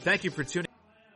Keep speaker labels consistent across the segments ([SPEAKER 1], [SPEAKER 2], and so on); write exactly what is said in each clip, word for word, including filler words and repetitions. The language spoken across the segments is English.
[SPEAKER 1] Thank you for tuning.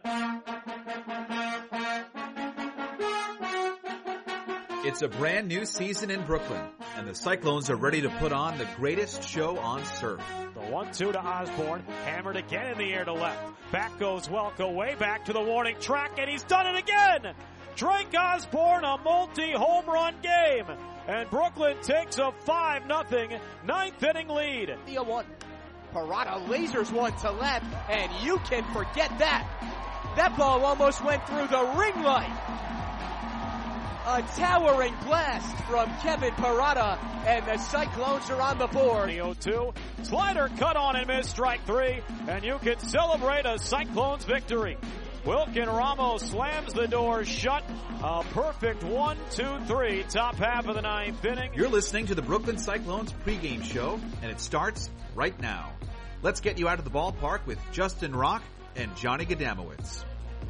[SPEAKER 1] It's a brand new season in Brooklyn, and the Cyclones are ready to put on the greatest show on surf.
[SPEAKER 2] The one two to Osborne, hammered again in the air to left. Back goes Welko, way back to the warning track, and he's done it again! Drake Osborne, a multi-home run game, and Brooklyn takes a five nothing ninth inning lead.
[SPEAKER 3] one. Parada lasers one to left, and you can forget that. That ball almost went through the ring light. A towering blast from Kevin Parada, and the Cyclones are on the board.
[SPEAKER 2] The oh two, slider cut on and missed, strike three, and you can celebrate a Cyclones victory. Wilkin Ramos slams the door shut. A perfect one, two, three, top half of the ninth inning.
[SPEAKER 1] You're listening to the Brooklyn Cyclones pregame show, and it starts right now. Let's get you out of the ballpark with Justin Rock and Johnny Gadamowitz.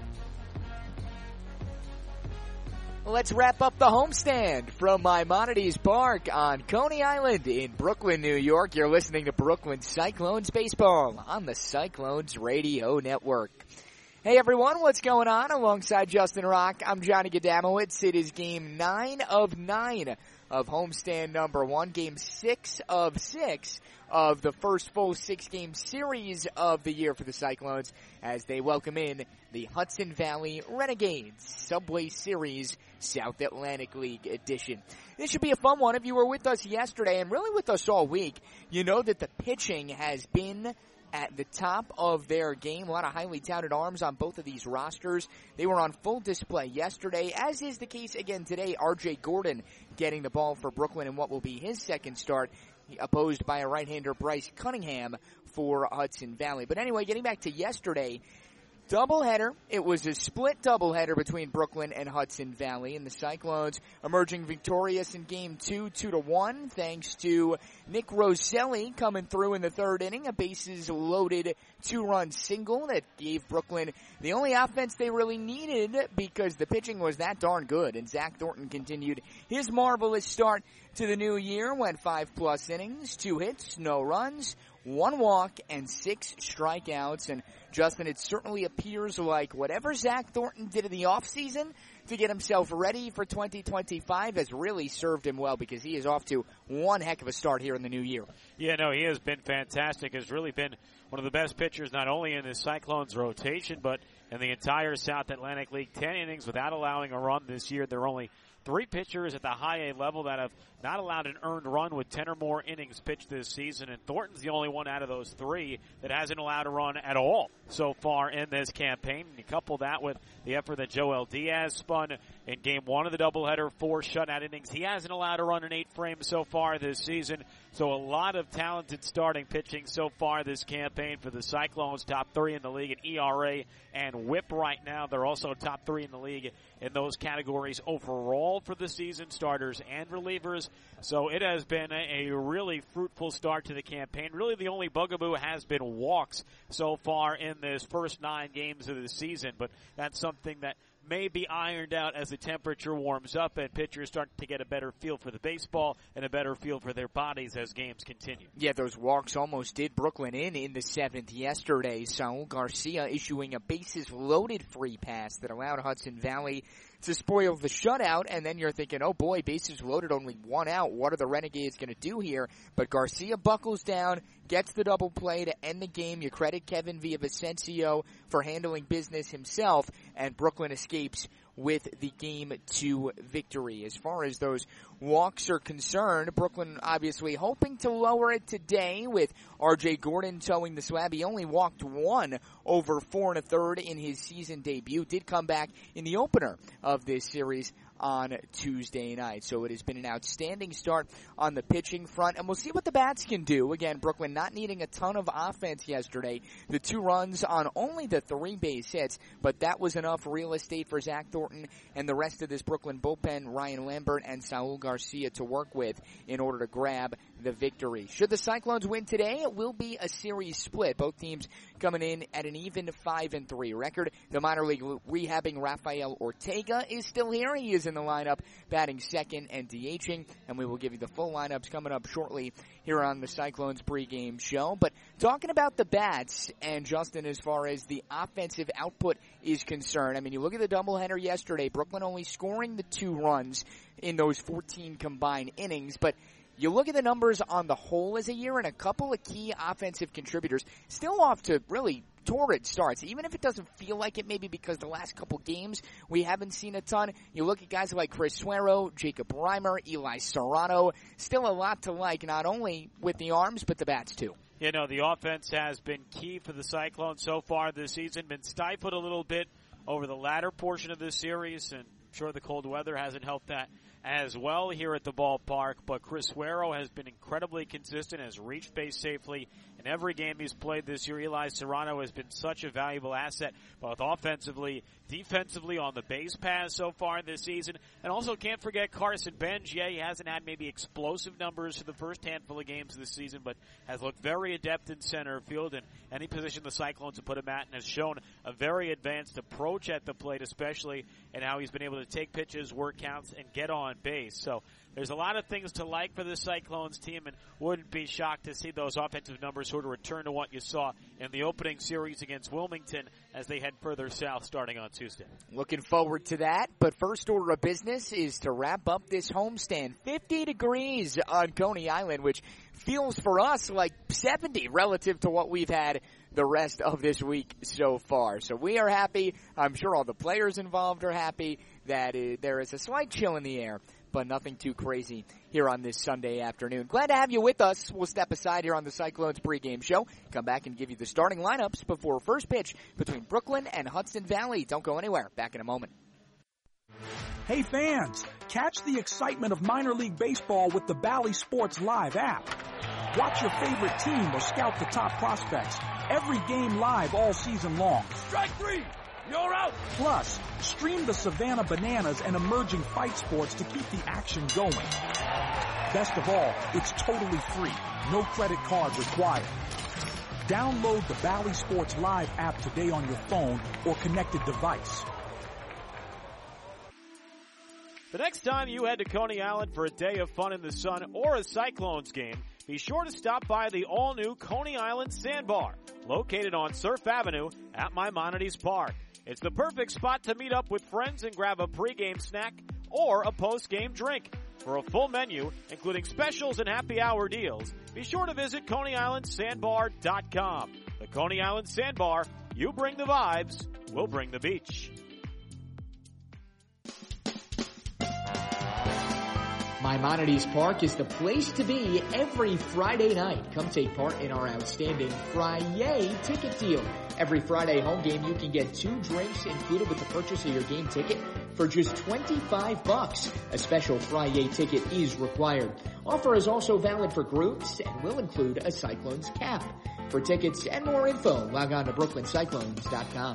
[SPEAKER 3] Let's wrap up the homestand from Maimonides Park on Coney Island in Brooklyn, New York. You're listening to Brooklyn Cyclones baseball on the Cyclones Radio Network. Hey everyone, what's going on? Alongside Justin Rock, I'm Johnny Gadamowitz. It is game nine of nine of homestand number one, game six of six of the first full six-game series of the year for the Cyclones as they welcome in the Hudson Valley Renegades Subway Series South Atlantic League edition. This should be a fun one. If you were with us yesterday and really with us all week, you know that the pitching has been at the top of their game. A lot of highly touted arms on both of these rosters. They were on full display yesterday, as is the case again today. R J Gordon getting the ball for Brooklyn in what will be his second start, opposed by a right-hander Bryce Cunningham for Hudson Valley. But anyway, getting back to yesterday, doubleheader. It was a split doubleheader between Brooklyn and Hudson Valley, and the Cyclones emerging victorious in game two, two to one, thanks to Nick Rosselli coming through in the third inning, a bases loaded two-run single that gave Brooklyn the only offense they really needed because the pitching was that darn good. And Zach Thornton continued his marvelous start to the new year, went five-plus innings, two hits, no runs, one walk, and six strikeouts. And Justin, it certainly appears like whatever Zach Thornton did in the offseason to get himself ready for twenty twenty-five has really served him well because he is off to one heck of a start here in the new year.
[SPEAKER 2] Yeah, no, he has been fantastic. Has really been one of the best pitchers not only in the Cyclones rotation but in the entire South Atlantic League. Ten innings without allowing a run this year. There are only three pitchers at the high A level that have not allowed an earned run with ten or more innings pitched this season, and Thornton's the only one out of those three that hasn't allowed a run at all so far in this campaign. And you couple that with the effort that Joel Diaz spun in game one of the doubleheader, four shutout innings. He hasn't allowed a run in eight frames so far this season, so a lot of talented starting pitching so far this campaign for the Cyclones, top three in the league in E R A and whip right now. They're also top three in the league in those categories overall for the season, starters and relievers. So it has been a, a really fruitful start to the campaign. Really the only bugaboo has been walks so far in this first nine games of the season, but that's something that may be ironed out as the temperature warms up and pitchers start to get a better feel for the baseball and a better feel for their bodies as games continue.
[SPEAKER 3] Yeah, those walks almost did Brooklyn in in the seventh yesterday. Saul Garcia issuing a bases-loaded free pass that allowed Hudson Valley to spoil the shutout, and then you're thinking, oh boy, bases loaded, only one out. What are the Renegades going to do here? But Garcia buckles down, gets the double play to end the game. You credit Kevin Villavicencio for handling business himself, and Brooklyn escapes with the game two victory. As far as those walks are concerned, Brooklyn obviously hoping to lower it today with R J Gordon towing the slab. He only walked one over four and a third in his season debut. Did come back in the opener of this series on Tuesday night. So it has been an outstanding start on the pitching front, and we'll see what the bats can do. Again, Brooklyn not needing a ton of offense yesterday. The two runs on only the three base hits, but that was enough real estate for Zach Thornton and the rest of this Brooklyn bullpen, Ryan Lambert and Saul Garcia, to work with in order to grab the victory. Should the Cyclones win today, it will be a series split. Both teams coming in at an even five and three record. The minor league rehabbing Rafael Ortega is still here. He is in the lineup, batting second and DHing, and we will give you the full lineups coming up shortly here on the Cyclones pregame show. But talking about the bats, and Justin, as far as the offensive output is concerned, I mean, you look at the doubleheader yesterday, Brooklyn only scoring the two runs in those fourteen combined innings, but you look at the numbers on the whole as a year, and a couple of key offensive contributors still off to really torrid starts, even if it doesn't feel like it, maybe because the last couple games we haven't seen a ton. You look at guys like Chris Suero, Jacob Reimer, Eli Serrano, still a lot to like, not only with the arms, but the bats too.
[SPEAKER 2] You know, the offense has been key for the Cyclones so far this season, been stifled a little bit over the latter portion of this series, and I'm sure the cold weather hasn't helped that as well here at the ballpark. But Chris Suero has been incredibly consistent, has reached base safely in every game he's played this year. Eli Serrano has been such a valuable asset, both offensively, defensively, on the base paths so far this season. And also can't forget Carson Bench. Yeah, he hasn't had maybe explosive numbers for the first handful of games this season, but has looked very adept in center field in any position the Cyclones have put him at, and has shown a very advanced approach at the plate, especially in how he's been able to take pitches, work counts, and get on base. So there's a lot of things to like for the Cyclones team, and wouldn't be shocked to see those offensive numbers sort of return to what you saw in the opening series against Wilmington as they head further south starting on Tuesday.
[SPEAKER 3] Looking forward to that, but first order of business is to wrap up this homestand. fifty degrees on Coney Island, which feels for us like seventy relative to what we've had the rest of this week so far. So we are happy. I'm sure all the players involved are happy that uh, there is a slight chill in the air, but nothing too crazy here on this Sunday afternoon. Glad to have you with us. We'll step aside here on the Cyclones pregame show, come back and give you the starting lineups before first pitch between Brooklyn and Hudson Valley. Don't go anywhere. Back in a moment.
[SPEAKER 4] Hey fans, catch the excitement of minor league baseball with the Bally Sports Live app. Watch your favorite team or scout the top prospects. Every game live all season long.
[SPEAKER 5] Strike three! You're out!
[SPEAKER 4] Plus, stream the Savannah Bananas and emerging fight sports to keep the action going. Best of all, it's totally free. No credit card required. Download the Bally Sports Live app today on your phone or connected device.
[SPEAKER 2] The next time you head to Coney Island for a day of fun in the sun or a Cyclones game, be sure to stop by the all-new Coney Island Sandbar, located on Surf Avenue at Maimonides Park. It's the perfect spot to meet up with friends and grab a pregame snack or a postgame drink. For a full menu, including specials and happy hour deals, be sure to visit Coney Island Sandbar dot com. The Coney Island Sandbar, you bring the vibes, we'll bring the beach.
[SPEAKER 3] Maimonides Park is the place to be every Friday night. Come take part in our outstanding Friday ticket deal. Every Friday home game, you can get two drinks included with the purchase of your game ticket for just twenty-five bucks. A special Friday ticket is required. Offer is also valid for groups and will include a Cyclones cap. For tickets and more info, log on to Brooklyn Cyclones dot com.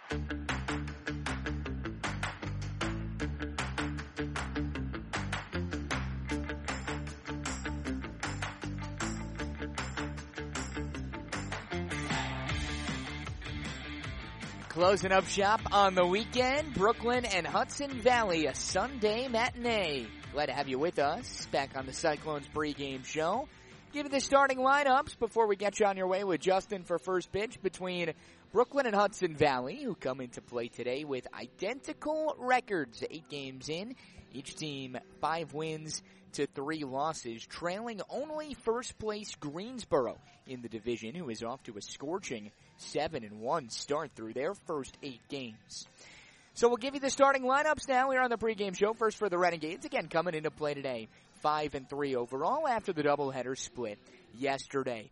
[SPEAKER 3] Closing up shop on the weekend, Brooklyn and Hudson Valley, a Sunday matinee. Glad to have you with us back on the Cyclones pregame show. Give you the starting lineups before we get you on your way with Justin for first pitch between Brooklyn and Hudson Valley, who come into play today with identical records. Eight games in, each team five wins to three losses, trailing only first place Greensboro in the division, who is off to a scorching seven and one start through their first eight games. So we'll give you the starting lineups now here on the pregame show. First for the Renegades, again coming into play today, five and three overall after the doubleheader split yesterday.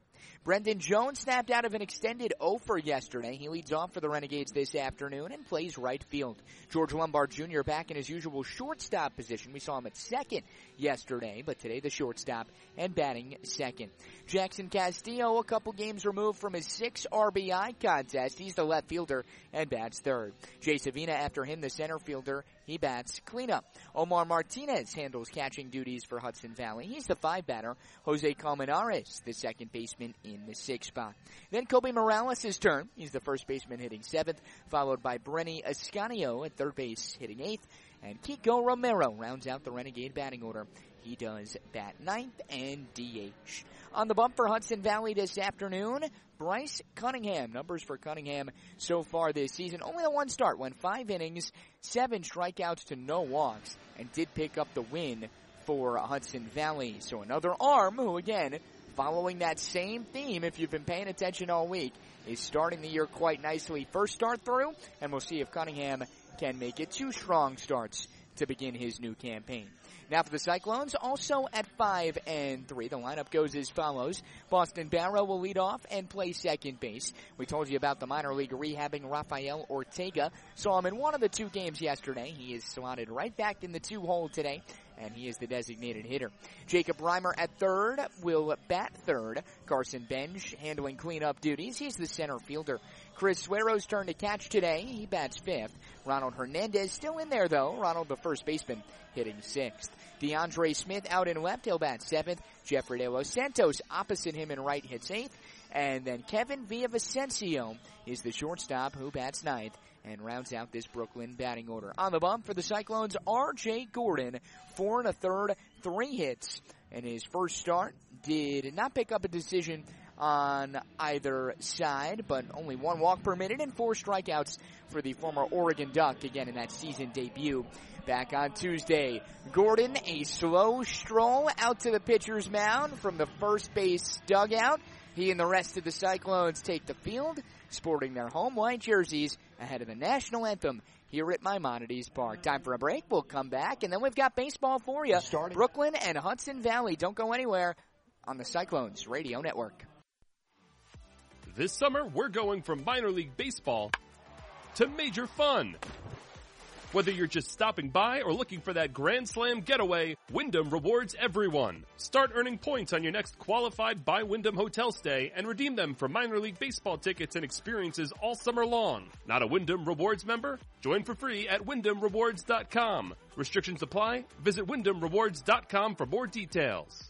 [SPEAKER 3] Brendan Jones snapped out of an extended oh for yesterday. He leads off for the Renegades this afternoon and plays right field. George Lombard Junior back in his usual shortstop position. We saw him at second yesterday, but today the shortstop and batting second. Jackson Castillo, a couple games removed from his six R B I contest. He's the left fielder and bats third. Jay Savina, after him, the center fielder. He bats cleanup. Omar Martinez handles catching duties for Hudson Valley. He's the five batter. Jose Colmenares, the second baseman, in the sixth spot. Then Kobe Morales' turn. He's the first baseman hitting seventh, followed by Brenny Ascanio at third base hitting eighth. And Kiko Romero rounds out the Renegade batting order. He does bat ninth and D H. On the bump for Hudson Valley this afternoon, Bryce Cunningham. Numbers for Cunningham so far this season. Only the one start, went five innings, seven strikeouts to no walks, and did pick up the win for Hudson Valley. So another arm who, again, following that same theme, if you've been paying attention all week, is starting the year quite nicely. First start through, and we'll see if Cunningham can make it two strong starts to begin his new campaign. Now for the Cyclones, also at five and three, the lineup goes as follows. Boston Barrow will lead off and play second base. We told you about the minor league rehabbing Rafael Ortega. Saw him in one of the two games yesterday. He is slotted right back in the two hole today, and he is the designated hitter. Jacob Reimer at third will bat third. Carson Benj handling cleanup duties. He's the center fielder. Chris Suero's turn to catch today. He bats fifth. Ronald Hernandez still in there, though. Ronald, the first baseman, hitting sixth. DeAndre Smith out in left. He'll bat seventh. Jeffrey De Los Santos opposite him in right hits eighth. And then Kevin Villavicencio is the shortstop who bats ninth and rounds out this Brooklyn batting order. On the bump for the Cyclones, R J Gordon, four and a third, three hits. And his first start did not pick up a decision on either side, but only one walk per minute and four strikeouts for the former Oregon Duck, again in that season debut back on Tuesday. Gordon, a slow stroll out to the pitcher's mound from the first base dugout. He and the rest of the Cyclones take the field, sporting their home white jerseys ahead of the national anthem here at Maimonides Park. Time for a break. We'll come back, and then we've got baseball for you. Starting. Brooklyn and Hudson Valley. Don't go anywhere on the Cyclones Radio Network.
[SPEAKER 6] This summer, we're going from minor league baseball to major fun. Whether you're just stopping by or looking for that Grand Slam getaway, Wyndham rewards everyone. Start earning points on your next qualified by Wyndham hotel stay and redeem them for minor league baseball tickets and experiences all summer long. Not a Wyndham Rewards member? Join for free at wyndham rewards dot com. Restrictions apply. Visit wyndham rewards dot com for more details.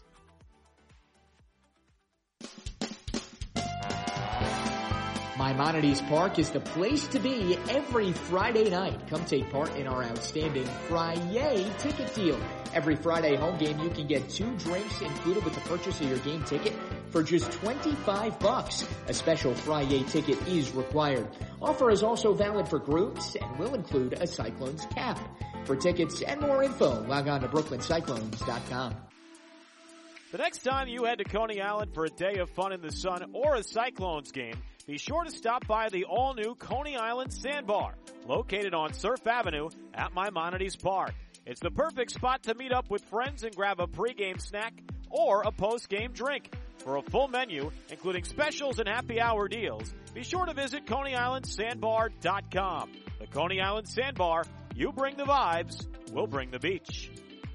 [SPEAKER 3] Maimonides Park is the place to be every Friday night. Come take part in our outstanding Friday ticket deal. Every Friday home game, you can get two drinks included with the purchase of your game ticket for just twenty-five bucks. A special Friday ticket is required. Offer is also valid for groups and will include a Cyclones cap. For tickets and more info, log on to brooklyn cyclones dot com.
[SPEAKER 2] The next time you head to Coney Island for a day of fun in the sun or a Cyclones game, be sure to stop by the all-new Coney Island Sandbar, located on Surf Avenue at Maimonides Park. It's the perfect spot to meet up with friends and grab a pregame snack or a post-game drink. For a full menu, including specials and happy hour deals, be sure to visit coney island sandbar dot com. The Coney Island Sandbar, you bring the vibes, we'll bring the beach.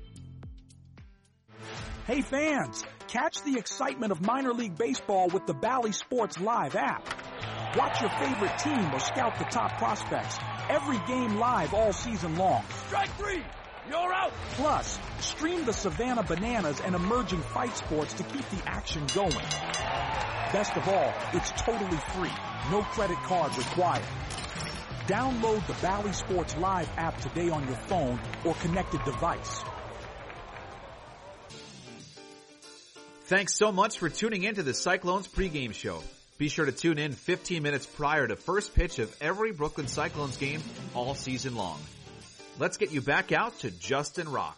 [SPEAKER 4] Hey fans, catch the excitement of minor league baseball with the Bally Sports Live app. Watch your favorite team or scout the top prospects. Every game live all season long.
[SPEAKER 5] Strike three! You're out!
[SPEAKER 4] Plus, stream the Savannah Bananas and emerging fight sports to keep the action going. Best of all, it's totally free. No credit card required. Download the Bally Sports Live app today on your phone or connected device.
[SPEAKER 1] Thanks so much for tuning in to the Cyclones pregame show. Be sure to tune in fifteen minutes prior to first pitch of every Brooklyn Cyclones game all season long. Let's get you back out to Justin Rock.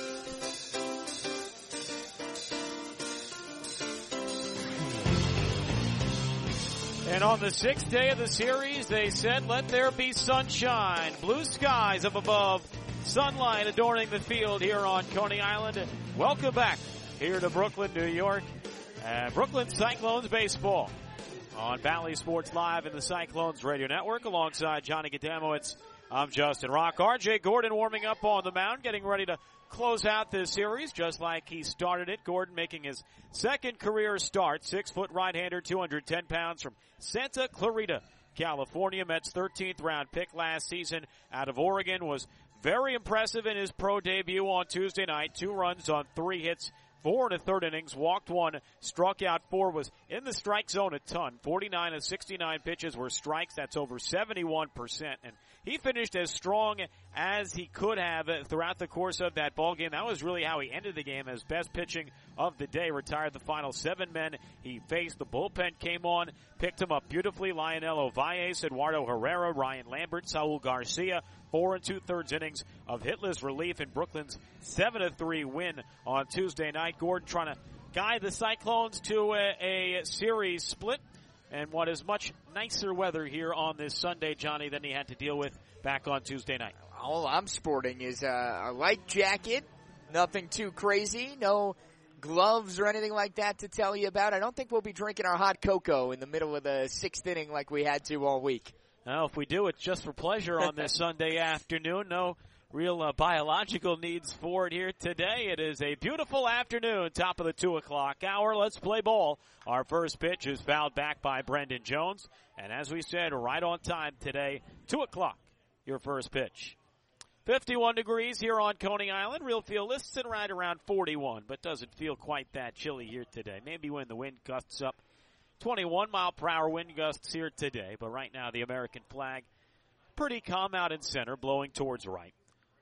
[SPEAKER 2] And on the sixth day of the series, they said, let there be sunshine. Blue skies up above, sunlight adorning the field here on Coney Island. Welcome back here to Brooklyn, New York. And Brooklyn Cyclones baseball on Valley Sports Live in the Cyclones Radio Network alongside Johnny Gadamowitz. I'm Justin Rock. R J Gordon warming up on the mound, getting ready to close out this series just like he started it. Gordon making his second career start. Six-foot right-hander, two hundred ten pounds from Santa Clarita, California. Mets thirteenth round pick last season out of Oregon. Was very impressive in his pro debut on Tuesday night. Two runs on three hits. Four and a third innings, walked one, struck out four, was in the strike zone a ton. forty-nine of sixty-nine pitches were strikes. That's over seventy-one percent. And he finished as strong as he could have throughout the course of that ball game. That was really how he ended the game as best pitching of the day. Retired the final seven men he faced. The bullpen came on, picked him up beautifully. Lionel Ovalle, Eduardo Herrera, Ryan Lambert, Saul Garcia. Four and two-thirds innings of hitless relief in Brooklyn's seven to three win on Tuesday night. Gordon trying to guide the Cyclones to a, a series split and what is much nicer weather here on this Sunday, Johnny, than he had to deal with back on Tuesday night.
[SPEAKER 3] All I'm sporting is a, a light jacket, nothing too crazy, no gloves or anything like that to tell you about. I don't think we'll be drinking our hot cocoa in the middle of the sixth inning like we had to all week.
[SPEAKER 2] Now, if we do it just for pleasure on this Sunday afternoon, no real uh, biological needs for it here today. It is a beautiful afternoon, top of the two o'clock hour. Let's play ball. Our first pitch is fouled back by Brendan Jones. And as we said, right on time today, two o'clock, your first pitch. fifty-one degrees here on Coney Island. Real feel lists it right around forty-one, but doesn't feel quite that chilly here today. Maybe when the wind gusts up. twenty-one mile per hour wind gusts here today, but right now the American flag pretty calm out in center, blowing towards right.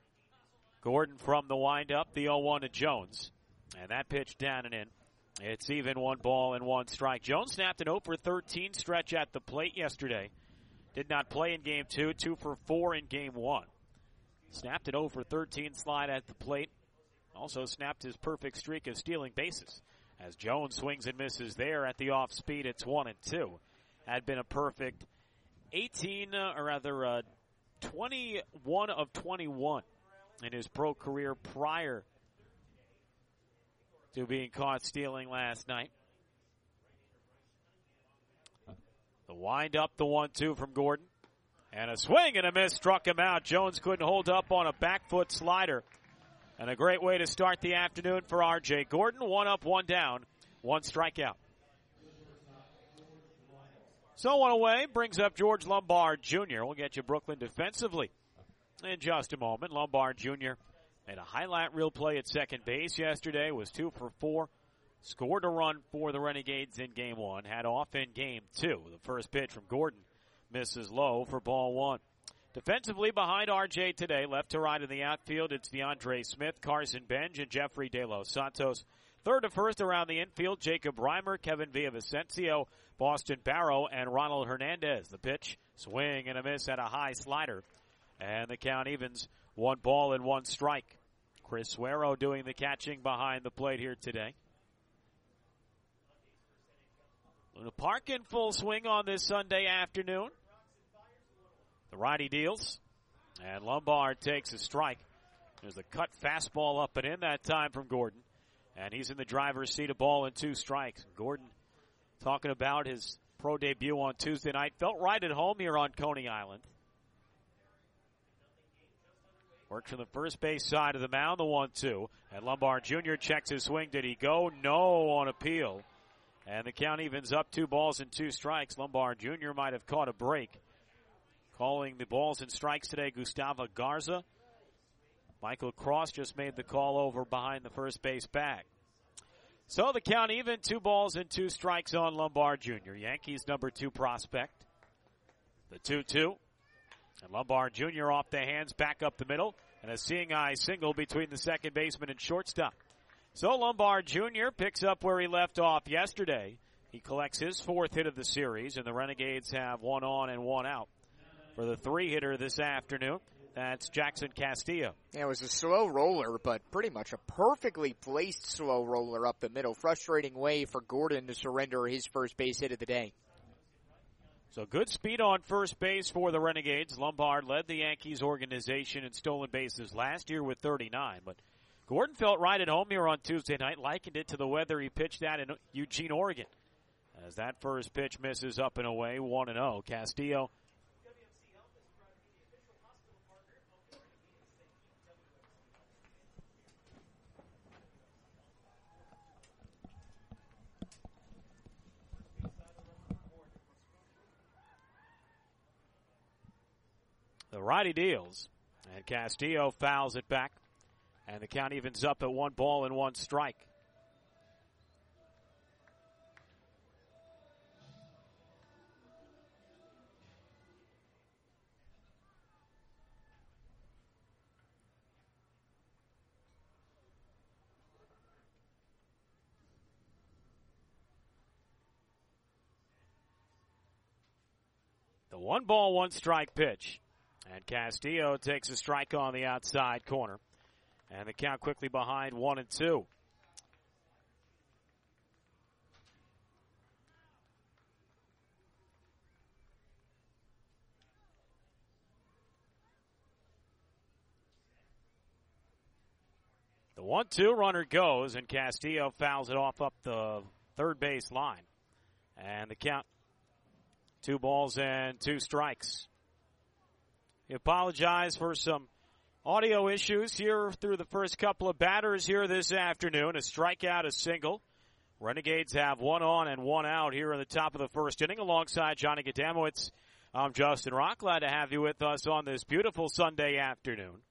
[SPEAKER 2] Gordon from the windup, the oh one to Jones. And that pitch down and in. It's even one ball and one strike. Jones snapped an oh for thirteen stretch at the plate yesterday. Did not play in game two, two for four in game one. Snapped an oh for thirteen slide at the plate. Also snapped his perfect streak of stealing bases. As Jones swings and misses there at the off speed, it's one and two. Had been a perfect eighteen, uh, or rather, uh, twenty-one of twenty-one in his pro career prior to being caught stealing last night. The wind up, the one two from Gordon. And a swing and a miss struck him out. Jones couldn't hold up on a back foot slider. And a great way to start the afternoon for R J Gordon. One up, one down, one strikeout. So one away brings up George Lombard Junior We'll get you Brooklyn defensively in just a moment. Lombard Junior made a highlight reel play at second base yesterday. Was two for four. Scored a run for the Renegades in game one. Had off in game two. The first pitch from Gordon misses low for ball one. Defensively behind R J today, left to right in the outfield, it's DeAndre Smith, Carson Benj, and Jeffrey De Los Santos. Third to first around the infield, Jacob Reimer, Kevin Villavicencio, Boston Barrow, and Ronald Hernandez. The pitch, swing and a miss at a high slider. And the count evens, one ball and one strike. Chris Suero doing the catching behind the plate here today. Luna Park in full swing on this Sunday afternoon. The righty deals, and Lombard takes a strike. There's a cut fastball up and in that time from Gordon, and he's in the driver's seat, a ball and two strikes. Gordon talking about his pro debut on Tuesday night. Felt right at home here on Coney Island. Worked from the first base side of the mound, the one two, and Lombard Junior checks his swing. Did he go? No on appeal, and the count evens up, two balls and two strikes. Lombard Junior might have caught a break. Calling the balls and strikes today, Gustavo Garza. Michael Cross just made the call over behind the first base bag. So the count even, two balls and two strikes on Lombard Junior Yankees number two prospect. The two two. And Lombard Junior off the hands, back up the middle. And a seeing eye single between the second baseman and shortstop. So Lombard Junior picks up where he left off yesterday. He collects his fourth hit of the series, and the Renegades have one on and one out. For the three-hitter this afternoon, that's Jackson Castillo.
[SPEAKER 3] Yeah, it was a slow roller, but pretty much a perfectly placed slow roller up the middle. Frustrating way for Gordon to surrender his first base hit of the day.
[SPEAKER 2] So good speed on first base for the Renegades. Lombard led the Yankees organization in stolen bases last year with thirty-nine, but Gordon felt right at home here on Tuesday night, likened it to the weather he pitched at in Eugene, Oregon. As that first pitch misses up and away, one and oh. Castillo the righty deals, and Castillo fouls it back, and the count evens up at one ball and one strike. The one ball, one strike pitch. And Castillo takes a strike on the outside corner. And the count quickly behind one and two. The one two runner goes, and Castillo fouls it off up the third base line. And the count, two balls and two strikes. We apologize for some audio issues here through the first couple of batters here this afternoon. A strikeout, a single. Renegades have one on and one out here in the top of the first inning. Alongside Johnny Gadamowitz, I'm Justin Rock. Glad to have you with us on this beautiful Sunday afternoon.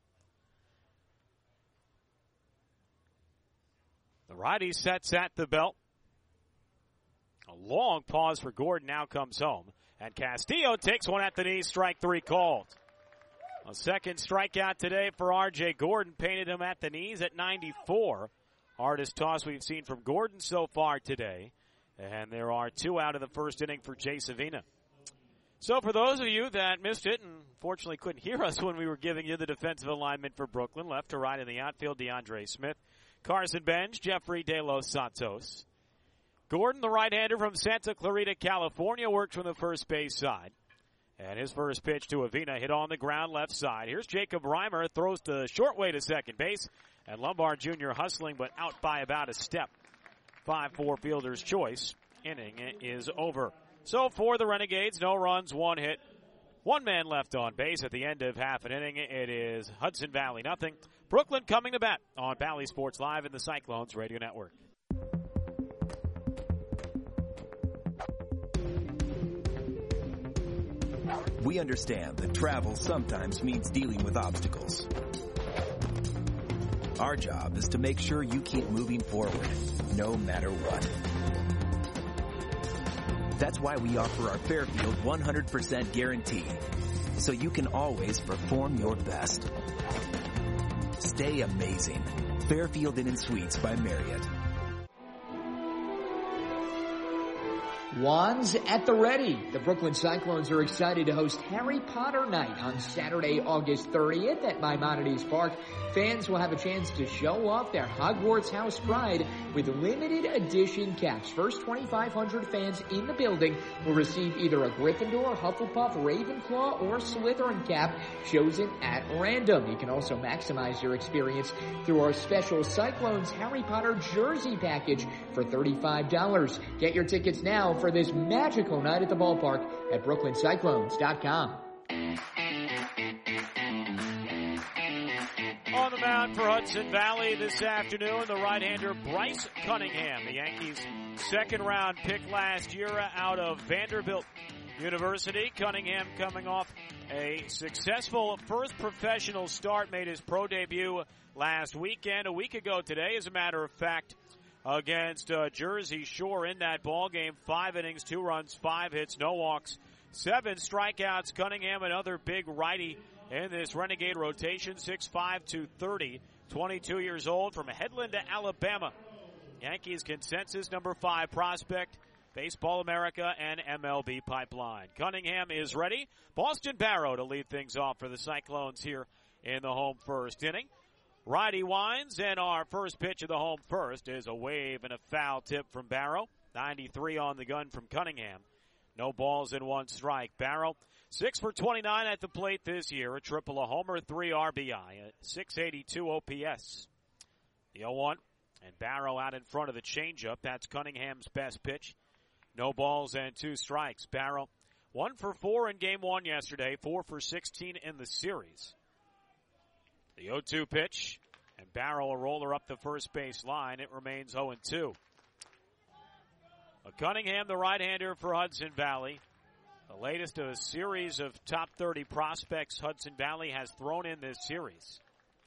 [SPEAKER 2] The righty sets at the belt. A long pause for Gordon, now comes home. And Castillo takes one at the knee, strike three called. A second strikeout today for R J Gordon, painted him at the knees at ninety-four. Hardest toss we've seen from Gordon so far today. And there are two out of the first inning for Jay Savina. So for those of you that missed it and fortunately couldn't hear us when we were giving you the defensive alignment for Brooklyn, left to right in the outfield, DeAndre Smith, Carson Bench, Jeffrey De Los Santos. Gordon, the right-hander from Santa Clarita, California, works from the first base side. And his first pitch to Avina hit on the ground left side. Here's Jacob Reimer, throws the short way to second base. And Lombard Junior hustling, but out by about a step. five four fielder's choice. Inning is over. So for the Renegades, no runs, one hit. One man left on base at the end of half an inning. It is Hudson Valley nothing. Brooklyn coming to bat on Bally Sports Live in the Cyclones Radio Network.
[SPEAKER 7] We understand that travel sometimes means dealing with obstacles. Our job is to make sure you keep moving forward, no matter what. That's why we offer our Fairfield one hundred percent guarantee, so you can always perform your best. Stay amazing. Fairfield Inn and Suites by Marriott.
[SPEAKER 3] Wands at the ready. The Brooklyn Cyclones are excited to host Harry Potter Night on Saturday, August thirtieth at Maimonides Park. Fans will have a chance to show off their Hogwarts house pride with limited edition caps. First twenty-five hundred fans in the building will receive either a Gryffindor, Hufflepuff, Ravenclaw, or Slytherin cap chosen at random. You can also maximize your experience through our special Cyclones Harry Potter jersey package for thirty-five dollars. Get your tickets now for this magical night at the ballpark at brooklyn cyclones dot com.
[SPEAKER 2] On the mound for Hudson Valley this afternoon, the right-hander Bryce Cunningham, the Yankees' second-round pick last year out of Vanderbilt University. Cunningham coming off a successful first professional start, made his pro debut last weekend, a week ago today, as a matter of fact, against uh, Jersey Shore in that ball game. Five innings, two runs, five hits, no walks, seven strikeouts. Cunningham, another big righty in this Renegade rotation, six five, two thirty, twenty-two years old, from Headland, Alabama. Yankees consensus number five prospect, Baseball America and M L B Pipeline. Cunningham is ready. Boston Barrow to lead things off for the Cyclones here in the home first inning. Righty winds, and our first pitch of the home first is a wave and a foul tip from Barrow. ninety-three on the gun from Cunningham. No balls and one strike. Barrow, six for twenty-nine at the plate this year. A triple, a homer, three R B I, a six eighty-two O P S. The oh one. And Barrow out in front of the changeup. That's Cunningham's best pitch. No balls and two strikes. Barrow, one for four in game one yesterday, four for sixteen in the series. The oh two pitch, and Barrow a roller up the first base line. It remains oh and two. Cunningham, the right-hander for Hudson Valley. The latest of a series of top thirty prospects Hudson Valley has thrown in this series.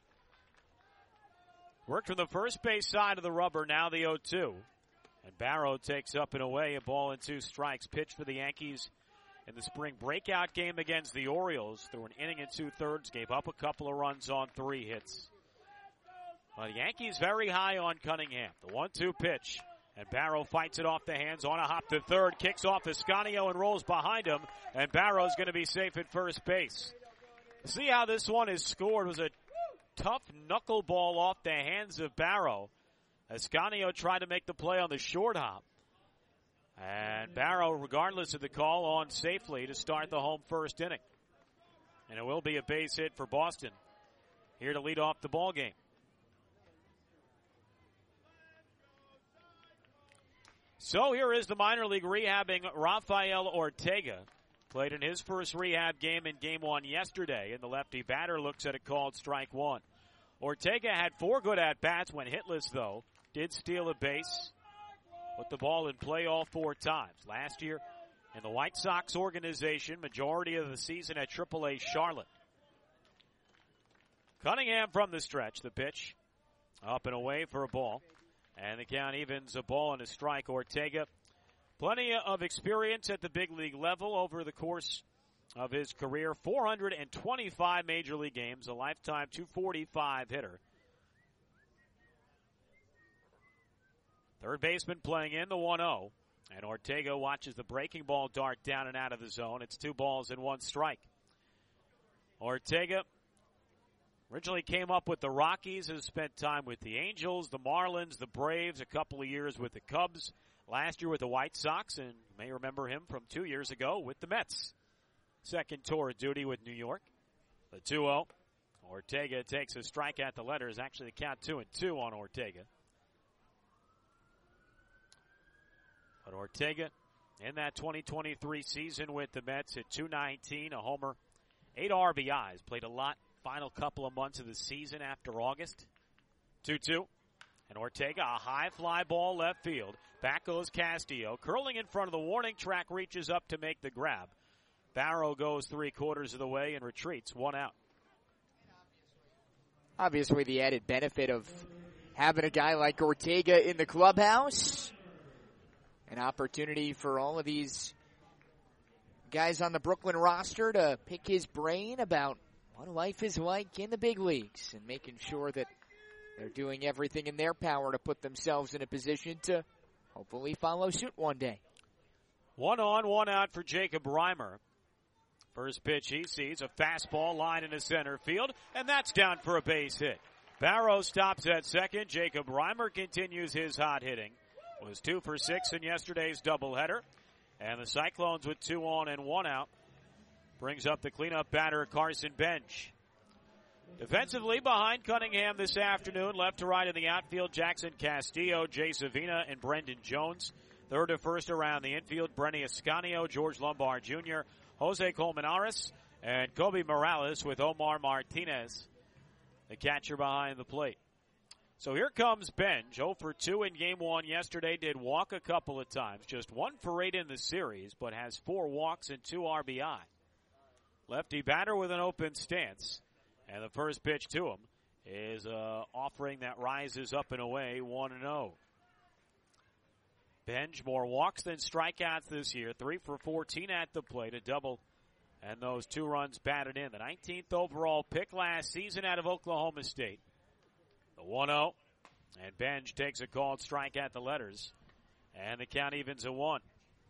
[SPEAKER 2] Worked from the first base side of the rubber, now the oh two. And Barrow takes up and away a ball and two strikes. Pitched for the Yankees in the spring breakout game against the Orioles. Through an inning and two-thirds, gave up a couple of runs on three hits. Well, the Yankees very high on Cunningham. The one two pitch. And Barrow fights it off the hands on a hop to third. Kicks off Ascanio and rolls behind him. And Barrow's going to be safe at first base. See how this one is scored. It was a tough knuckleball off the hands of Barrow. Ascanio tried to make the play on the short hop. And Barrow, regardless of the call, on safely to start the home first inning. And it will be a base hit for Boston here to lead off the ball game. So here is the minor league rehabbing Rafael Ortega. Played in his first rehab game in game one yesterday, and the lefty batter looks at a called strike one. Ortega had four good at-bats, went hitless though. Did steal a base. Put the ball in play all four times. Last year in the White Sox organization, majority of the season at triple A Charlotte. Cunningham from the stretch, the pitch. Up and away for a ball. And the count evens a ball and a strike. Ortega, plenty of experience at the big league level over the course of his career. four hundred twenty-five major league games, a lifetime two forty-five hitter. Third baseman playing in the one oh. And Ortega watches the breaking ball dart down and out of the zone. It's two balls and one strike. Ortega originally came up with the Rockies, has spent time with the Angels, the Marlins, the Braves, a couple of years with the Cubs, last year with the White Sox, and you may remember him from two years ago with the Mets. Second tour of duty with New York. The two oh. Ortega takes a strike at the letters. Actually, the count two and two on Ortega. But Ortega in that twenty twenty-three season with the Mets at two nineteen, a homer, eight R B Is, played a lot. Final couple of months of the season after August. two two. And Ortega, a high fly ball left field. Back goes Castillo. Curling in front of the warning track, reaches up to make the grab. Barrow goes three quarters of the way and retreats. One out.
[SPEAKER 3] Obviously the added benefit of having a guy like Ortega in the clubhouse. An opportunity for all of these guys on the Brooklyn roster to pick his brain about what life is like in the big leagues and making sure that they're doing everything in their power to put themselves in a position to hopefully follow suit one day.
[SPEAKER 2] One on, one out for Jacob Reimer. First pitch he sees, a fastball line into center field, and that's down for a base hit. Barrow stops at second. Jacob Reimer continues his hot hitting. Was two for six in yesterday's doubleheader. And the Cyclones with two on and one out brings up the cleanup batter, Carson Bench. Defensively behind Cunningham this afternoon, left to right in the outfield, Jackson Castillo, Jay Savina, and Brendan Jones. Third to first around the infield, Brenny Ascanio, George Lombard Junior, Jose Colmenares, and Kobe Morales with Omar Martinez, the catcher behind the plate. So here comes Bench, oh for two in game one yesterday, did walk a couple of times, just one for eight in the series, but has four walks and two R B I. Lefty batter with an open stance, and the first pitch to him is an offering that rises up and away, one and oh. Bench, more walks than strikeouts this year, three for fourteen at the plate, a double, and those two runs batted in. The nineteenth overall pick last season out of Oklahoma State. The one oh, and Bench takes a called strike at the letters, and the count evens at one.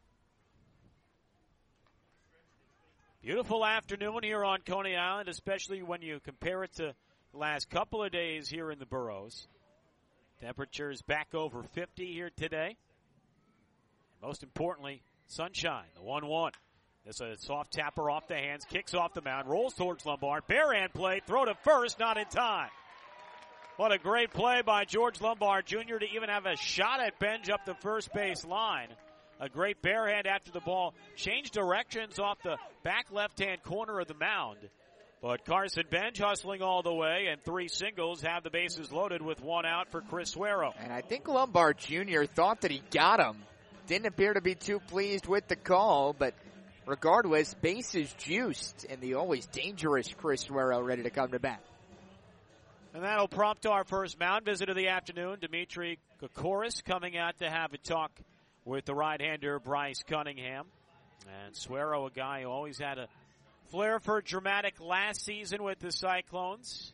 [SPEAKER 2] Beautiful afternoon here on Coney Island, especially when you compare it to the last couple of days here in the boroughs. Temperatures back over fifty here today. Most importantly, sunshine, the one one. This is a soft tapper off the hands, kicks off the mound, rolls towards Lombard. Barehand play, throw to first, not in time. What a great play by George Lombard Junior to even have a shot at Benj up the first base line. A great bare hand after the ball changed directions off the back left-hand corner of the mound. But Carson Benj hustling all the way, and three singles have the bases loaded with one out for Chris Suero.
[SPEAKER 3] And I think Lombard Junior thought that he got him. Didn't appear to be too pleased with the call, but regardless, bases juiced, and the always dangerous Chris Suero ready to come to bat.
[SPEAKER 2] And that'll prompt our first mound visit of the afternoon. Dimitri Kokoris coming out to have a talk with the right-hander Bryce Cunningham. And Suero, a guy who always had a flair for dramatic last season with the Cyclones.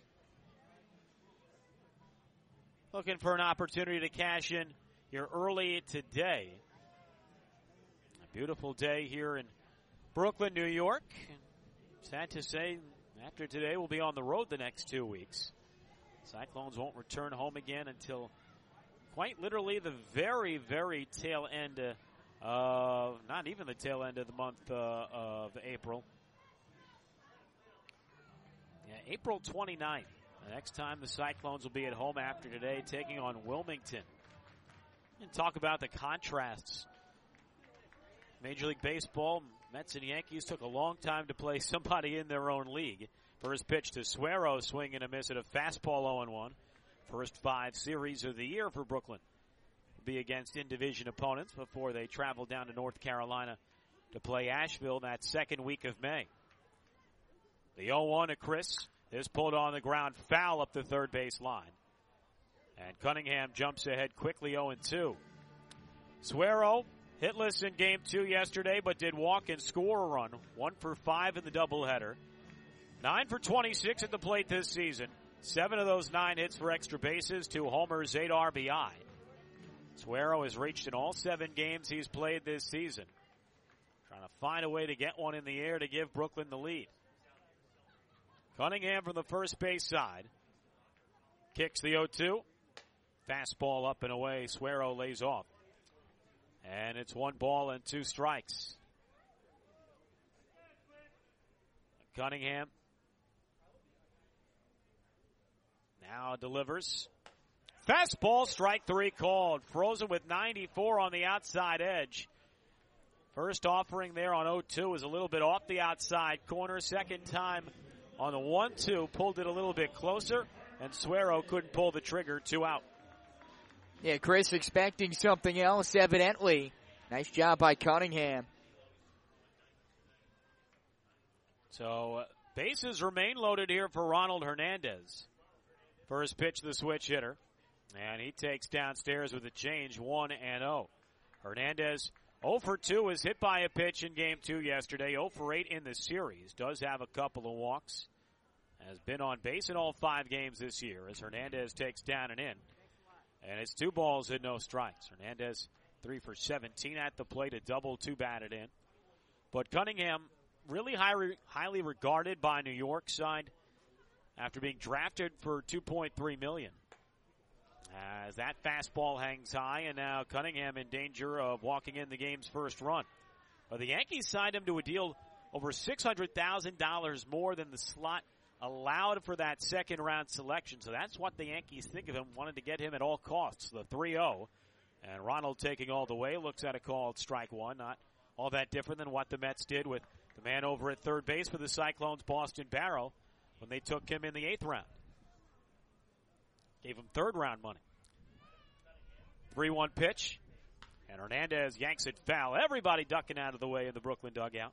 [SPEAKER 2] Looking for an opportunity to cash in here early today. A beautiful day here in Brooklyn, New York. Sad to say, after today, we'll be on the road the next two weeks. Cyclones won't return home again until quite literally the very, very tail end of, uh, not even the tail end of the month uh, of April. Yeah, April twenty-ninth. The next time the Cyclones will be at home after today, taking on Wilmington. And talk about the contrasts. Major League Baseball, Mets and Yankees took a long time to play somebody in their own league. First pitch to Suero, swing and a miss at a fastball oh and one. First five series of the year for Brooklyn will be against in-division opponents before they travel down to North Carolina to play Asheville that second week of May. The oh one to Chris is pulled on the ground, foul up the third base line. And Cunningham jumps ahead quickly oh and two. Suero hitless in game two yesterday, but did walk and score a run. One for five in the doubleheader. Nine for twenty-six at the plate this season. Seven of those nine hits for extra bases, two homers, eight R B I. Suero has reached in all seven games he's played this season. Trying to find a way to get one in the air to give Brooklyn the lead. Cunningham from the first base side. Kicks the oh two. Fastball up and away. Suero lays off. And it's one ball and two strikes. Cunningham now delivers. Fastball, strike three called. Frozen with ninety-four on the outside edge. First offering there on oh two is a little bit off the outside corner. Second time on the one two, pulled it a little bit closer, and Suero couldn't pull the trigger, two out.
[SPEAKER 3] Yeah, Chris expecting something else, evidently. Nice job by Cunningham.
[SPEAKER 2] So, uh, bases remain loaded here for Ronald Hernandez. First pitch, the switch hitter. And he takes downstairs with a change, one and oh. Hernandez, oh for two, is hit by a pitch in game two yesterday. oh for eight in the series. Does have a couple of walks. Has been on base in all five games this year as Hernandez takes down and in. And it's two balls and no strikes. Hernandez, three for seventeen at the plate, a double, two batted in. But Cunningham, really high, highly regarded by New York side after being drafted for two point three million dollars. As that fastball hangs high, and now Cunningham in danger of walking in the game's first run. But the Yankees signed him to a deal over six hundred thousand dollars more than the slot allowed for that second round selection. So that's what the Yankees think of him, wanted to get him at all costs, the three oh. And Ronald taking all the way, looks at a called strike one. Not all that different than what the Mets did with the man over at third base for the Cyclones, Boston Barrow, when they took him in the eighth round. Gave him third round money. three one pitch. And Hernandez yanks it foul. Everybody ducking out of the way in the Brooklyn dugout.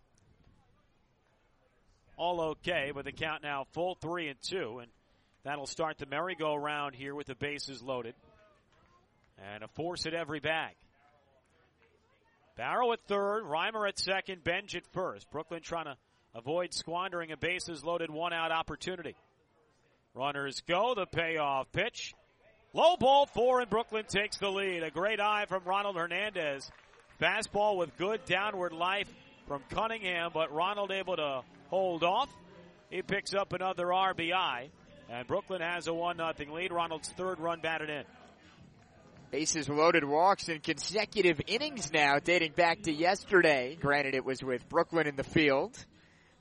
[SPEAKER 2] All okay, but the count now full three and two. And that'll start the merry-go-round here with the bases loaded. And a force at every bag. Barrow at third, Reimer at second, Benj at first. Brooklyn trying to avoid squandering a bases-loaded one-out opportunity. Runners go, the payoff pitch. Low ball four, and Brooklyn takes the lead. A great eye from Ronald Hernandez. Fastball with good downward life from Cunningham, but Ronald able to hold off. He picks up another R B I, and Brooklyn has a one nothing lead. Ronald's third run batted in.
[SPEAKER 3] Bases loaded walks in consecutive innings now, dating back to yesterday. Granted, it was with Brooklyn in the field.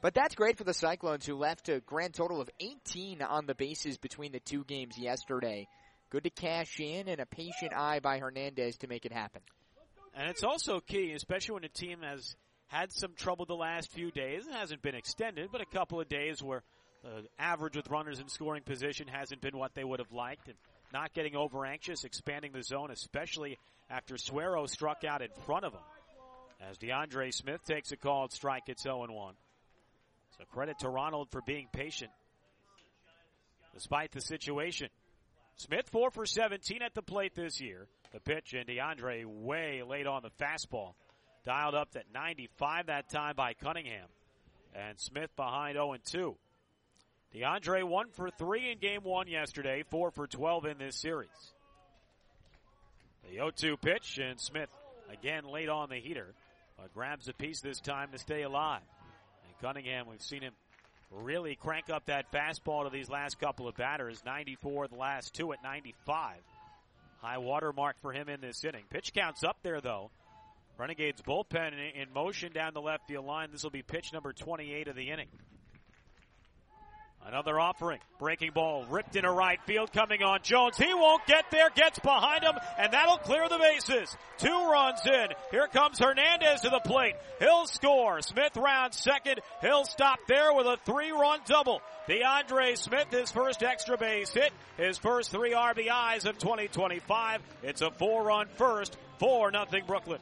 [SPEAKER 3] But that's great for the Cyclones, who left a grand total of eighteen on the bases between the two games yesterday. Good to cash in, and a patient eye by Hernandez to make it happen.
[SPEAKER 2] And it's also key, especially when a team has had some trouble the last few days. It hasn't been extended, but a couple of days where the average with runners in scoring position hasn't been what they would have liked. And not getting over anxious, expanding the zone, especially after Suero struck out in front of him. As DeAndre Smith takes a called strike, it's oh and one. So credit to Ronald for being patient despite the situation. Smith four for seventeen at the plate this year. The pitch, and DeAndre way late on the fastball. Dialed up at ninety-five that time by Cunningham. And Smith behind oh and two. DeAndre one for three in game one yesterday, four for twelve in this series. The oh two pitch, and Smith again late on the heater, but grabs a piece this time to stay alive. And Cunningham, we've seen him really crank up that fastball to these last couple of batters. ninety-four the last two at ninety-five. High water mark for him in this inning. Pitch count's up there, though. Renegades bullpen in, in motion down the left field line. This will be pitch number twenty-eight of the inning. Another offering. Breaking ball ripped into right field, coming on Jones. He won't get there, gets behind him, and that'll clear the bases. Two runs in. Here comes Hernandez to the plate. He'll score. Smith rounds second. He'll stop there with a three-run double. DeAndre Smith, his first extra base hit, his first three R B Is of twenty twenty-five. It's a four-run first, four nothing Brooklyn.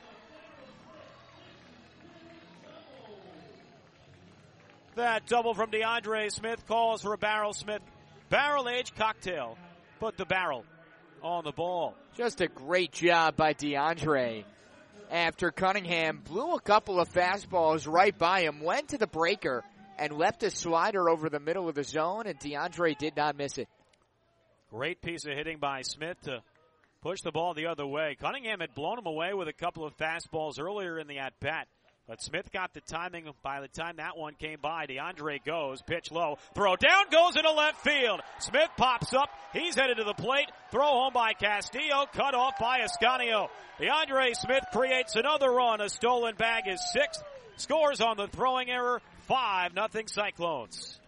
[SPEAKER 2] That double from DeAndre Smith calls for a Barrel Smith barrel-aged cocktail. Put the barrel on the ball.
[SPEAKER 3] Just a great job by DeAndre. After Cunningham blew a couple of fastballs right by him, went to the breaker, and left a slider over the middle of the zone, and DeAndre did not miss it.
[SPEAKER 2] Great piece of hitting by Smith to push the ball the other way. Cunningham had blown him away with a couple of fastballs earlier in the at-bat. But Smith got the timing by the time that one came by. DeAndre goes, pitch low, throw down, goes into left field. Smith pops up, he's headed to the plate, throw home by Castillo, cut off by Ascanio. DeAndre Smith creates another run, a stolen bag is sixth, scores on the throwing error, five nothing Cyclones.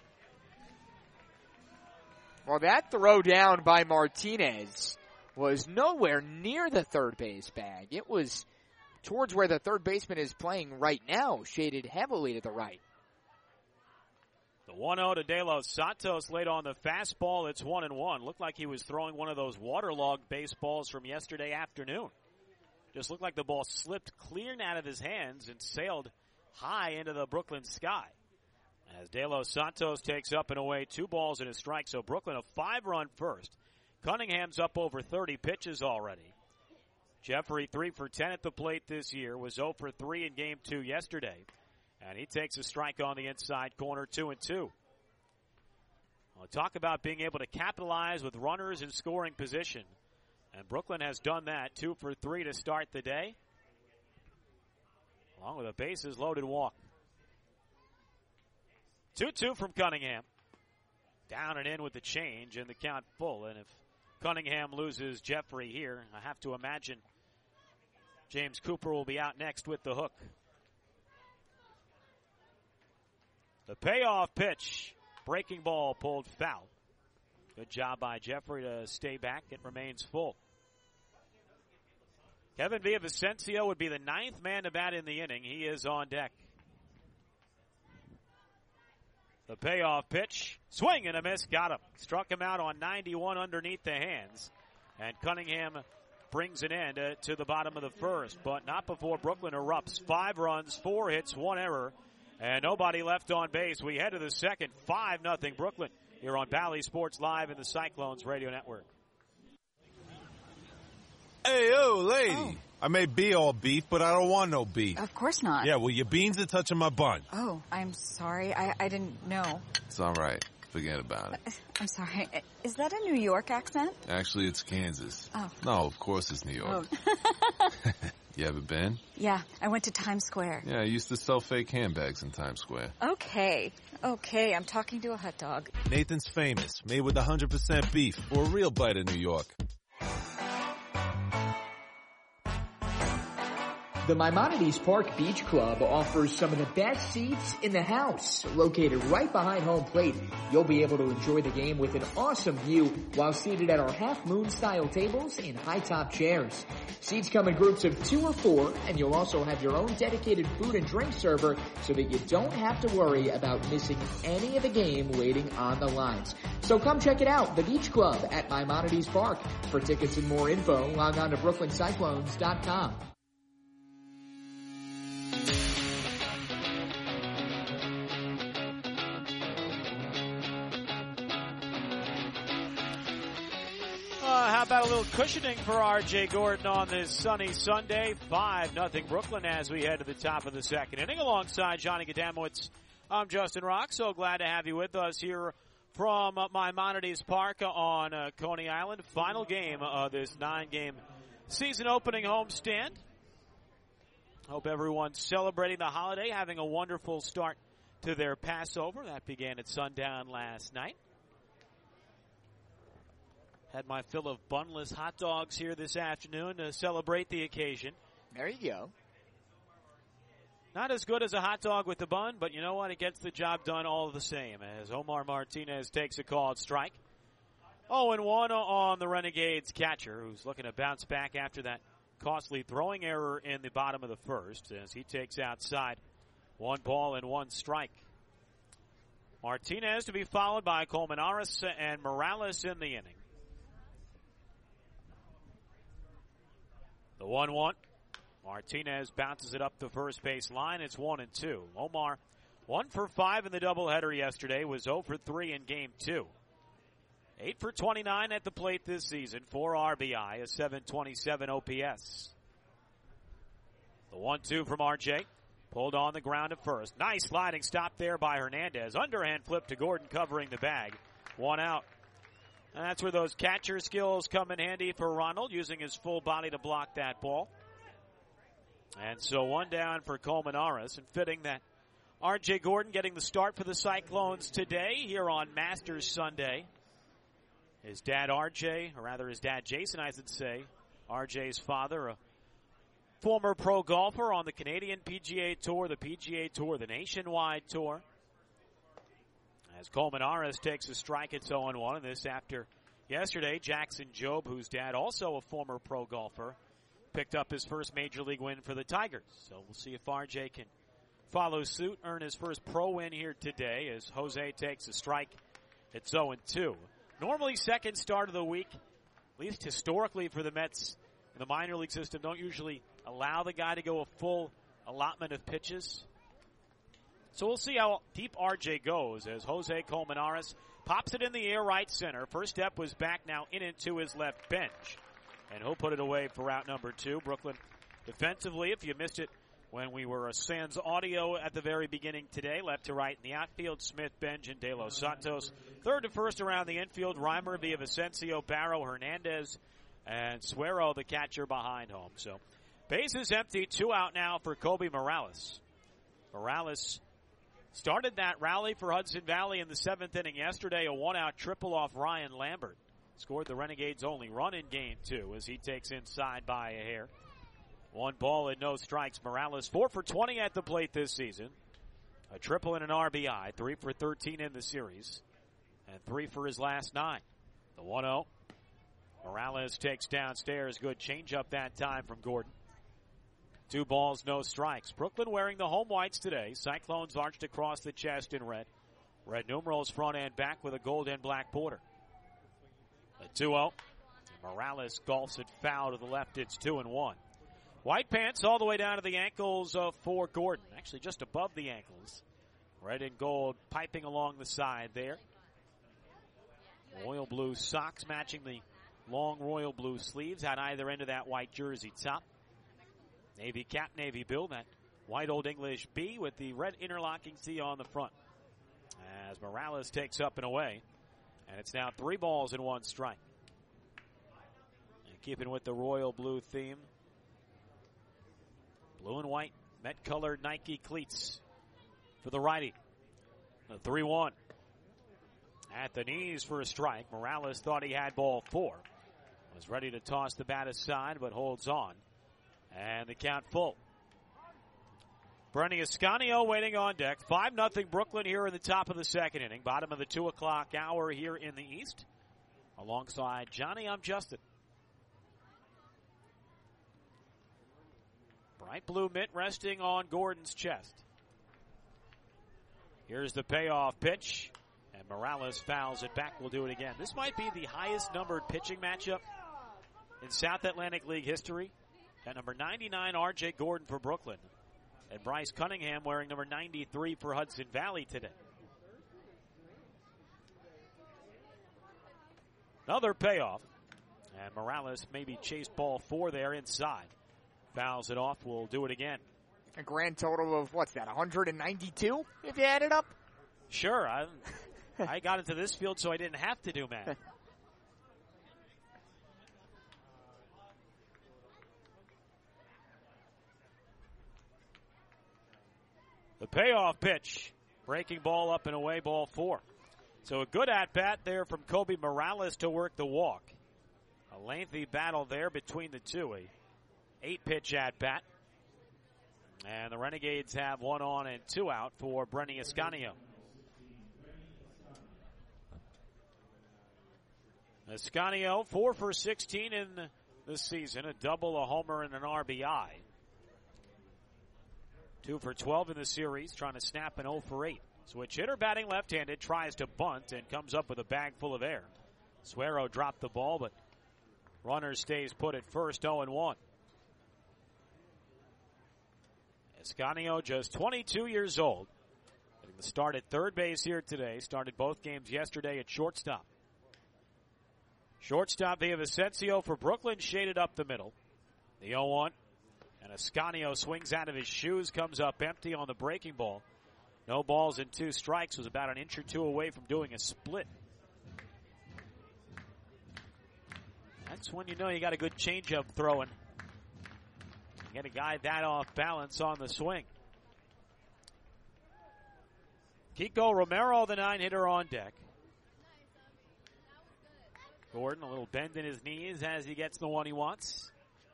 [SPEAKER 3] Well, that throw down by Martinez was nowhere near the third base bag. It was towards where the third baseman is playing right now, shaded heavily to the right.
[SPEAKER 2] The one oh to De Los Santos late on the fastball. It's one and one. Looked like he was throwing one of those waterlogged baseballs from yesterday afternoon. Just looked like the ball slipped clean out of his hands and sailed high into the Brooklyn sky. As De Los Santos takes up and away two balls and a strike. So Brooklyn a five-run first. Cunningham's up over thirty pitches already. Jeffrey three for ten at the plate this year, was oh for three in game two yesterday. And he takes a strike on the inside corner, two and two. Well, talk about being able to capitalize with runners in scoring position. And Brooklyn has done that, two for three to start the day, along with a bases loaded walk. two two from Cunningham. Down and in with the change and the count full. And if Cunningham loses Jeffrey here, I have to imagine James Cooper will be out next with the hook. The payoff pitch. Breaking ball pulled foul. Good job by Jeffrey to stay back. It remains full. Kevin Villavicencio would be the ninth man to bat in the inning. He is on deck. The payoff pitch, swing and a miss, got him. Struck him out on ninety-one underneath the hands. And Cunningham brings an end uh, to the bottom of the first, but not before Brooklyn erupts. Five runs, four hits, one error, and nobody left on base. We head to the second, five nothing Brooklyn here on Bally Sports Live in the Cyclones Radio Network.
[SPEAKER 8] Hey, yo, lady.
[SPEAKER 9] Oh.
[SPEAKER 8] I may be all beef, but I don't want no beef.
[SPEAKER 9] Of course not.
[SPEAKER 8] Yeah, well, your beans are touching my bun.
[SPEAKER 9] Oh, I'm sorry. I, I didn't know.
[SPEAKER 10] It's all right. Forget about it.
[SPEAKER 9] I'm sorry. Is that a New York accent?
[SPEAKER 10] Actually, it's Kansas.
[SPEAKER 9] Oh.
[SPEAKER 10] No, of course it's New York.
[SPEAKER 9] Oh.
[SPEAKER 10] You ever been?
[SPEAKER 9] Yeah, I went to Times Square.
[SPEAKER 10] Yeah, I used to sell fake handbags in Times Square.
[SPEAKER 9] Okay. Okay, I'm talking to a hot dog.
[SPEAKER 8] Nathan's Famous, made with one hundred percent beef for a real bite of New York.
[SPEAKER 3] The Maimonides Park Beach Club offers some of the best seats in the house. Located right behind home plate, you'll be able to enjoy the game with an awesome view while seated at our half-moon style tables and high-top chairs. Seats come in groups of two or four, and you'll also have your own dedicated food and drink server so that you don't have to worry about missing any of the game waiting on the lines. So come check it out, the Beach Club at Maimonides Park. For tickets and more info, log on to brooklyn cyclones dot com.
[SPEAKER 2] How about a little cushioning for R J Gordon on this sunny Sunday? five nothing Brooklyn as we head to the top of the second inning. Alongside Johnny Gadamowitz, I'm Justin Rock. So glad to have you with us here from uh, Maimonides Park on uh, Coney Island. Final game of this nine-game season opening homestand. Hope everyone's celebrating the holiday, having a wonderful start to their Passover. That began at sundown last night. Had my fill of bunless hot dogs here this afternoon to celebrate the occasion.
[SPEAKER 3] There you go.
[SPEAKER 2] Not as good as a hot dog with the bun, but you know what? It gets the job done all the same as Omar Martinez takes a called strike. oh and one on the Renegades catcher, who's looking to bounce back after that costly throwing error in the bottom of the first as he takes outside. One ball and one strike. Martinez to be followed by Colmenares and Morales in the inning. The one one. Martinez bounces it up the first base line. It's one and two. Omar, one for five in the doubleheader yesterday, was oh for three in game two. eight for twenty-nine at the plate this season, four R B I, a seven twenty-seven O P S. The one two from R J. Pulled on the ground at first. Nice sliding stop there by Hernandez. Underhand flip to Gordon covering the bag. One out. And that's where those catcher skills come in handy for Ronald, using his full body to block that ball. And so one down for Colmenares, and fitting that R J Gordon getting the start for the Cyclones today here on Masters Sunday. His dad R J, or rather his dad Jason, I should say, R J's father, a former pro golfer on the Canadian P G A Tour, the P G A Tour, the Nationwide Tour. As Colmenares takes a strike, it's oh and one, and this after yesterday, Jackson Jobe, whose dad also a former pro golfer, picked up his first major league win for the Tigers. So we'll see if R J can follow suit, earn his first pro win here today as Jose takes a strike. It's oh and two. Normally second start of the week, at least historically for the Mets in the minor league system, don't usually allow the guy to go a full allotment of pitches. So we'll see how deep R J goes as Jose Colmenares pops it in the air right center. First step was back, now in into his left bench. And he'll put it away for out number two. Brooklyn defensively, if you missed it when we were a Sans audio at the very beginning today, left to right in the outfield, Smith, Benj, and De Los Santos. Third to first around the infield, Reimer, Villavicencio, Barrow, Hernandez, and Suero, the catcher, behind home. So bases empty, two out now for Kobe Morales. Morales started that rally for Hudson Valley in the seventh inning yesterday, a one-out triple off Ryan Lambert. Scored the Renegades' only run in game two as he takes inside by a hair. One ball and no strikes. Morales four for twenty at the plate this season. A triple and an R B I, three for thirteen in the series, and three for his last nine. The one oh. Morales takes downstairs. Good changeup that time from Gordon. Two balls, no strikes. Brooklyn wearing the home whites today. Cyclones arched across the chest in red. Red numerals front and back with a gold and black border. The two oh. Morales golfs it foul to the left. It's two and one. White pants all the way down to the ankles uh, for Gordon. Actually just above the ankles. Red and gold piping along the side there. Royal blue socks matching the long royal blue sleeves at either end of that white jersey top. Navy cap, navy bill, that white Old English B with the red interlocking C on the front. As Morales takes up and away. And it's now three balls and one strike. And keeping with the royal blue theme. Blue and white, Met-colored Nike cleats for the righty. The three one. At the knees for a strike. Morales thought he had ball four. Was ready to toss the bat aside, but holds on. And the count full. Brenny Ascanio waiting on deck. five nothing Brooklyn here in the top of the second inning. Bottom of the two o'clock hour here in the East. Alongside Johnny, I'm Justin. Bright blue mitt resting on Gordon's chest. Here's the payoff pitch. And Morales fouls it back. We'll do it again. This might be the highest numbered pitching matchup in South Atlantic League history. At number ninety-nine, R J Gordon for Brooklyn. And Bryce Cunningham wearing number ninety-three for Hudson Valley today. Another payoff. And Morales maybe chased ball four there inside. Fouls it off. We'll do it again.
[SPEAKER 3] A grand total of, what's that, one hundred ninety-two if you add it up?
[SPEAKER 2] Sure. I, I got into this field so I didn't have to do math. The payoff pitch. Breaking ball up and away, ball four. So a good at-bat there from Kobe Morales to work the walk. A lengthy battle there between the two. A eight-pitch at-bat. And the Renegades have one on and two out for Brenny Ascanio. Ascanio, four for sixteen in this season. A double, a homer, and an R B I. two for twelve in the series, trying to snap an oh for eight. Switch hitter batting left-handed, tries to bunt and comes up with a bag full of air. Suero dropped the ball, but runner stays put at first, oh and one. Ascanio, just twenty-two years old. Getting the start at third base here today. Started both games yesterday at shortstop. Shortstop Villavicencio for Brooklyn, shaded up the middle. The oh one. And Ascanio swings out of his shoes, comes up empty on the breaking ball. No balls and two strikes, was about an inch or two away from doing a split. That's when you know you got a good changeup throwing. Get a guy that off balance on the swing. Kiko Romero, the nine hitter, on deck. Gordon, a little bend in his knees as he gets the one he wants.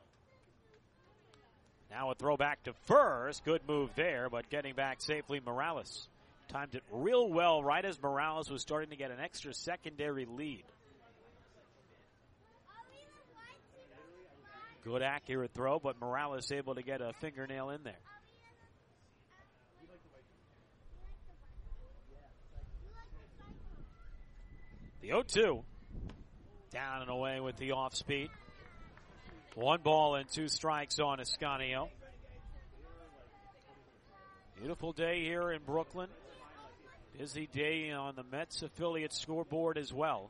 [SPEAKER 2] Now a throw back to first. Good move there, but getting back safely Morales. Timed it real well right as Morales was starting to get an extra secondary lead. Good accurate throw, but Morales able to get a fingernail in there. The oh two. Down and away with the off speed. One ball and two strikes on Ascanio. Beautiful day here in Brooklyn. Busy day on the Mets affiliate scoreboard as well.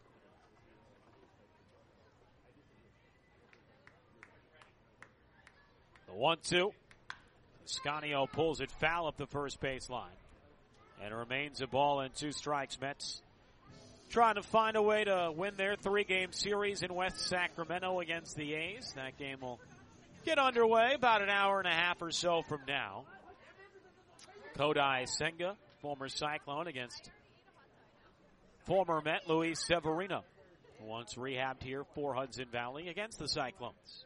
[SPEAKER 2] The one two. Ascanio pulls it foul up the first base line. And it remains a ball and two strikes. Mets trying to find a way to win their three-game series in West Sacramento against the A's. That game will get underway about an hour and a half or so from now. Kodai Senga, former Cyclone, against former Met Luis Severino, who once rehabbed here for Hudson Valley against the Cyclones.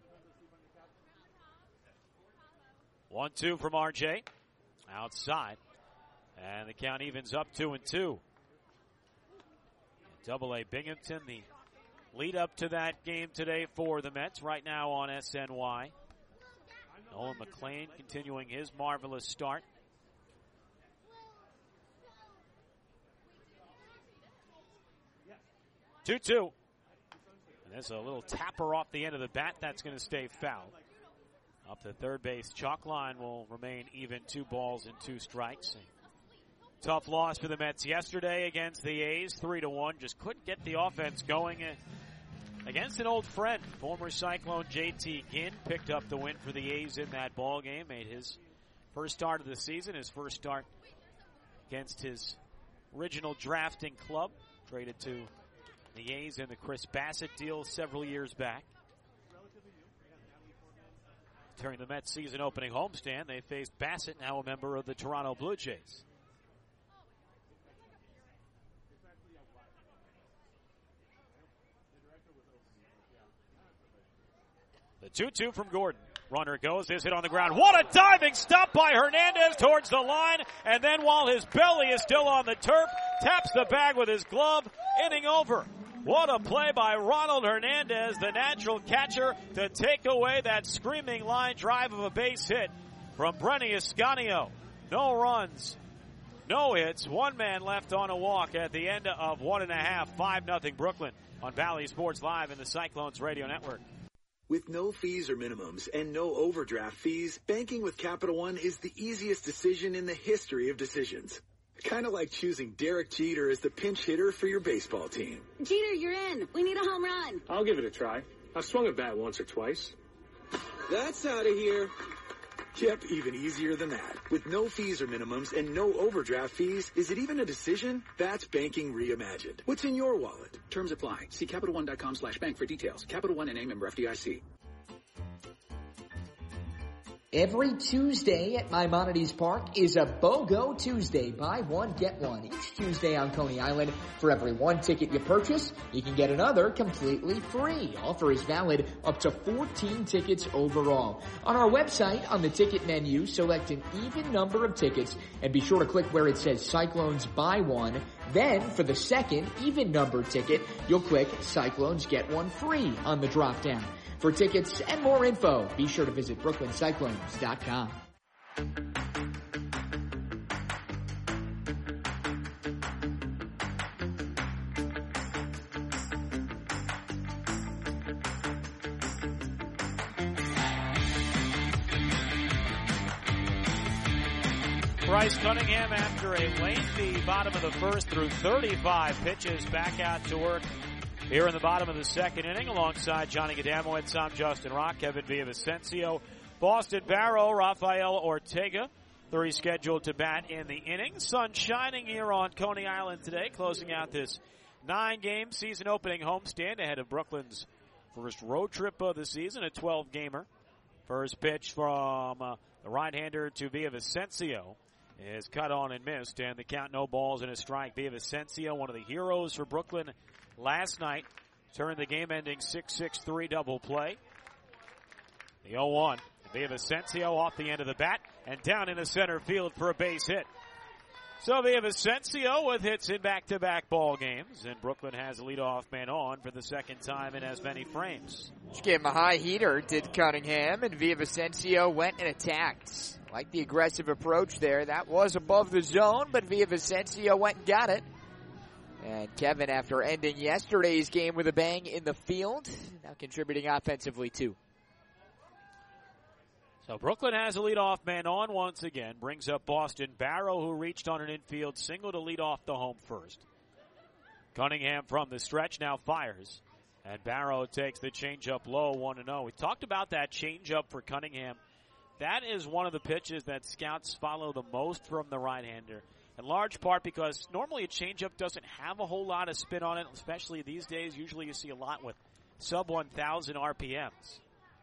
[SPEAKER 2] one two from R J. Outside. And the count evens up two and two. Double A Binghamton, the lead up to that game today for the Mets, right now on S N Y. Nolan McLean continuing his marvelous start. two two. And there's a little tapper off the end of the bat. That's going to stay foul. Up the third base chalk line will remain even, two balls and two strikes. Tough loss for the Mets yesterday against the A's, three to one. Just couldn't get the offense going against an old friend. Former Cyclone J T Ginn picked up the win for the A's in that ball game. Made his first start of the season, his first start against his original drafting club. Traded to the A's in the Chris Bassett deal several years back. During the Mets season opening homestand, they faced Bassett, now a member of the Toronto Blue Jays. The two two from Gordon. Runner goes, is hit on the ground. What a diving stop by Hernandez towards the line. And then while his belly is still on the turf, taps the bag with his glove. Inning over. What a play by Ronald Hernandez, the natural catcher, to take away that screaming line drive of a base hit from Brenny Escanio. No runs, no hits, one man left on a walk at the end of one and a half, five nothing Brooklyn on Valley Sports Live in the Cyclones Radio Network.
[SPEAKER 11] With no fees or minimums and no overdraft fees, banking with Capital One is the easiest decision in the history of decisions. Kind of like choosing Derek Jeter as the pinch hitter for your baseball team.
[SPEAKER 12] Jeter, you're in. We need a home run.
[SPEAKER 13] I'll give it a try. I've swung a bat once or twice.
[SPEAKER 11] That's out of here. Yep, even easier than that. With no fees or minimums and no overdraft fees, is it even a decision? That's banking reimagined. What's in your wallet?
[SPEAKER 14] Terms apply. See CapitalOne.com slash bank for details. Capital One N A member F D I C.
[SPEAKER 3] Every Tuesday at Maimonides Park is a BOGO Tuesday. Buy one, get one. Each Tuesday on Coney Island, for every one ticket you purchase, you can get another completely free. Offer is valid up to fourteen tickets overall. On our website, on the ticket menu, select an even number of tickets and be sure to click where it says Cyclones Buy One. Then, for the second even number ticket, you'll click Cyclones Get One Free on the drop-down. For tickets and more info, be sure to visit Brooklyn Cyclones dot com.
[SPEAKER 2] Bryce Cunningham, after a lengthy bottom of the first, through thirty-five pitches, back out to work here in the bottom of the second inning, alongside Johnny Gadamowitz, I'm Justin Rock, Kevin Villavicencio, Boston Barrow, Rafael Ortega. Three scheduled to bat in the inning. Sun shining here on Coney Island today, closing out this nine-game season-opening homestand ahead of Brooklyn's first road trip of the season, a twelve-gamer. First pitch from uh, the right-hander to Villavicencio is cut on and missed, and the count no balls and a strike. Villavicencio, one of the heroes for Brooklyn last night, turned the game-ending six six three double play. The oh one. Villavicencio off the end of the bat and down into center field for a base hit. So Villavicencio with hits in back-to-back ball games, and Brooklyn has a leadoff man on for the second time in as many frames.
[SPEAKER 3] Just gave him a high heater, did Cunningham, and Villavicencio went and attacked. Like the aggressive approach there. That was above the zone, but Villavicencio went and got it. And Kevin, after ending yesterday's game with a bang in the field, now contributing offensively too.
[SPEAKER 2] So Brooklyn has a leadoff man on once again. Brings up Boston Barrow, who reached on an infield single to lead off the home first. Cunningham from the stretch now fires. And Barrow takes the changeup low, one and oh. We talked about that changeup for Cunningham. That is one of the pitches that scouts follow the most from the right-hander. In large part because normally a changeup doesn't have a whole lot of spin on it, especially these days. Usually you see a lot with sub one thousand R P Ms.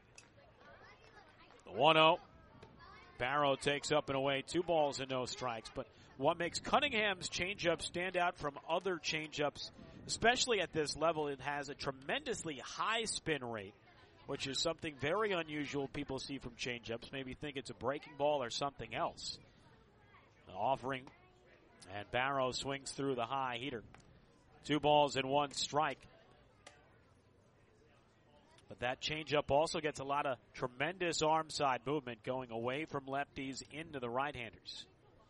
[SPEAKER 2] The one oh. Barrow takes up and away, two balls and no strikes. But what makes Cunningham's changeup stand out from other changeups, especially at this level, it has a tremendously high spin rate, which is something very unusual people see from changeups. Maybe think it's a breaking ball or something else. The offering, and Barrow swings through the high heater. Two balls and one strike. But that changeup also gets a lot of tremendous arm side movement going away from lefties into the right-handers.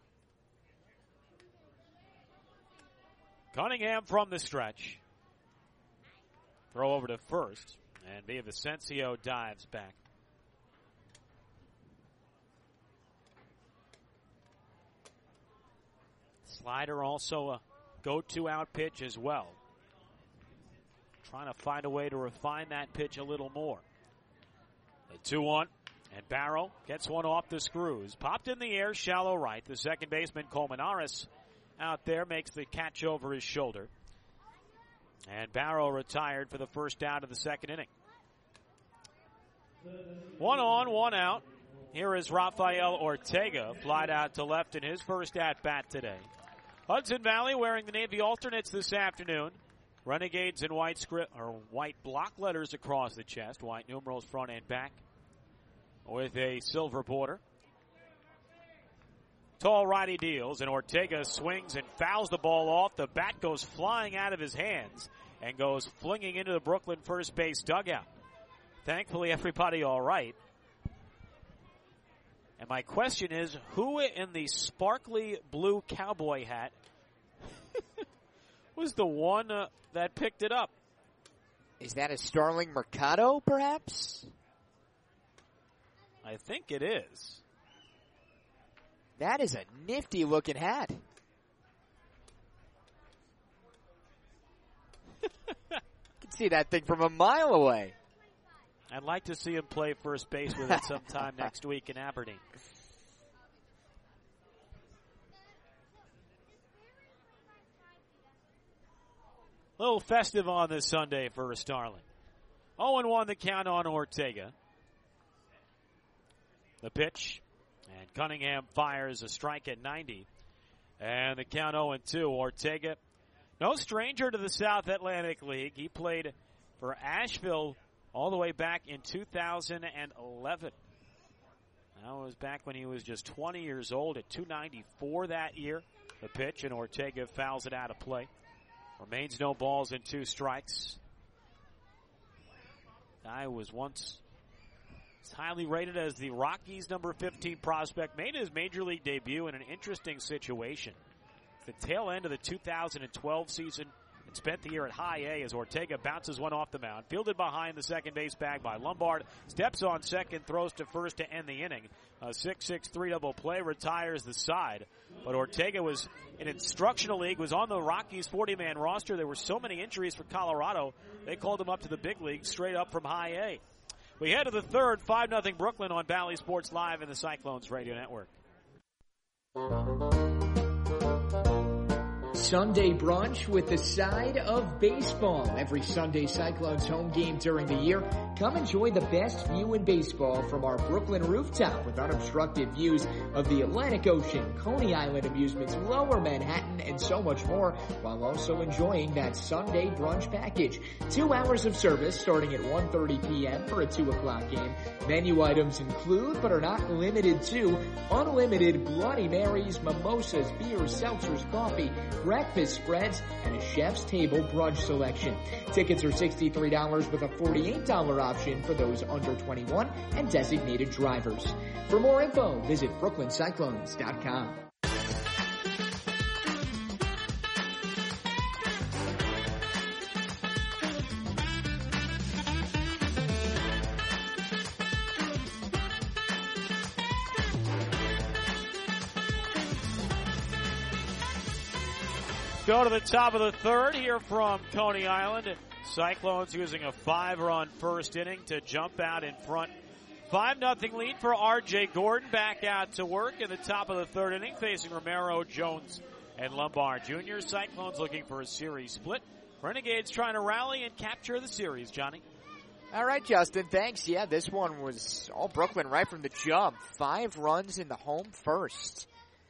[SPEAKER 2] Cunningham from the stretch. Throw over to first, and Villavicencio dives back. Slider also a go-to out pitch as well. Trying to find a way to refine that pitch a little more. The two one, and Barrow gets one off the screws. Popped in the air, shallow right. The second baseman, Colmenares, out there makes the catch over his shoulder. And Barrow retired for the first out of the second inning. One on, one out. Here is Rafael Ortega, flied out to left in his first at-bat today. Hudson Valley wearing the Navy alternates this afternoon. Renegades in white script or white block letters across the chest, white numerals front and back. with a silver border. Tall righty deals, and Ortega swings and fouls the ball off. The bat goes flying out of his hands and goes flinging into the Brooklyn first base dugout. Thankfully, everybody all right. And my question is, who in the sparkly blue cowboy hat was the one uh, that picked it up?
[SPEAKER 3] Is that a Starling Mercado, perhaps?
[SPEAKER 2] I think it is.
[SPEAKER 3] That is a nifty-looking hat. You can see that thing from a mile away.
[SPEAKER 2] I'd like to see him play first base with it sometime next week in Aberdeen. A little festive on this Sunday for Starling. oh and one the count on Ortega. The pitch, and Cunningham fires a strike at ninety. And the count oh and two. Ortega, no stranger to the South Atlantic League. He played for Asheville all the way back in two thousand eleven. That was back when he was just twenty years old at two ninety-four that year. The pitch, and Ortega fouls it out of play. Remains no balls and two strikes. Guy was once highly rated as the Rockies' number fifteen prospect. Made his major league debut in an interesting situation. The tail end of the two thousand twelve season, and spent the year at high A as Ortega bounces one off the mound. Fielded behind the second base bag by Lombard. Steps on second, throws to first to end the inning. A six six three double play retires the side. But Ortega was in instructional league, was on the Rockies forty-man roster. There were so many injuries for Colorado, they called him up to the big league straight up from high A. We head to the third, five nothing Brooklyn on Bally Sports Live in the Cyclones Radio Network.
[SPEAKER 3] Sunday brunch with the side of baseball. Every Sunday Cyclones home game during the year. Come enjoy the best view in baseball from our Brooklyn rooftop with unobstructed views of the Atlantic Ocean, Coney Island amusements, Lower Manhattan, and so much more, while also enjoying that Sunday brunch package. Two hours of service starting at one thirty p.m. for a two o'clock game. Menu items include, but are not limited to, unlimited Bloody Marys, mimosas, beers, seltzers, coffee, breakfast spreads, and a chef's table brunch selection. Tickets are sixty-three dollars with a forty-eight dollars option for those under twenty-one and designated drivers. For more info, visit brooklyn cyclones dot com.
[SPEAKER 2] Go to the top of the third here from Coney Island. Cyclones using a five-run first inning to jump out in front. five nothing lead for R J Gordon, back out to work in the top of the third inning, facing Romero, Jones, and Lombard Junior Cyclones looking for a series split. Renegades trying to rally and capture the series, Johnny.
[SPEAKER 3] All right, Justin, thanks. Yeah, this one was all Brooklyn right from the jump. Five runs in the home first.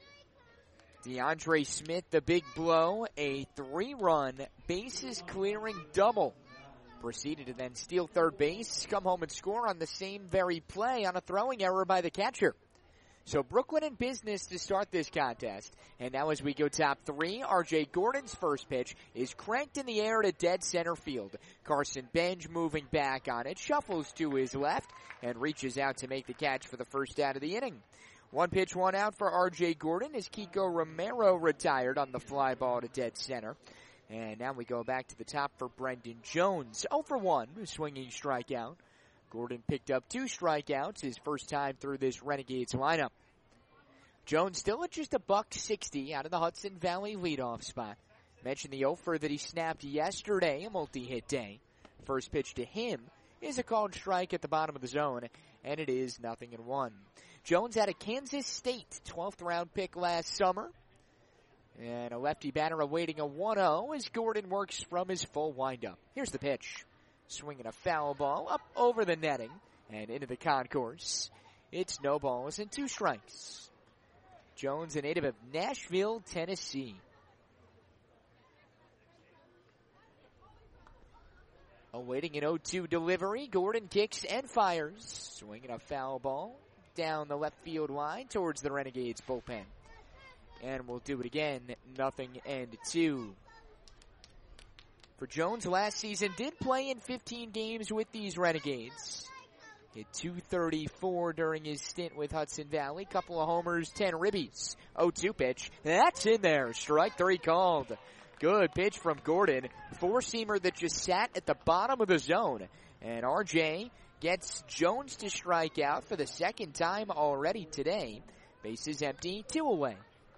[SPEAKER 3] DeAndre Smith, the big blow, a three-run bases-clearing double. Proceeded to then steal third base, come home and score on the same very play on a throwing error by the catcher. So Brooklyn in business to start this contest. And now as we go top three, R J Gordon's first pitch is cranked in the air to dead center field. Carson Benj moving back on it, shuffles to his left, and reaches out to make the catch for the first out of the inning. One pitch, one out for R J Gordon as Kiko Romero retired on the fly ball to dead center. And now we go back to the top for Brendan Jones. oh for one, a swinging strikeout. Gordon picked up two strikeouts, his first time through this Renegades lineup. Jones still at just a buck sixty out of the Hudson Valley leadoff spot. Mentioned the offer that he snapped yesterday, a multi-hit day. First pitch to him is a called strike at the bottom of the zone, and it is nothing and one. Jones had a Kansas State twelfth round pick last summer. And a lefty batter awaiting a one oh as Gordon works from his full windup. Here's the pitch. Swinging a foul ball up over the netting and into the concourse. It's no balls and two strikes. Jones, a native of Nashville, Tennessee. Awaiting an oh two delivery. Gordon kicks and fires. Swinging a foul ball down the left field line towards the Renegades bullpen. And we'll do it again. Nothing and two. For Jones, last season did play in fifteen games with these Renegades. Hit two thirty-four during his stint with Hudson Valley. Couple of homers, ten ribbies. oh two pitch. That's in there. Strike three called. Good pitch from Gordon. Four-seamer that just sat at the bottom of the zone. And R J gets Jones to strike out for the second time already today. Bases empty, two away.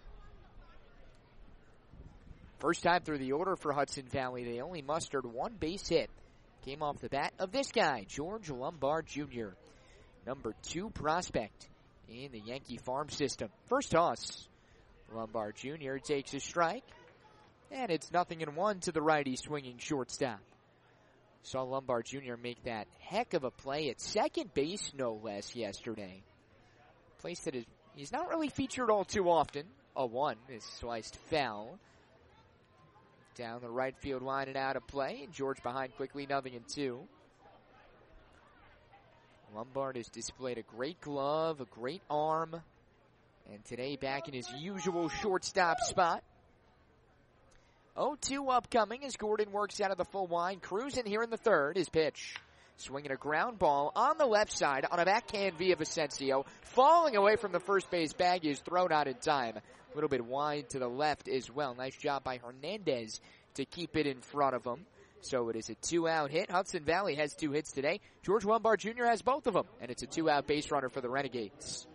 [SPEAKER 3] First time through the order for Hudson Valley, they only mustered one base hit. Came off the bat of this guy, George Lombard Junior Number two prospect in the Yankee farm system. First toss. Lombard Junior takes a strike. And it's nothing in one to the righty swinging shortstop. Saw Lombard Junior make that heck of a play at second base, no less, yesterday. Place that is, he's not really featured all too often. A one is sliced foul. Down the right field line and out of play. And George behind quickly, nothing and two. Lombard has displayed a great glove, a great arm. And today back in his usual shortstop spot. oh two upcoming as Gordon works out of the full line. Cruising here in the third. His pitch. Swinging a ground ball on the left side on a backhand via Vicencio. Falling away from the first base bag is thrown out in time. A little bit wide to the left as well. Nice job by Hernandez to keep it in front of him. So it is a two-out hit. Hudson Valley has two hits today. George Lombard Junior has both of them. And it's a two-out base runner for the Renegades.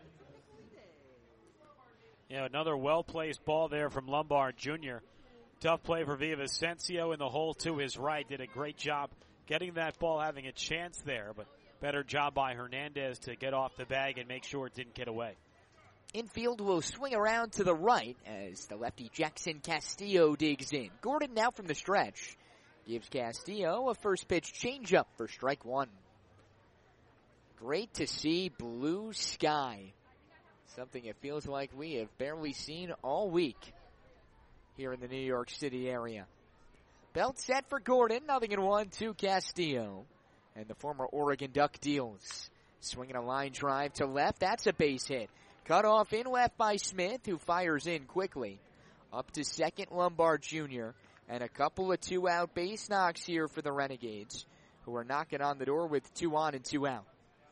[SPEAKER 2] Yeah, another well-placed ball there from Lombard Junior Tough play for Villavicencio in the hole to his right. Did a great job getting that ball, having a chance there. But better job by Hernandez to get off the bag and make sure it didn't get away.
[SPEAKER 3] Infield will swing around to the right as the lefty Jackson Castillo digs in. Gordon now from the stretch gives Castillo a first pitch changeup for strike one. Great to see blue sky. Something it feels like we have barely seen all week here in the New York City area. Belt set for Gordon, nothing in one to Castillo. And the former Oregon Duck deals. Swinging a line drive to left, that's a base hit. Cut off in left by Smith, who fires in quickly. Up to second, Lombard Junior And a couple of two-out base knocks here for the Renegades, who are knocking on the door with two on and two out.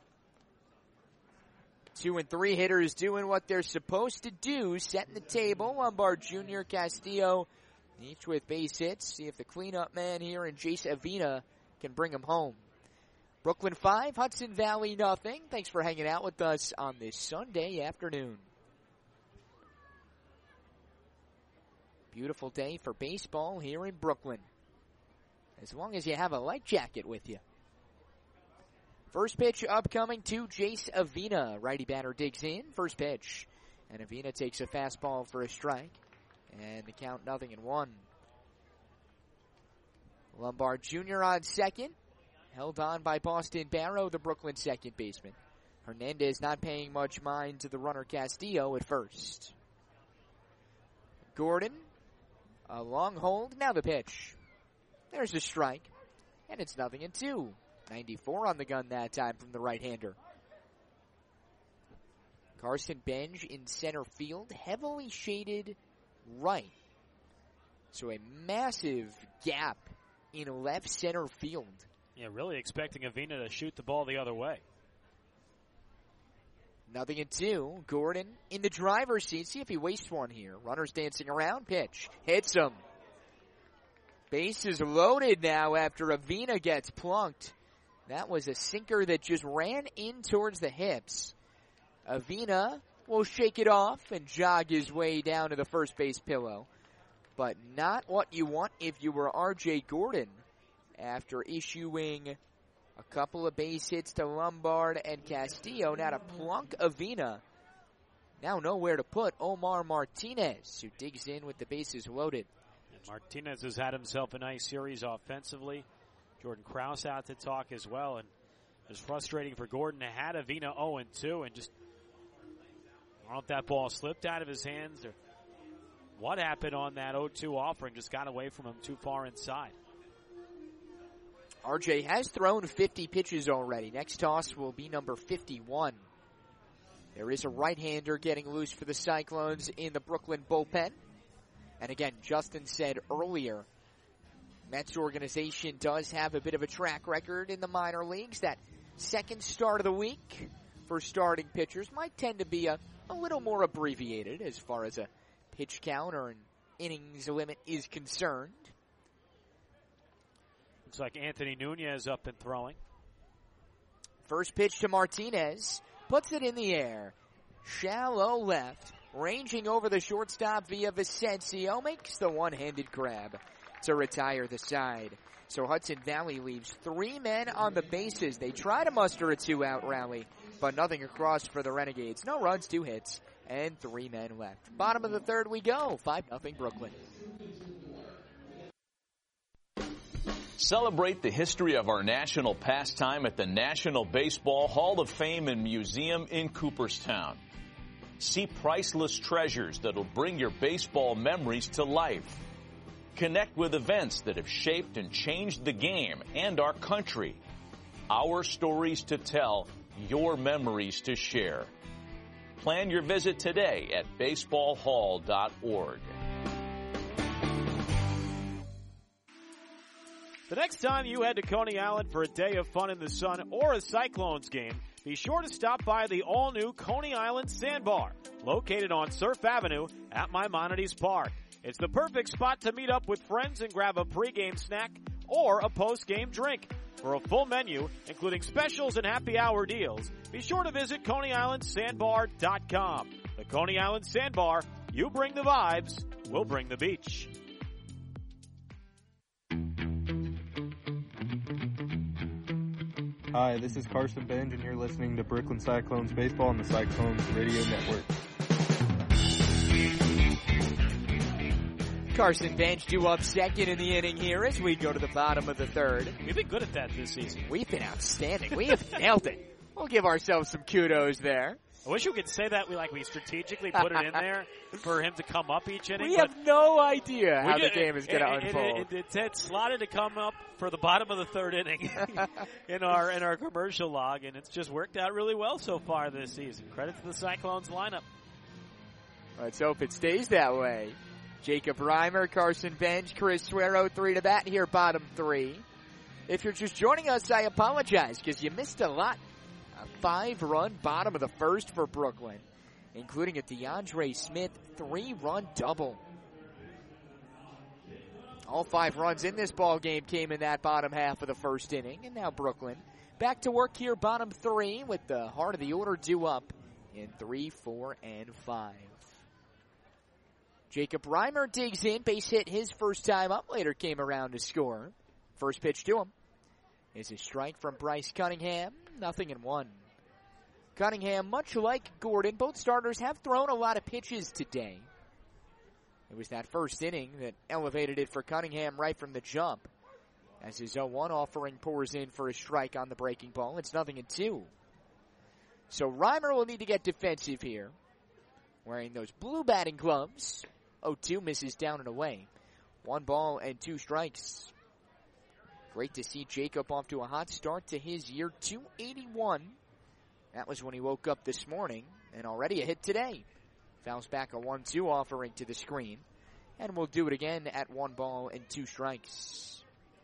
[SPEAKER 3] Two and three hitters doing what they're supposed to do, setting the table. Lombard Junior, Castillo, each with base hits. See if the cleanup man here and Jace Avina can bring them home. Brooklyn five, Hudson Valley nothing. Thanks for hanging out with us on this Sunday afternoon. Beautiful day for baseball here in Brooklyn, as long as you have a light jacket with you. First pitch upcoming to Jace Avina. Righty batter digs in. First pitch. And Avina takes a fastball for a strike. And the count nothing in one. Lombard Junior on second. Held on by Boston Barrow, the Brooklyn second baseman. Hernandez not paying much mind to the runner Castillo at first. Gordon, a long hold, now the pitch. There's a strike, and it's nothing in two. ninety-four on the gun that time from the right-hander. Carson Benj in center field, heavily shaded right. So a massive gap in left center field.
[SPEAKER 2] Yeah, really expecting Avina to shoot the ball the other way.
[SPEAKER 3] Nothing in two. Gordon in the driver's seat. See if he wastes one here. Runners dancing around. Pitch. Hits him. Base is loaded now after Avina gets plunked. That was a sinker that just ran in towards the hips. Avina will shake it off and jog his way down to the first base pillow. But not what you want if you were R J Gordon after issuing a couple of base hits to Lombard and Castillo. Now to plunk Avina. Now nowhere to put Omar Martinez, who digs in with the bases loaded.
[SPEAKER 2] And Martinez has had himself a nice series offensively. Jordan Krause out to talk as well. And it's frustrating for Gordon to have Avina oh and two and just, I don't know if that ball slipped out of his hands or what happened on that oh two offering. Just got away from him too far inside.
[SPEAKER 3] R J has thrown fifty pitches already. Next toss will be number fifty-one. There is a right-hander getting loose for the Cyclones in the Brooklyn bullpen. And again, Justin said earlier, Mets organization does have a bit of a track record in the minor leagues. That second start of the week for starting pitchers might tend to be a, a little more abbreviated as far as a pitch count or an innings limit is concerned.
[SPEAKER 2] Looks like Anthony Nunez up and throwing.
[SPEAKER 3] First pitch to Martinez. Puts it in the air. Shallow left. Ranging over the shortstop via Vicencio. Makes the one-handed grab to retire the side. So Hudson Valley leaves three men on the bases. They try to muster a two-out rally, but nothing across for the Renegades. No runs, two hits, and three men left. Bottom of the third we go. five nothing Brooklyn.
[SPEAKER 15] Celebrate the history of our national pastime at the National Baseball Hall of Fame and Museum in Cooperstown. See priceless treasures that'll bring your baseball memories to life. Connect with events that have shaped and changed the game and our country. Our stories to tell, your memories to share. Plan your visit today at baseball hall dot org.
[SPEAKER 2] The next time you head to Coney Island for a day of fun in the sun or a Cyclones game, be sure to stop by the all-new Coney Island Sandbar, located on Surf Avenue at Maimonides Park. It's the perfect spot to meet up with friends and grab a pregame snack or a postgame drink. For a full menu, including specials and happy hour deals, be sure to visit coney island sandbar dot com. The Coney Island Sandbar, you bring the vibes, we'll bring the beach.
[SPEAKER 16] Hi, this is Carson Benj, and you're listening to Brooklyn Cyclones Baseball on the Cyclones Radio Network.
[SPEAKER 3] Carson Benj due up second in the inning here as we go to the bottom of the third.
[SPEAKER 2] We've been good at that this season.
[SPEAKER 3] We've been outstanding. We have nailed it. We'll give ourselves some kudos there.
[SPEAKER 2] I wish we could say that we like we strategically put it in there for him to come up each inning.
[SPEAKER 3] We have no idea how
[SPEAKER 2] did,
[SPEAKER 3] the game is going to unfold.
[SPEAKER 2] It, it, it, it slotted to come up for the bottom of the third inning in our in our commercial log, and it's just worked out really well so far this season. Credit to the Cyclones lineup.
[SPEAKER 3] Let's hope it stays that way. Jacob Reimer, Carson Benj, Chris Suero, three to bat here, bottom three. If you're just joining us, I apologize because you missed a lot. A five-run bottom of the first for Brooklyn, including a DeAndre Smith three-run double. All five runs in this ball game came in that bottom half of the first inning, and now Brooklyn back to work here, bottom three, with the heart of the order due up in three, four, and five. Jacob Reimer digs in, base hit his first time up, later came around to score. First pitch to him is a strike from Bryce Cunningham, nothing in one. Cunningham, much like Gordon, both starters have thrown a lot of pitches today. It was that first inning that elevated it for Cunningham right from the jump. As his oh one offering pours in for a strike on the breaking ball, it's nothing in two. So Reimer will need to get defensive here. Wearing those blue batting gloves. oh two misses down and away. One ball and two strikes. Great to see Jacob off to a hot start to his year two eighty-one. That was when he woke up this morning, and already a hit today. Fouls back a one two offering to the screen, and we'll do it again at one ball and two strikes.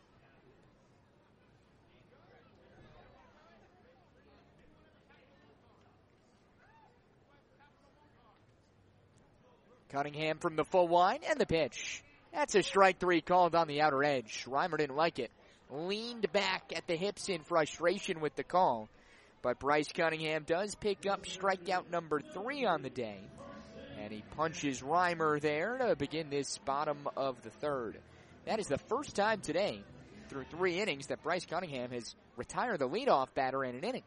[SPEAKER 3] Cunningham from the full line, and the pitch. That's a strike three called on the outer edge. Reimer didn't like it. Leaned back at the hips in frustration with the call. But Bryce Cunningham does pick up strikeout number three on the day. And he punches Reimer there to begin this bottom of the third. That is the first time today, through three innings, that Bryce Cunningham has retired the leadoff batter in an inning.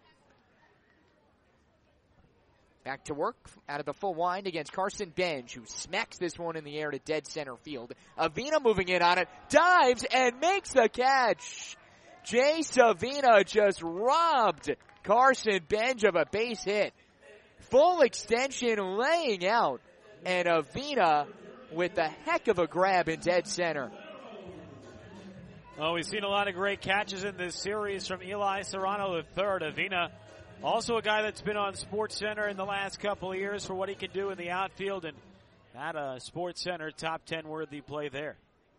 [SPEAKER 3] Back to work out of the full wind against Carson Benj, who smacks this one in the air to dead center field. Avina moving in on it, dives and makes the catch. Jay Savina just robbed Carson Benj of a base hit. Full extension laying out, and Avina with a heck of a grab in dead center.
[SPEAKER 2] Well, we've seen a lot of great catches in this series from Eli Serrano the third. Avina, also a guy that's been on SportsCenter in the last couple of years for what he can do in the outfield, and had a SportsCenter top ten worthy play there.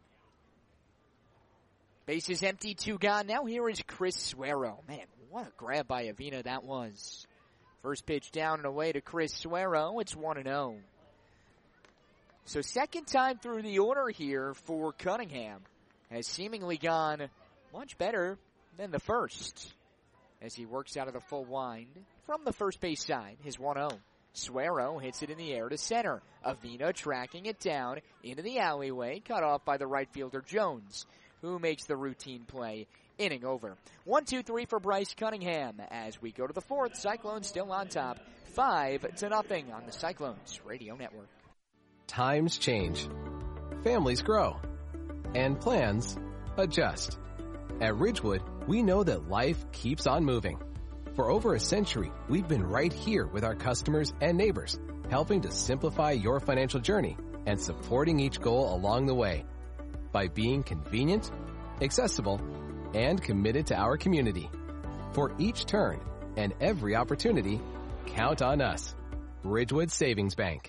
[SPEAKER 3] Bases empty, two gone. Now here is Chris Suero. Man, what a grab by Avina that was. First pitch down and away to Chris Suero. It's one and oh. So second time through the order here for Cunningham. Has seemingly gone much better than the first as he works out of the full wind from the first base side. His one oh. Suero hits it in the air to center. Avina tracking it down into the alleyway, cut off by the right fielder Jones, who makes the routine play. Inning over. One, two, three for Bryce Cunningham as we go to the fourth. Cyclones still on top, five to nothing on the Cyclones Radio Network.
[SPEAKER 17] Times change, families grow, and plans adjust. At Ridgewood, we know that life keeps on moving. For over a century, we've been right here with our customers and neighbors, helping to simplify your financial journey and supporting each goal along the way by being convenient, accessible, and committed to our community. For each turn and every opportunity, count on us. Ridgewood Savings Bank.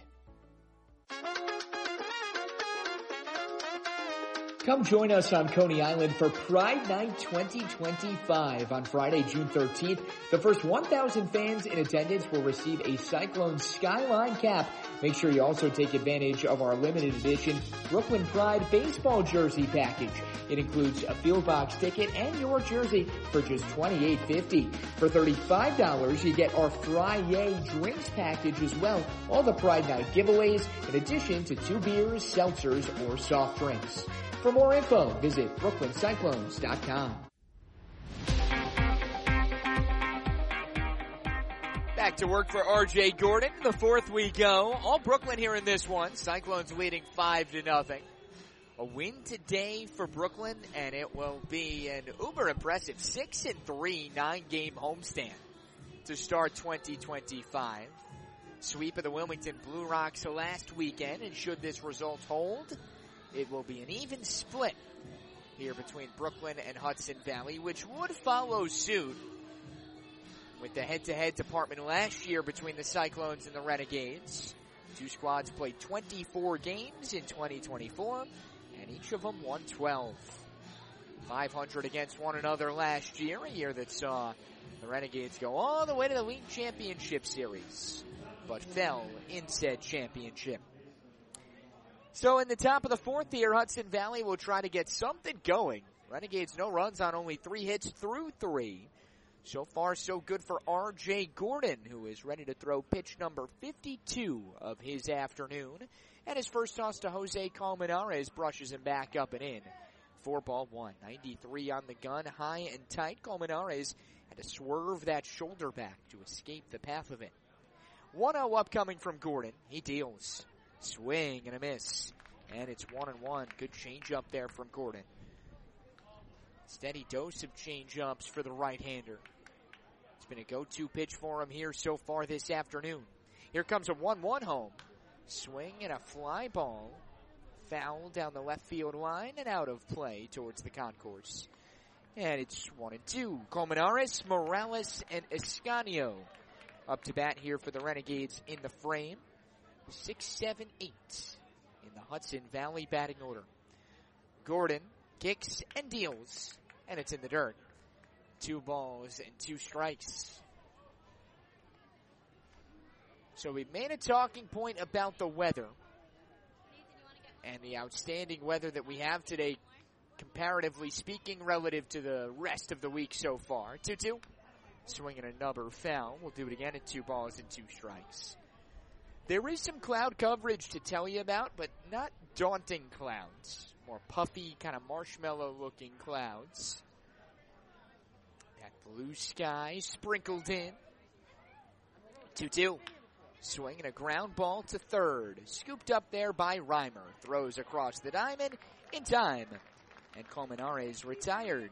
[SPEAKER 3] Come join us on Coney Island for Pride Night twenty twenty-five on Friday, June thirteenth. The first one thousand fans in attendance will receive a Cyclone Skyline cap. Make sure you also take advantage of our limited edition Brooklyn Pride baseball jersey package. It includes a field box ticket and your jersey for just twenty-eight fifty. For thirty-five dollars, you get our Friday drinks package as well. All the Pride Night giveaways, in addition to two beers, seltzers, or soft drinks. For more info, visit brooklyn cyclones dot com. Back to work for R J Gordon. The fourth we go. All Brooklyn here in this one. Cyclones leading five to nothing. A win today for Brooklyn, and it will be an uber impressive six and three nine game homestand to start twenty twenty-five. Sweep of the Wilmington Blue Rocks last weekend, and should this result hold, it will be an even split here between Brooklyn and Hudson Valley, which would follow suit with the head-to-head department last year between the Cyclones and the Renegades. Two squads played twenty-four games in twenty twenty-four, and each of them won twelve. five hundred against one another last year, a year that saw the Renegades go all the way to the league championship series, but fell in said championship. So in the top of the fourth here, Hudson Valley will try to get something going. Renegades no runs on only three hits through three. So far, so good for R J Gordon, who is ready to throw pitch number fifty-two of his afternoon. And his first toss to Jose Colmenares brushes him back up and in. Four ball one, ninety-three on the gun, high and tight. Colmenares had to swerve that shoulder back to escape the path of it. one oh upcoming from Gordon. He deals. Swing and a miss. And it's one and one. Good change up there from Gordon. Steady dose of change ups for the right-hander. It's been a go-to pitch for him here so far this afternoon. Here comes a one one home. Swing and a fly ball. Foul down the left field line and out of play towards the concourse. And it's one and two. Colmenares, Morales, and Escanio up to bat here for the Renegades in the frame. Six, seven, eight in the Hudson Valley batting order. Gordon kicks and deals, and it's in the dirt. Two balls and two strikes. So we've made a talking point about the weather and the outstanding weather that we have today, comparatively speaking, relative to the rest of the week so far. two two. Swinging another foul. We'll do it again at two balls and two strikes. There is some cloud coverage to tell you about, but not daunting clouds. More puffy, kind of marshmallow-looking clouds. That blue sky sprinkled in. two two. Swinging a ground ball to third. Scooped up there by Reimer. Throws across the diamond in time. And Colmenares retired.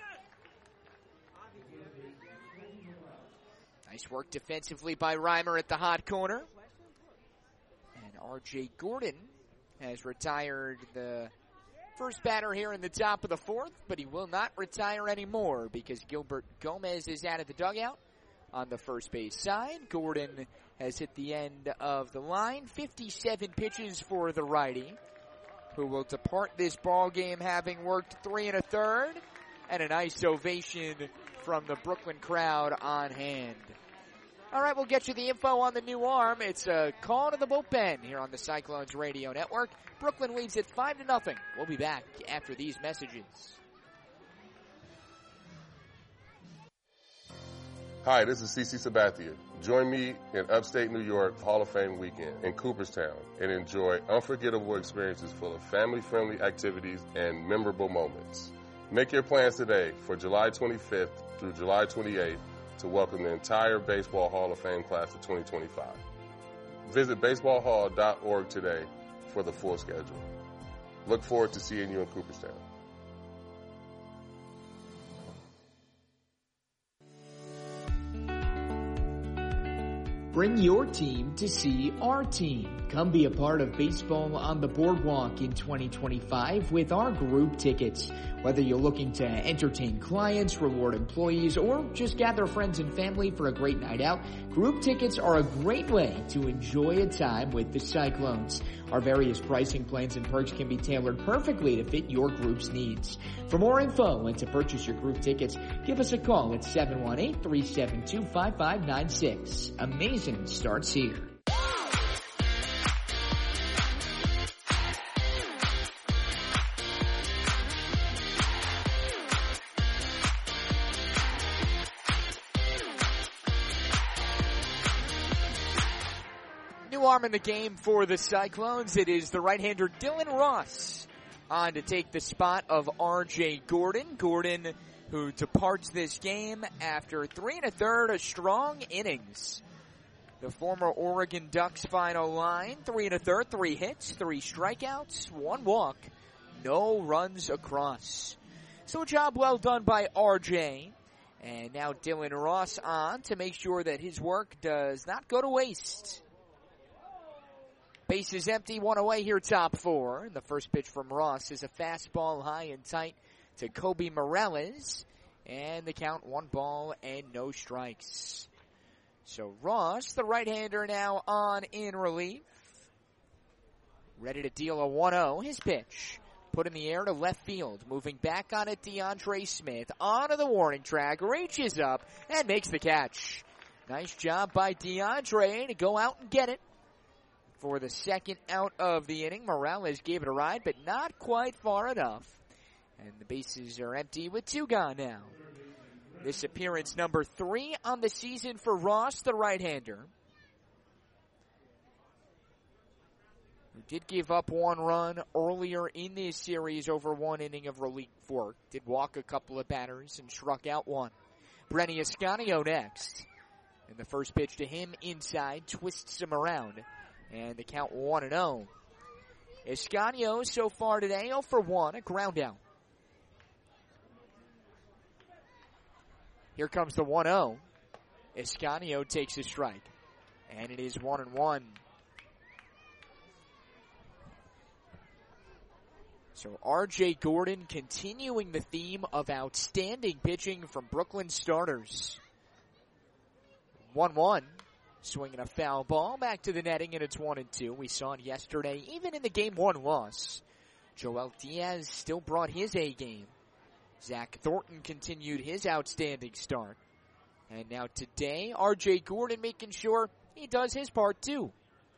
[SPEAKER 3] Nice work defensively by Reimer at the hot corner. And R J Gordon has retired the First batter here in the top of the fourth, but he will not retire anymore because Gilbert Gomez is out of the dugout on the first base side. Gordon has hit the end of the line. fifty-seven pitches for the righty, who will depart this ball game having worked three and a third, and a nice ovation from the Brooklyn crowd on hand. All right, we'll get you the info on the new arm. It's a call to the bullpen here on the Cyclones Radio Network. Brooklyn leads it five to nothing. We'll be back after these messages.
[SPEAKER 18] Hi, this is CeCe Sabathia. Join me in upstate New York Hall of Fame weekend in Cooperstown and enjoy unforgettable experiences full of family-friendly activities and memorable moments. Make your plans today for July twenty-fifth through July twenty-eighth to welcome the entire Baseball Hall of Fame class of twenty twenty-five. Visit baseball hall dot org today for the full schedule. Look forward to seeing you in Cooperstown.
[SPEAKER 3] Bring your team to see our team. Come be a part of Baseball on the Boardwalk in twenty twenty-five with our group tickets. Whether you're looking to entertain clients, reward employees, or just gather friends and family for a great night out, group tickets are a great way to enjoy a time with the Cyclones. Our various pricing plans and perks can be tailored perfectly to fit your group's needs. For more info and to purchase your group tickets, give us a call at seven one eight, three seven two, five five nine six. Amazing starts here. Arm in the game for the Cyclones. It is the right-hander Dylan Ross on to take the spot of R J Gordon. Gordon, who departs this game after three and a third of strong innings. The former Oregon Ducks final line, three and a third, three hits, three strikeouts, one walk, no runs across. So a job well done by R J. And now Dylan Ross on to make sure that his work does not go to waste. Base is empty, one away here, top four. And the first pitch from Ross is a fastball high and tight to Kobe Morales. And the count, one ball and no strikes. So Ross, the right-hander, now on in relief. Ready to deal a one oh. His pitch put in the air to left field. Moving back on it, DeAndre Smith onto the warning track, reaches up and makes the catch. Nice job by DeAndre to go out and get it. For the second out of the inning, Morales gave it a ride, but not quite far enough. And the bases are empty with two gone now. This appearance number three on the season for Ross, the right-hander, who did give up one run earlier in this series over one inning of relief work. Did walk a couple of batters and struck out one. Brenny Ascanio next. And the first pitch to him inside twists him around. And the count one and oh. Ascanio so far today, oh for one, a ground out. Here comes the one oh. Ascanio takes a strike. And it is one and one. So R J Gordon continuing the theme of outstanding pitching from Brooklyn starters. one one. Swinging a foul ball back to the netting, and it's one and two. We saw it yesterday, even in the game one loss. Joel Diaz still brought his A game. Zach Thornton continued his outstanding start. And now today, R J Gordon making sure he does his part too.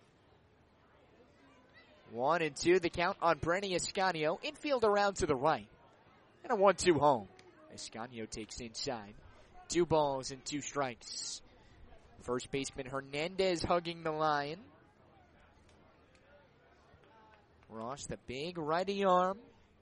[SPEAKER 3] One and two, the count on Brenny Ascanio. Infield around to the right. And a one two home. Ascanio takes inside. Two balls and two strikes. First baseman Hernandez hugging the line. Ross, the big righty arm.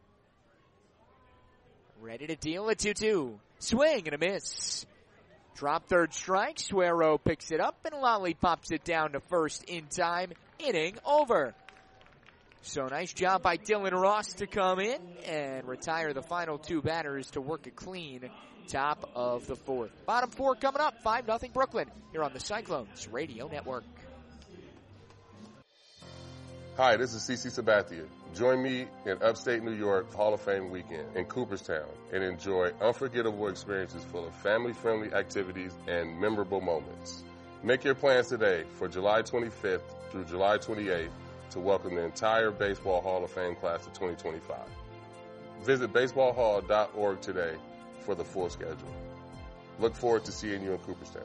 [SPEAKER 3] Ready to deal a two two. Swing and a miss. Drop third strike. Suero picks it up and lollipops it down to first in time. Inning over. So nice job by Dylan Ross to come in and retire the final two batters to work a clean top of the fourth. Bottom four coming up, five nothing Brooklyn, here on the Cyclones Radio Network.
[SPEAKER 18] Hi, this is CeCe Sabathia. Join me in upstate New York Hall of Fame weekend in Cooperstown and enjoy unforgettable experiences full of family-friendly activities and memorable moments. Make your plans today for July twenty-fifth through July twenty-eighth to welcome the entire Baseball Hall of Fame class of twenty twenty-five. Visit baseball hall dot org today for the full schedule. Look forward to seeing you in Cooperstown.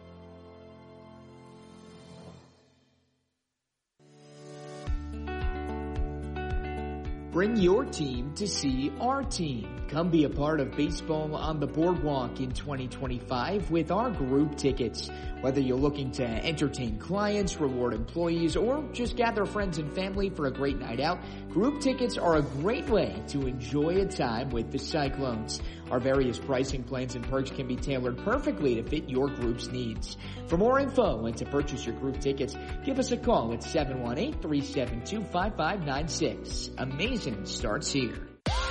[SPEAKER 3] Bring your team to see our team. Come be a part of Baseball on the Boardwalk in twenty twenty-five with our group tickets. Whether you're looking to entertain clients, reward employees, or just gather friends and family for a great night out, group tickets are a great way to enjoy a time with the Cyclones. Our various pricing plans and perks can be tailored perfectly to fit your group's needs. For more info and to purchase your group tickets, give us a call at seven one eight, three seven two, five five nine six. Amazing starts here.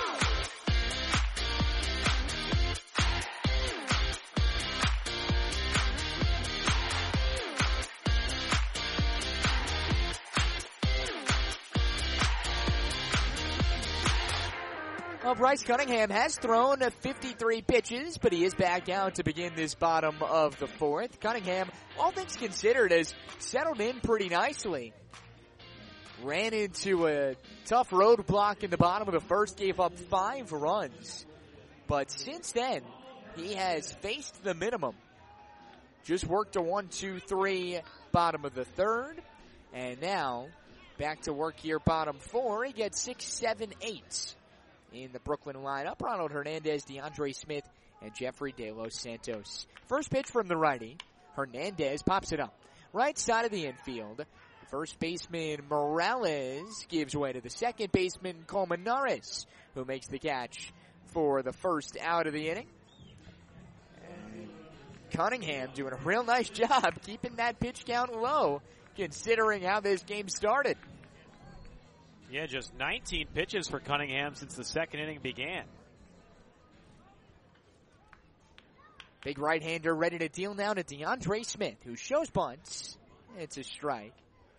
[SPEAKER 3] Well, Bryce Cunningham has thrown fifty-three pitches, but he is back out to begin this bottom of the fourth. Cunningham, all things considered, has settled in pretty nicely. Ran into a tough roadblock in the bottom of the first, gave up five runs. But since then, he has faced the minimum. Just worked a one, two, three, bottom of the third. And now, back to work here, bottom four. He gets six, seven, eight. In the Brooklyn lineup, Ronald Hernandez, DeAndre Smith, and Jeffrey De Los Santos. First pitch from the righty. Hernandez pops it up. Right side of the infield. First baseman Morales gives way to the second baseman Colmenares, who makes the catch for the first out of the inning. And Cunningham doing a real nice job keeping that pitch count low, considering how this game started.
[SPEAKER 2] Yeah, just nineteen pitches for Cunningham since the second inning began.
[SPEAKER 3] Big right-hander ready to deal now to DeAndre Smith, who shows bunts. It's a strike.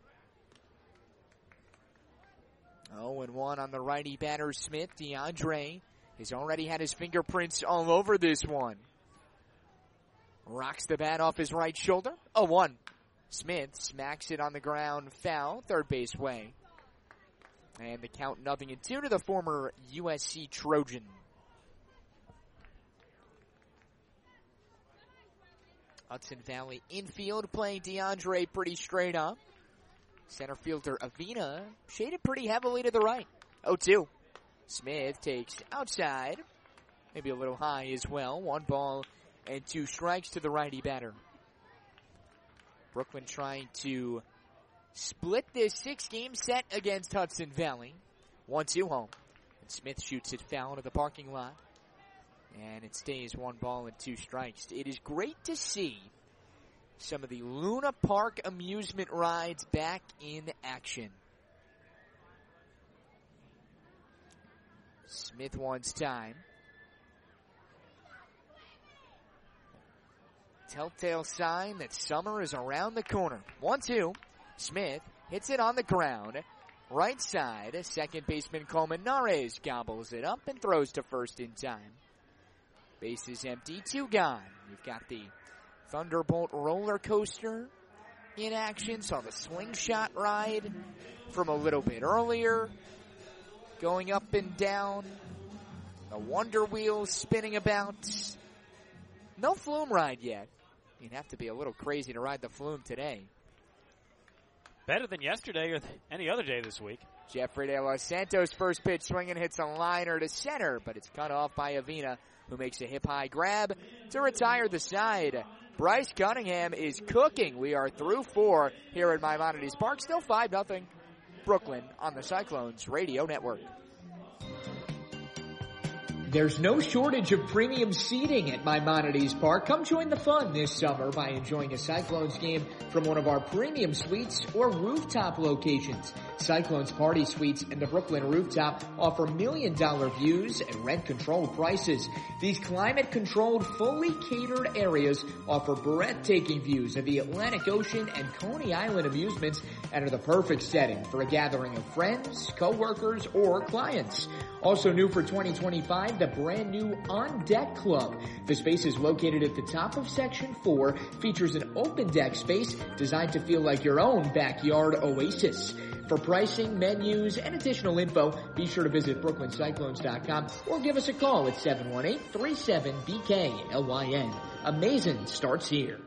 [SPEAKER 3] oh and one on the righty batter Smith. DeAndre has already had his fingerprints all over this one. Rocks the bat off his right shoulder. oh one. Smith smacks it on the ground foul, third base way. And the count nothing and two to the former U S C Trojan. Hudson Valley infield playing DeAndre pretty straight up. Center fielder Avina shaded pretty heavily to the right. oh two. Smith takes outside. Maybe a little high as well. One ball and two strikes to the righty batter. Brooklyn trying to split this six-game set against Hudson Valley. one two home. And Smith shoots it foul into the parking lot. And it stays one ball and two strikes. It is great to see some of the Luna Park amusement rides back in action. Smith wants time. Telltale sign that summer is around the corner. one two. Smith hits it on the ground. Right side, second baseman Colmenares gobbles it up and throws to first in time. Base is empty, two gone. We've got the Thunderbolt roller coaster in action. Saw the slingshot ride from a little bit earlier. Going up and down. The Wonder Wheel spinning about. No flume ride yet. You'd have to be a little crazy to ride the flume today.
[SPEAKER 2] Better than yesterday or any other day this week.
[SPEAKER 3] Jeffrey De Los Santos first pitch swinging hits a liner to center, but it's cut off by Avina, who makes a hip-high grab to retire the side. Bryce Cunningham is cooking. We are through four here at Maimonides Park. Still five nothing. Brooklyn on the Cyclones Radio Network. There's no shortage of premium seating at Maimonides Park. Come join the fun this summer by enjoying a Cyclones game from one of our premium suites or rooftop locations. Cyclones Party Suites and the Brooklyn Rooftop offer million-dollar views and rent-controlled prices. These climate-controlled, fully catered areas offer breathtaking views of the Atlantic Ocean and Coney Island amusements and are the perfect setting for a gathering of friends, co-workers, or clients. Also new for twenty twenty-five, the brand new On Deck Club. The space is located at the top of Section four, features an open deck space designed to feel like your own backyard oasis. For pricing, menus, and additional info, be sure to visit Brooklyn Cyclones dot com or give us a call at seven one eight, three seven, B K L Y N. Amazing starts here.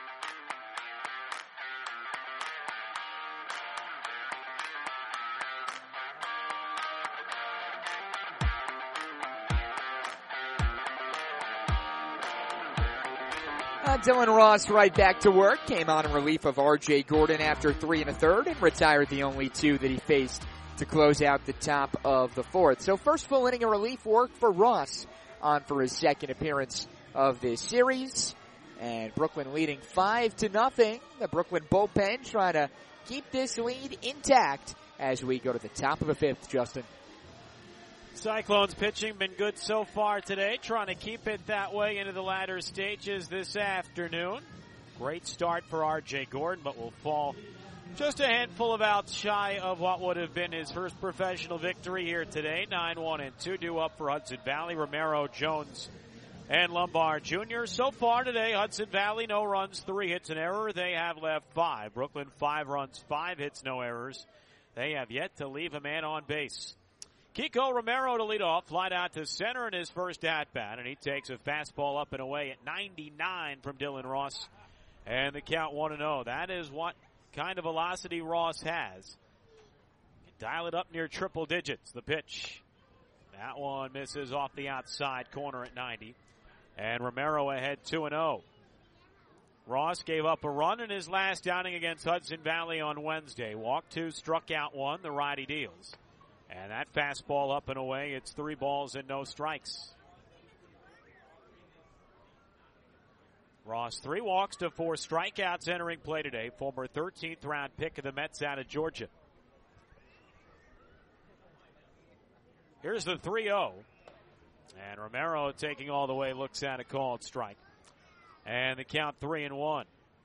[SPEAKER 3] Uh, Dylan Ross right back to work, came on in relief of R J Gordon after three and a third and retired the only two that he faced to close out the top of the fourth. So first full inning of relief work for Ross on for his second appearance of this series. And Brooklyn leading five to nothing. The Brooklyn bullpen trying to keep this lead intact as we go to the top of the fifth, Justin.
[SPEAKER 2] Cyclones pitching been good so far today, trying to keep it that way into the latter stages this afternoon. Great start for R J Gordon, but will fall just a handful of outs shy of what would have been his first professional victory here today. nine one and two due up for Hudson Valley, Romero, Jones, and Lombard Junior So far today, Hudson Valley, no runs, three hits, an error. They have left five. Brooklyn, five runs, five hits, no errors. They have yet to leave a man on base. Kiko Romero to lead off, flied out to center in his first at-bat, and he takes a fastball up and away at ninety-nine from Dylan Ross. And the count one and oh. That is what kind of velocity Ross has. Dial it up near triple digits, the pitch. That one misses off the outside corner at ninety. And Romero ahead two and oh. Ross gave up a run in his last outing against Hudson Valley on Wednesday. Walked two, struck out one, the righty deals. And that fastball up and away, it's three balls and no strikes. Ross, three walks to four strikeouts entering play today. Former thirteenth round pick of the Mets out of Georgia. Here's the three oh. And Romero taking all the way, looks at a called strike. And the count three and one.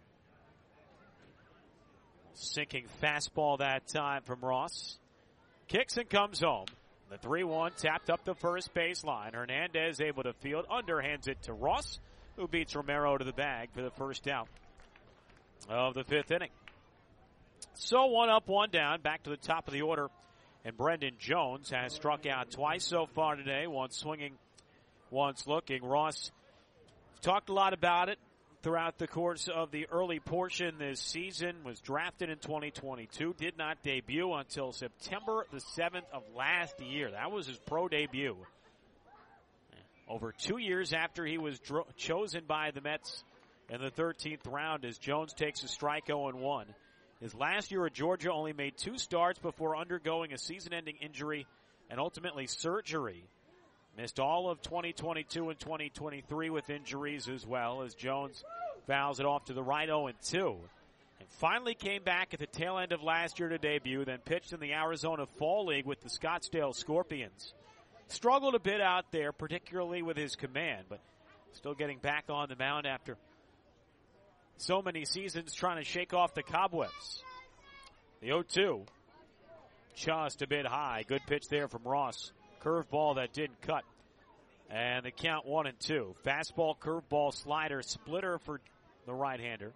[SPEAKER 2] Sinking fastball that time from Ross. Kicks and comes home. The three one tapped up the first baseline. Hernandez able to field, underhands it to Ross, who beats Romero to the bag for the first out of the fifth inning. So one up, one down, back to the top of the order. And Brendan Jones has struck out twice so far today, once swinging, once looking. Ross talked a lot about it throughout the course of the early portion this season, was drafted in twenty twenty-two, did not debut until September the seventh of last year. That was his pro debut. Over two years after he was dro- chosen by the Mets in the thirteenth round, as Jones takes a strike oh and one. His last year at Georgia only made two starts before undergoing a season-ending injury and ultimately surgery. Missed all of twenty twenty-two and twenty twenty-three with injuries as well, as Jones fouls it off to the right oh and two. And finally came back at the tail end of last year to debut, then pitched in the Arizona Fall League with the Scottsdale Scorpions. Struggled a bit out there, particularly with his command, but still getting back on the mound after so many seasons trying to shake off the cobwebs. The oh two, just a bit high. Good pitch there from Ross. Curveball that didn't cut. And the count one and two. Fastball, curveball, slider, splitter for the right-hander.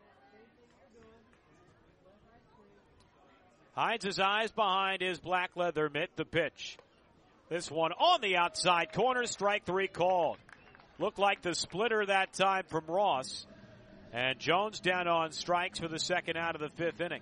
[SPEAKER 2] Hides his eyes behind his black leather mitt. The pitch. This one on the outside corner. Strike three called. Looked like the splitter that time from Ross. And Jones down on strikes for the second out of the fifth inning.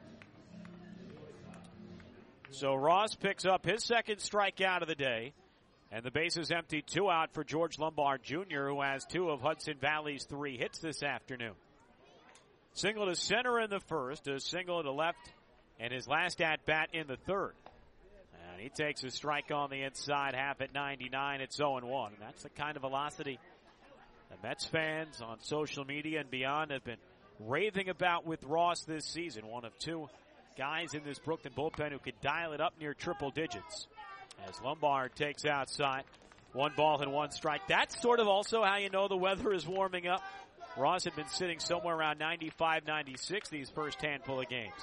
[SPEAKER 2] So Ross picks up his second strikeout of the day. And the base is empty, two out for George Lombard Junior, who has two of Hudson Valley's three hits this afternoon. Single to center in the first, a single to left, and his last at-bat in the third. And he takes a strike on the inside, half at ninety-nine. It's oh and one. And that's the kind of velocity the Mets fans on social media and beyond have been raving about with Ross this season. One of two guys in this Brooklyn bullpen who could dial it up near triple digits. As Lombard takes outside. One ball and one strike. That's sort of also how you know the weather is warming up. Ross had been sitting somewhere around ninety-five, ninety-six these first handful of games.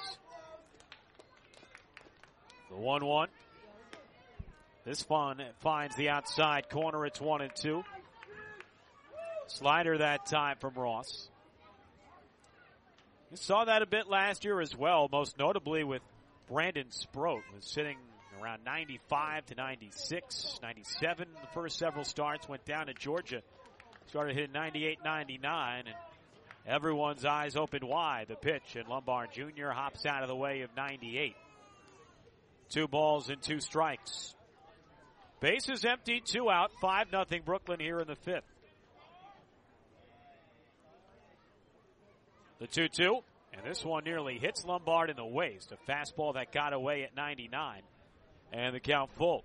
[SPEAKER 2] The one one. This one finds the outside corner. It's one and two. Slider that time from Ross. We saw that a bit last year as well, most notably with Brandon Sproat, was sitting around ninety-five to ninety-six, ninety-seven the first several starts, went down to Georgia, started hitting ninety-eight, ninety-nine, and everyone's eyes opened wide. The pitch, and Lombard Junior hops out of the way of ninety-eight. Two balls and two strikes. Bases empty, two out, five nothing Brooklyn here in the fifth. The two two, and this one nearly hits Lombard in the waist. A fastball that got away at ninety-nine, and the count full.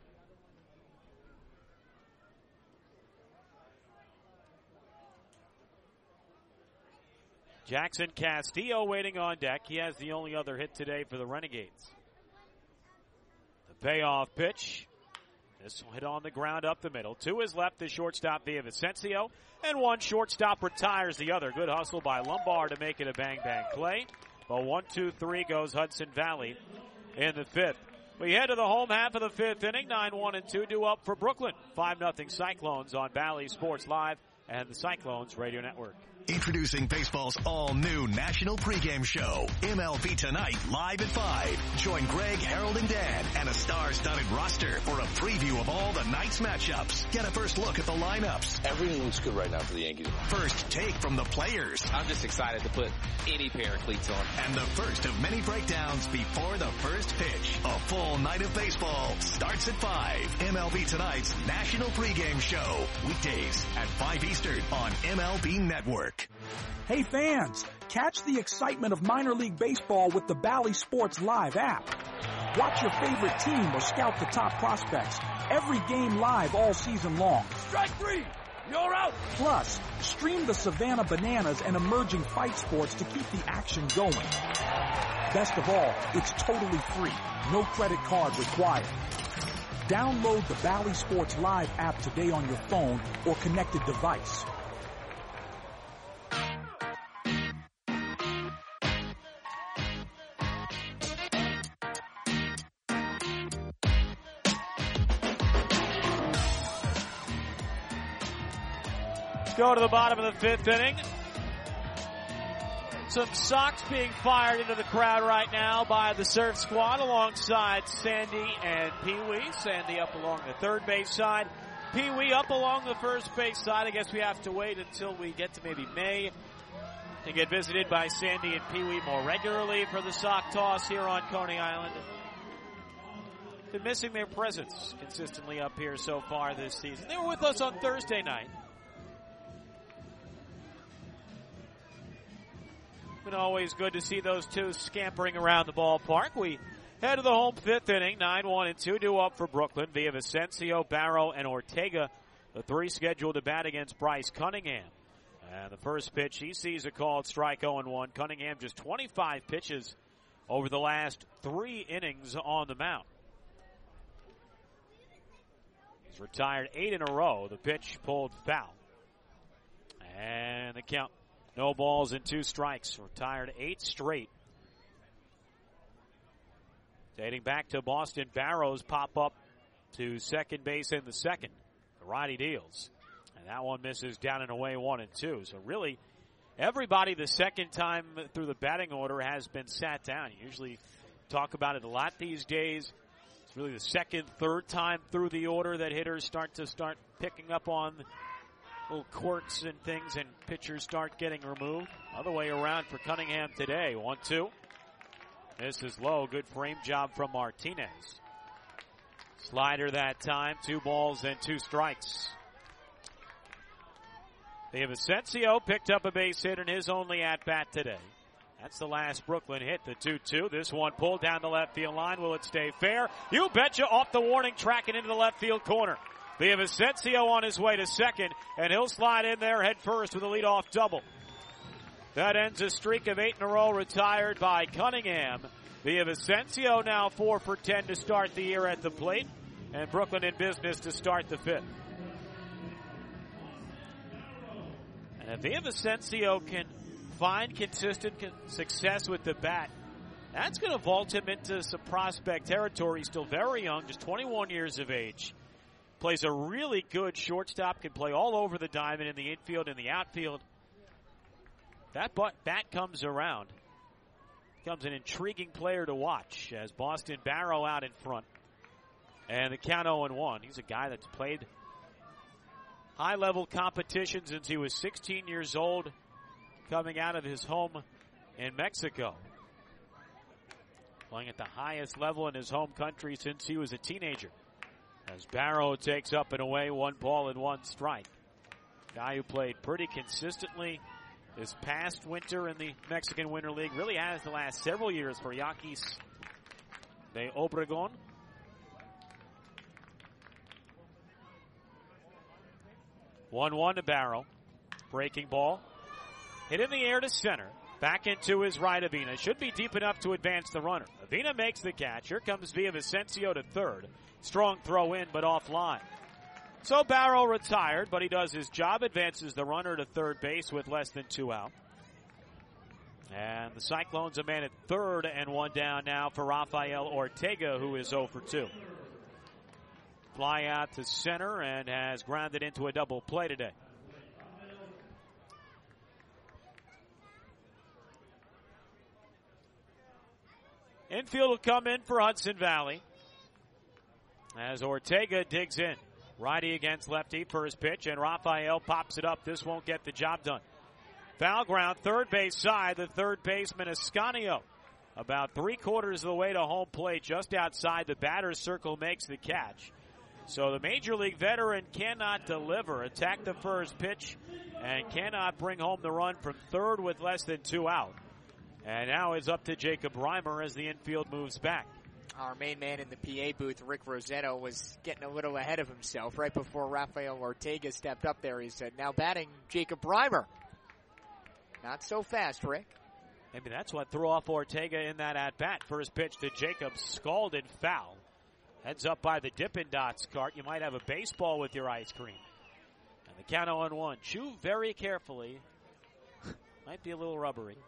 [SPEAKER 2] Jackson Castillo waiting on deck. He has the only other hit today for the Renegades. The payoff pitch. This will hit on the ground up the middle. To his left, the shortstop Villavicencio. And one shortstop retires the other. Good hustle by Lombard to make it a bang-bang play. But one, two, three goes Hudson Valley in the fifth. We head to the home half of the fifth inning. nine one and two due up for Brooklyn. five nothing Cyclones on Valley Sports Live and the Cyclones Radio Network.
[SPEAKER 19] Introducing baseball's all-new national pregame show, M L B Tonight, live at five. Join Greg, Harold, and Dan and a star-studded roster for a preview of all the night's matchups. Get a first look at the lineups.
[SPEAKER 20] Everything looks good right now for the Yankees.
[SPEAKER 19] First take from the players.
[SPEAKER 21] I'm just excited to put any pair of cleats on.
[SPEAKER 19] And the first of many breakdowns before the first pitch. A full night of baseball starts at five. M L B Tonight's national pregame show. Weekdays at five Eastern on M L B Network.
[SPEAKER 4] Hey fans, catch the excitement of minor league baseball with the Bally Sports Live app. Watch your favorite team or scout the top prospects. Every game live all season long.
[SPEAKER 5] Strike three! You're out!
[SPEAKER 4] Plus, stream the Savannah Bananas and emerging fight sports to keep the action going. Best of all, it's totally free. No credit card required. Download the Bally Sports Live app today on your phone or connected device.
[SPEAKER 2] Go to the bottom of the fifth inning. Some socks being fired into the crowd right now by the Surf Squad alongside Sandy and Pee Wee. Sandy up along the third base side. Pee Wee up along the first base side. I guess we have to wait until we get to maybe May to get visited by Sandy and Pee Wee more regularly for the sock toss here on Coney Island. Been missing their presence consistently up here so far this season. They were with us on Thursday night. Been always good to see those two scampering around the ballpark. We head to the home fifth inning, nine one and two due up for Brooklyn via Vicencio, Barrow, and Ortega. The three scheduled to bat against Bryce Cunningham. And the first pitch, he sees a called strike oh and one. Cunningham just twenty-five pitches over the last three innings on the mound. He's retired eight in a row. The pitch pulled foul. And the count. No balls and two strikes. Retired eight straight. Dating back to Boston, Barrows pop up to second base in the second. The righty deals. And that one misses down and away one and two. So really, everybody the second time through the batting order has been sat down. You usually talk about it a lot these days. It's really the second, third time through the order that hitters start to start picking up on little quirks and things, and pitchers start getting removed. Other way around for Cunningham today. One, two. This is low. Good frame job from Martinez. Slider that time. Two balls and two strikes. Villavicencio picked up a base hit in his only at-bat today. That's the last Brooklyn hit, the two two. This one pulled down the left field line. Will it stay fair? You betcha, off the warning track and into the left field corner. Villavicencio on his way to second, and he'll slide in there head first with a leadoff double. That ends a streak of eight in a row retired by Cunningham. Villavicencio now four for ten to start the year at the plate, and Brooklyn in business to start the fifth. And if Villavicencio can find consistent success with the bat, that's going to vault him into some prospect territory. Still very young, just twenty-one years of age. Plays a really good shortstop, can play all over the diamond in the infield and the outfield. That bat comes around. Becomes an intriguing player to watch as Boston Barrow out in front. And the count oh and one. He's a guy that's played high-level competition since he was sixteen years old, coming out of his home in Mexico. Playing at the highest level in his home country since he was a teenager. As Barrow takes up and away, one ball and one strike. Guy who played pretty consistently this past winter in the Mexican Winter League, really has the last several years for Yaquis de Obregon. one one to Barrow. Breaking ball. Hit in the air to center. Back into his right, Avina. Should be deep enough to advance the runner. Avina makes the catch. Here comes Villavicencio to third. Strong throw in, but offline. So Barrow retired, but he does his job, advances the runner to third base with less than two out. And the Cyclones a man at third and one down now for Rafael Ortega, who is oh for two. Fly out to center and has grounded into a double play today. Infield will come in for Hudson Valley as Ortega digs in. Righty against lefty, first pitch, and Rafael pops it up. This won't get the job done. Foul ground, third base side, the third baseman Ascanio. About three quarters of the way to home plate, just outside the batter's circle, makes the catch. So the Major League veteran cannot deliver, attack the first pitch, and cannot bring home the run from third with less than two out. And now it's up to Jacob Reimer as the infield moves back.
[SPEAKER 3] Our main man in the P A booth, Rick Rosetto, was getting a little ahead of himself right before Rafael Ortega stepped up there. He said, now batting Jacob Reimer. Not so fast, Rick.
[SPEAKER 2] Maybe that's what threw off Ortega in that at-bat. First pitch to Jacob, scalded foul. Heads up by the Dippin' Dots cart. You might have a baseball with your ice cream. And the count oh and one. Chew very carefully. Might be a little rubbery.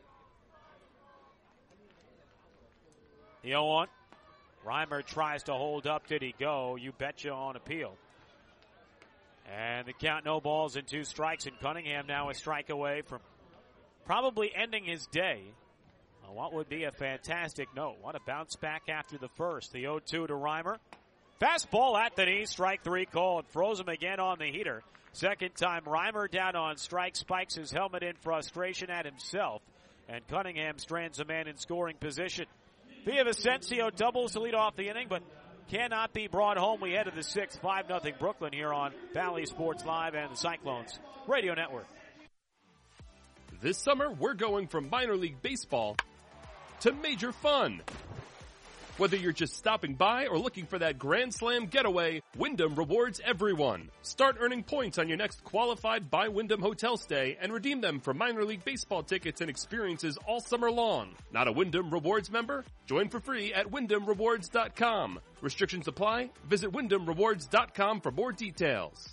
[SPEAKER 2] The oh one. Reimer tries to hold up. Did he go? You betcha on appeal. And the count, no balls and two strikes. And Cunningham now a strike away from probably ending his day. Well, what would be a fantastic note. What a bounce back after the first. The oh two to Reimer. Fastball at the knee. Strike three called. Froze him again on the heater. Second time Reimer down on strike. Spikes his helmet in frustration at himself. And Cunningham strands a man in scoring position. Villavicencio doubles to lead off the inning, but cannot be brought home. We head to the sixth, five nothing Brooklyn here on Valley Sports Live and the Cyclones Radio Network.
[SPEAKER 6] This summer, we're going from minor league baseball to major fun. Whether you're just stopping by or looking for that Grand Slam getaway, Wyndham rewards everyone. Start earning points on your next qualified by Wyndham hotel stay and redeem them for minor league baseball tickets and experiences all summer long. Not a Wyndham Rewards member? Join for free at wyndham rewards dot com. Restrictions apply. Visit wyndham rewards dot com for more details.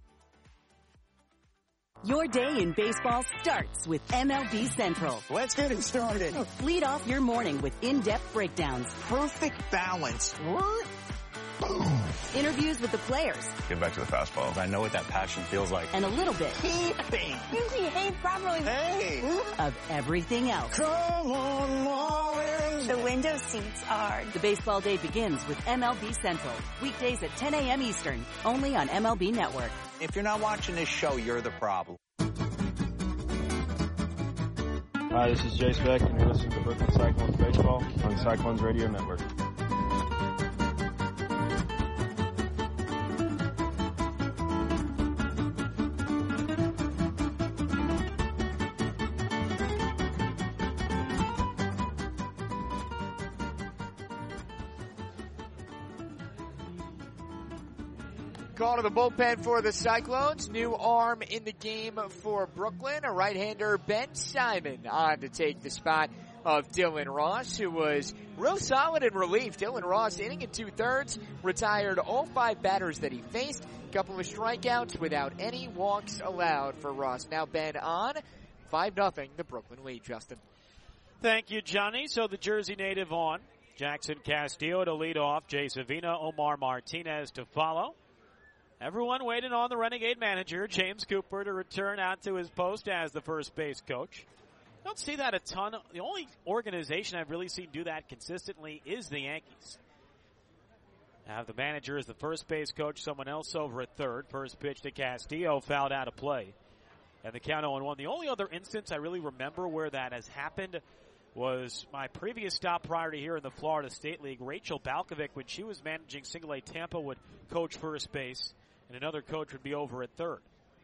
[SPEAKER 22] Your day in baseball starts with M L B Central.
[SPEAKER 23] Let's get it started.
[SPEAKER 22] Lead off your morning with in-depth breakdowns.
[SPEAKER 23] Perfect balance. What? Boom.
[SPEAKER 22] Interviews with the players.
[SPEAKER 24] Get back to the fastball. I know what that passion feels like.
[SPEAKER 22] And a little bit.
[SPEAKER 23] Keeping.
[SPEAKER 12] You behave properly.
[SPEAKER 23] Hey.
[SPEAKER 22] Of everything else.
[SPEAKER 23] Come on, Marlins.
[SPEAKER 12] The window seats are.
[SPEAKER 22] The baseball day begins with M L B Central. Weekdays at ten a.m. Eastern. Only on M L B Network.
[SPEAKER 23] If you're not watching this show, you're the problem.
[SPEAKER 16] Hi, this is Jay Speck, and you're listening to Brooklyn Cyclones Baseball on Cyclones Radio Network.
[SPEAKER 3] Call to the bullpen for the Cyclones. New arm in the game for Brooklyn. A right-hander, Ben Simon, on to take the spot of Dylan Ross, who was real solid in relief. Dylan Ross, inning and two-thirds, retired all five batters that he faced. A couple of strikeouts without any walks allowed for Ross. Now Ben on, five nothing, the Brooklyn lead, Justin.
[SPEAKER 2] Thank you, Johnny. So the Jersey native on. Jackson Castillo to lead off. Jay Savina, Omar Martinez to follow. Everyone waiting on the Renegade manager, James Cooper, to return out to his post as the first base coach. Don't see that a ton. The only organization I've really seen do that consistently is the Yankees. Have the manager as the first base coach, someone else over at third. First pitch to Castillo, fouled out of play. And the count oh one. The only other instance I really remember where that has happened was my previous stop prior to here in the Florida State League. Rachel Balkovic, when she was managing single A Tampa, would coach first base, and another coach would be over at third.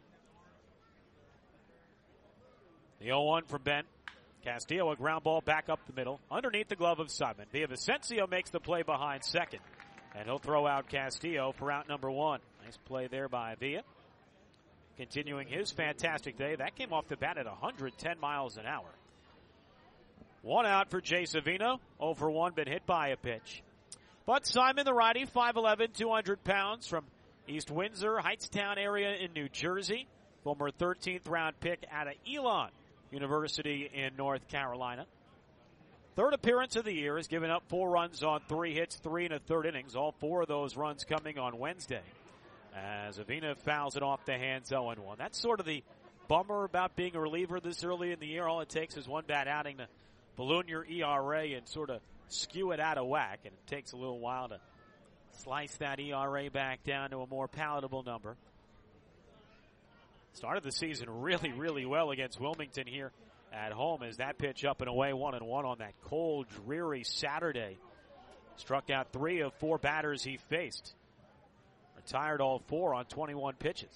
[SPEAKER 2] The oh one from Ben. Castillo, a ground ball back up the middle, underneath the glove of Simon. Villavicencio makes the play behind second, and he'll throw out Castillo for out number one. Nice play there by Villa. Continuing his fantastic day. That came off the bat at one hundred ten miles an hour. One out for Jay Savino. oh for one, been hit by a pitch. But Simon, the righty, five eleven, two hundred pounds, from East Windsor, Heightstown area in New Jersey. Former thirteenth round pick out of Elon University in North Carolina. Third appearance of the year, has given up four runs on three hits, three and a third innings. All four of those runs coming on Wednesday, as Avina fouls it off the hands oh and one. That's sort of the bummer about being a reliever this early in the year. All it takes is one bad outing to balloon your E R A and sort of skew it out of whack, and it takes a little while to slice that E R A back down to a more palatable number. Started the season really, really well against Wilmington here at home, as that pitch up and away, one and one on that cold, dreary Saturday. Struck out three of four batters he faced. Retired all four on twenty-one pitches.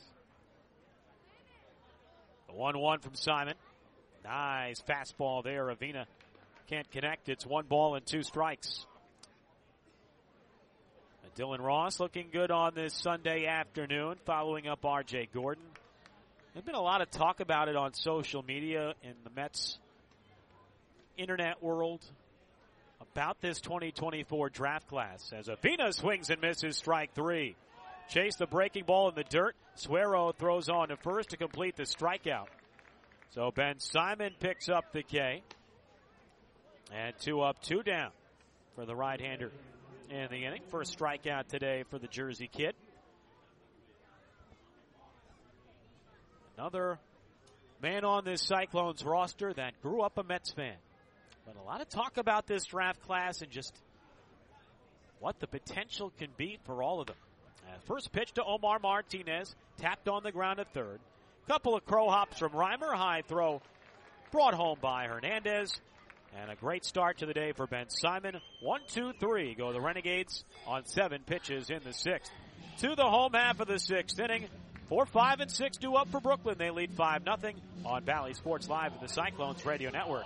[SPEAKER 2] The one one from Simon. Nice fastball there. Avina can't connect. It's one ball and two strikes. And Dylan Ross looking good on this Sunday afternoon, following up R J Gordon. There's been a lot of talk about it on social media in the Mets internet world about this twenty twenty-four draft class, as Avina swings and misses strike three. Chase the breaking ball in the dirt. Suero throws on to first to complete the strikeout. So Ben Simon picks up the K. And two up, two down for the right-hander in the inning. First strikeout today for the Jersey kid. Another man on this Cyclones roster that grew up a Mets fan. But a lot of talk about this draft class and just what the potential can be for all of them. Uh, first pitch to Omar Martinez, tapped on the ground at third. Couple of crow hops from Reimer. High throw brought home by Hernandez. And a great start to the day for Ben Simon. One, two, three go the Renegades on seven pitches in the sixth. To the home half of the sixth inning. Four, five, and six due up for Brooklyn. They lead five nothing on Valley Sports Live and the Cyclones Radio Network.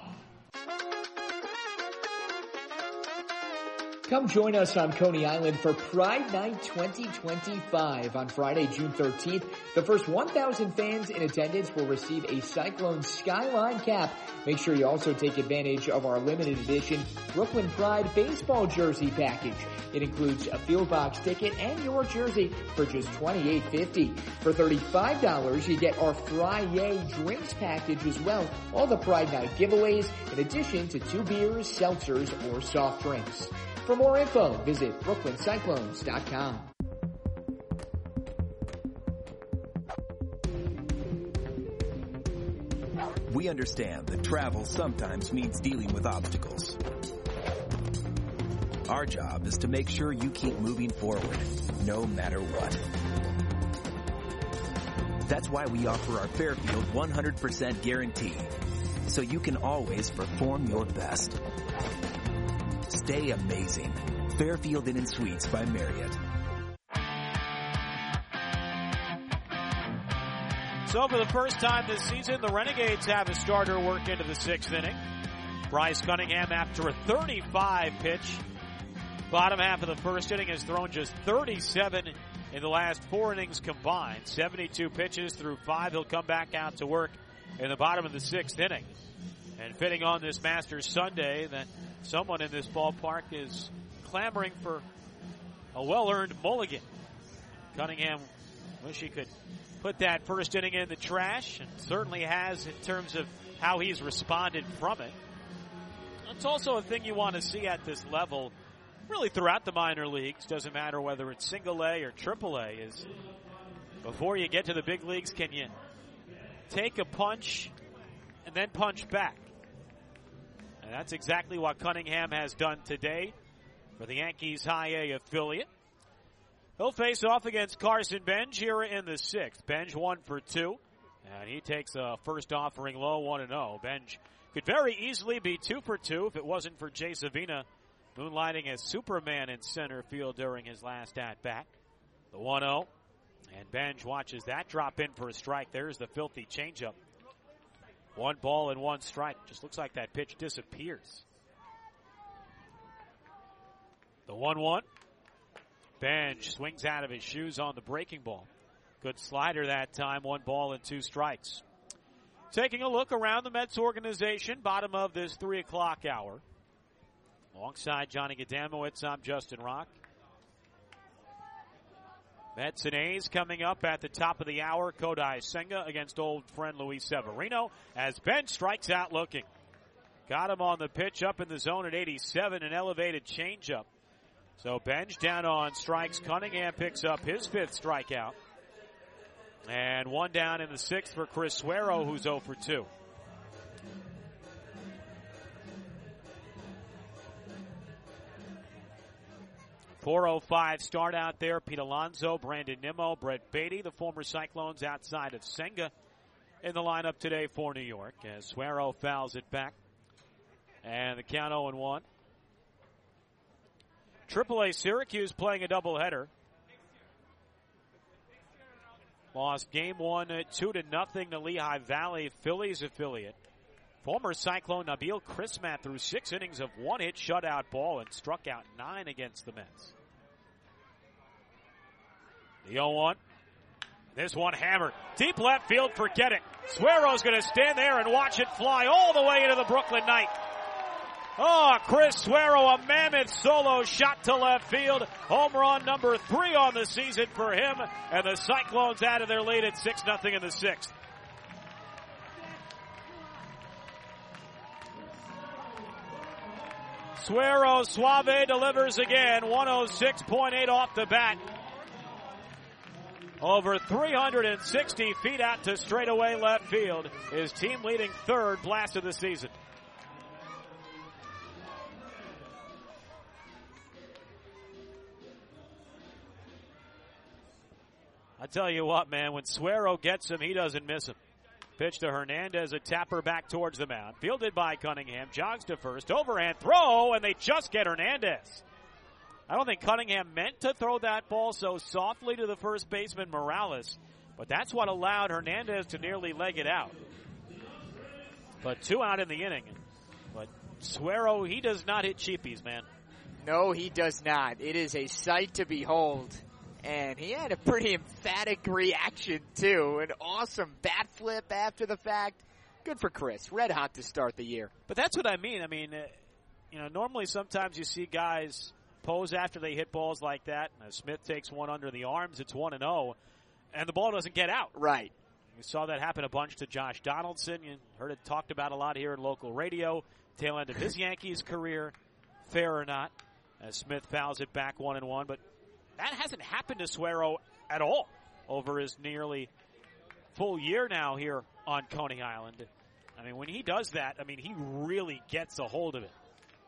[SPEAKER 3] Come join us on Coney Island for Pride Night twenty twenty-five on Friday, June thirteenth. The first one thousand fans in attendance will receive a Cyclone Skyline cap. Make sure you also take advantage of our limited edition Brooklyn Pride baseball jersey package. It includes a field box ticket and your jersey for just twenty-eight fifty. For thirty-five dollars, you get our Friday drinks package as well. All the Pride Night giveaways, in addition to two beers, seltzers, or soft drinks. For more info, visit brooklyn cyclones dot com.
[SPEAKER 1] We understand that travel sometimes means dealing with obstacles. Our job is to make sure you keep moving forward, no matter what. That's why we offer our Fairfield one hundred percent guarantee, so you can always perform your best. Stay amazing. Fairfield Inn and Suites by Marriott.
[SPEAKER 2] So for the first time this season, the Renegades have a starter work into the sixth inning. Bryce Cunningham, after a thirty-five pitch, bottom half of the first inning, has thrown just thirty-seven in the last four innings combined. seventy-two pitches through five. He'll come back out to work in the bottom of the sixth inning. And fitting on this Masters Sunday that someone in this ballpark is clamoring for a well-earned mulligan. Cunningham wish he could put that first inning in the trash, and certainly has in terms of how he's responded from it. It's also a thing you want to see at this level, really throughout the minor leagues. Doesn't matter whether it's single A or triple A, is before you get to the big leagues, can you take a punch and then punch back? And that's exactly what Cunningham has done today for the Yankees High A affiliate. He'll face off against Carson Benj here in the sixth. Benj one for two, and he takes a first offering low, one and oh. Benj could very easily be two for two if it wasn't for Jay Savina moonlighting as Superman in center field during his last at-bat. The one oh, and Benj watches that drop in for a strike. There's the filthy changeup. One ball and one strike. Just looks like that pitch disappears. The one one. Benj swings out of his shoes on the breaking ball. Good slider that time. One ball and two strikes. Taking a look around the Mets organization, bottom of this three o'clock hour. Alongside Johnny Gadamowicz, I'm Justin Rock. Mets and A's coming up at the top of the hour. Kodai Senga against old friend Luis Severino as Benj strikes out looking. Got him on the pitch up in the zone at eighty-seven, an elevated changeup. So Benj down on strikes. Cunningham picks up his fifth strikeout. And one down in the sixth for Chris Suero, who's oh for two. four oh five start out there. Pete Alonso, Brandon Nimmo, Brett Beatty, the former Cyclones outside of Senga in the lineup today for New York as Suero fouls it back. And the count oh and one. triple A Syracuse playing a doubleheader. Lost game one, two to nothing to Lehigh Valley, Phillies affiliate. Former Cyclone Nabil Crismat threw six innings of one hit shutout ball and struck out nine against the Mets. The oh one. This one hammered. Deep left field, forget it. Suero's going to stand there and watch it fly all the way into the Brooklyn night. Oh, Chris Suero, a mammoth solo shot to left field. Home run number three on the season for him. And the Cyclones out of their lead at six nothing in the sixth. Suero Suave delivers again. one oh six point eight off the bat. Over three hundred sixty feet out to straightaway left field. His team leading third blast of the season. I tell you what, man, when Suero gets him, he doesn't miss him. Pitch to Hernandez, a tapper back towards the mound. Fielded by Cunningham, jogs to first, overhand throw, and they just get Hernandez. I don't think Cunningham meant to throw that ball so softly to the first baseman, Morales, but that's what allowed Hernandez to nearly leg it out. But two out in the inning. But Suero, he does not hit cheapies, man.
[SPEAKER 3] No, he does not. It is a sight to behold. And he had a pretty emphatic reaction, too. An awesome bat flip after the fact. Good for Chris. Red hot to start the year.
[SPEAKER 2] But that's what I mean. I mean, uh, you know, normally sometimes you see guys pose after they hit balls like that. Now, Smith takes one under the arms. It's one and oh. And the ball doesn't get out.
[SPEAKER 3] Right.
[SPEAKER 2] We saw that happen a bunch to Josh Donaldson. You heard it talked about a lot here in local radio. Tail end of his Yankees career. Fair or not. As Smith fouls it back one and one. But that hasn't happened to Suero at all over his nearly full year now here on Coney Island. I mean, when he does that, I mean, he really gets a hold of it.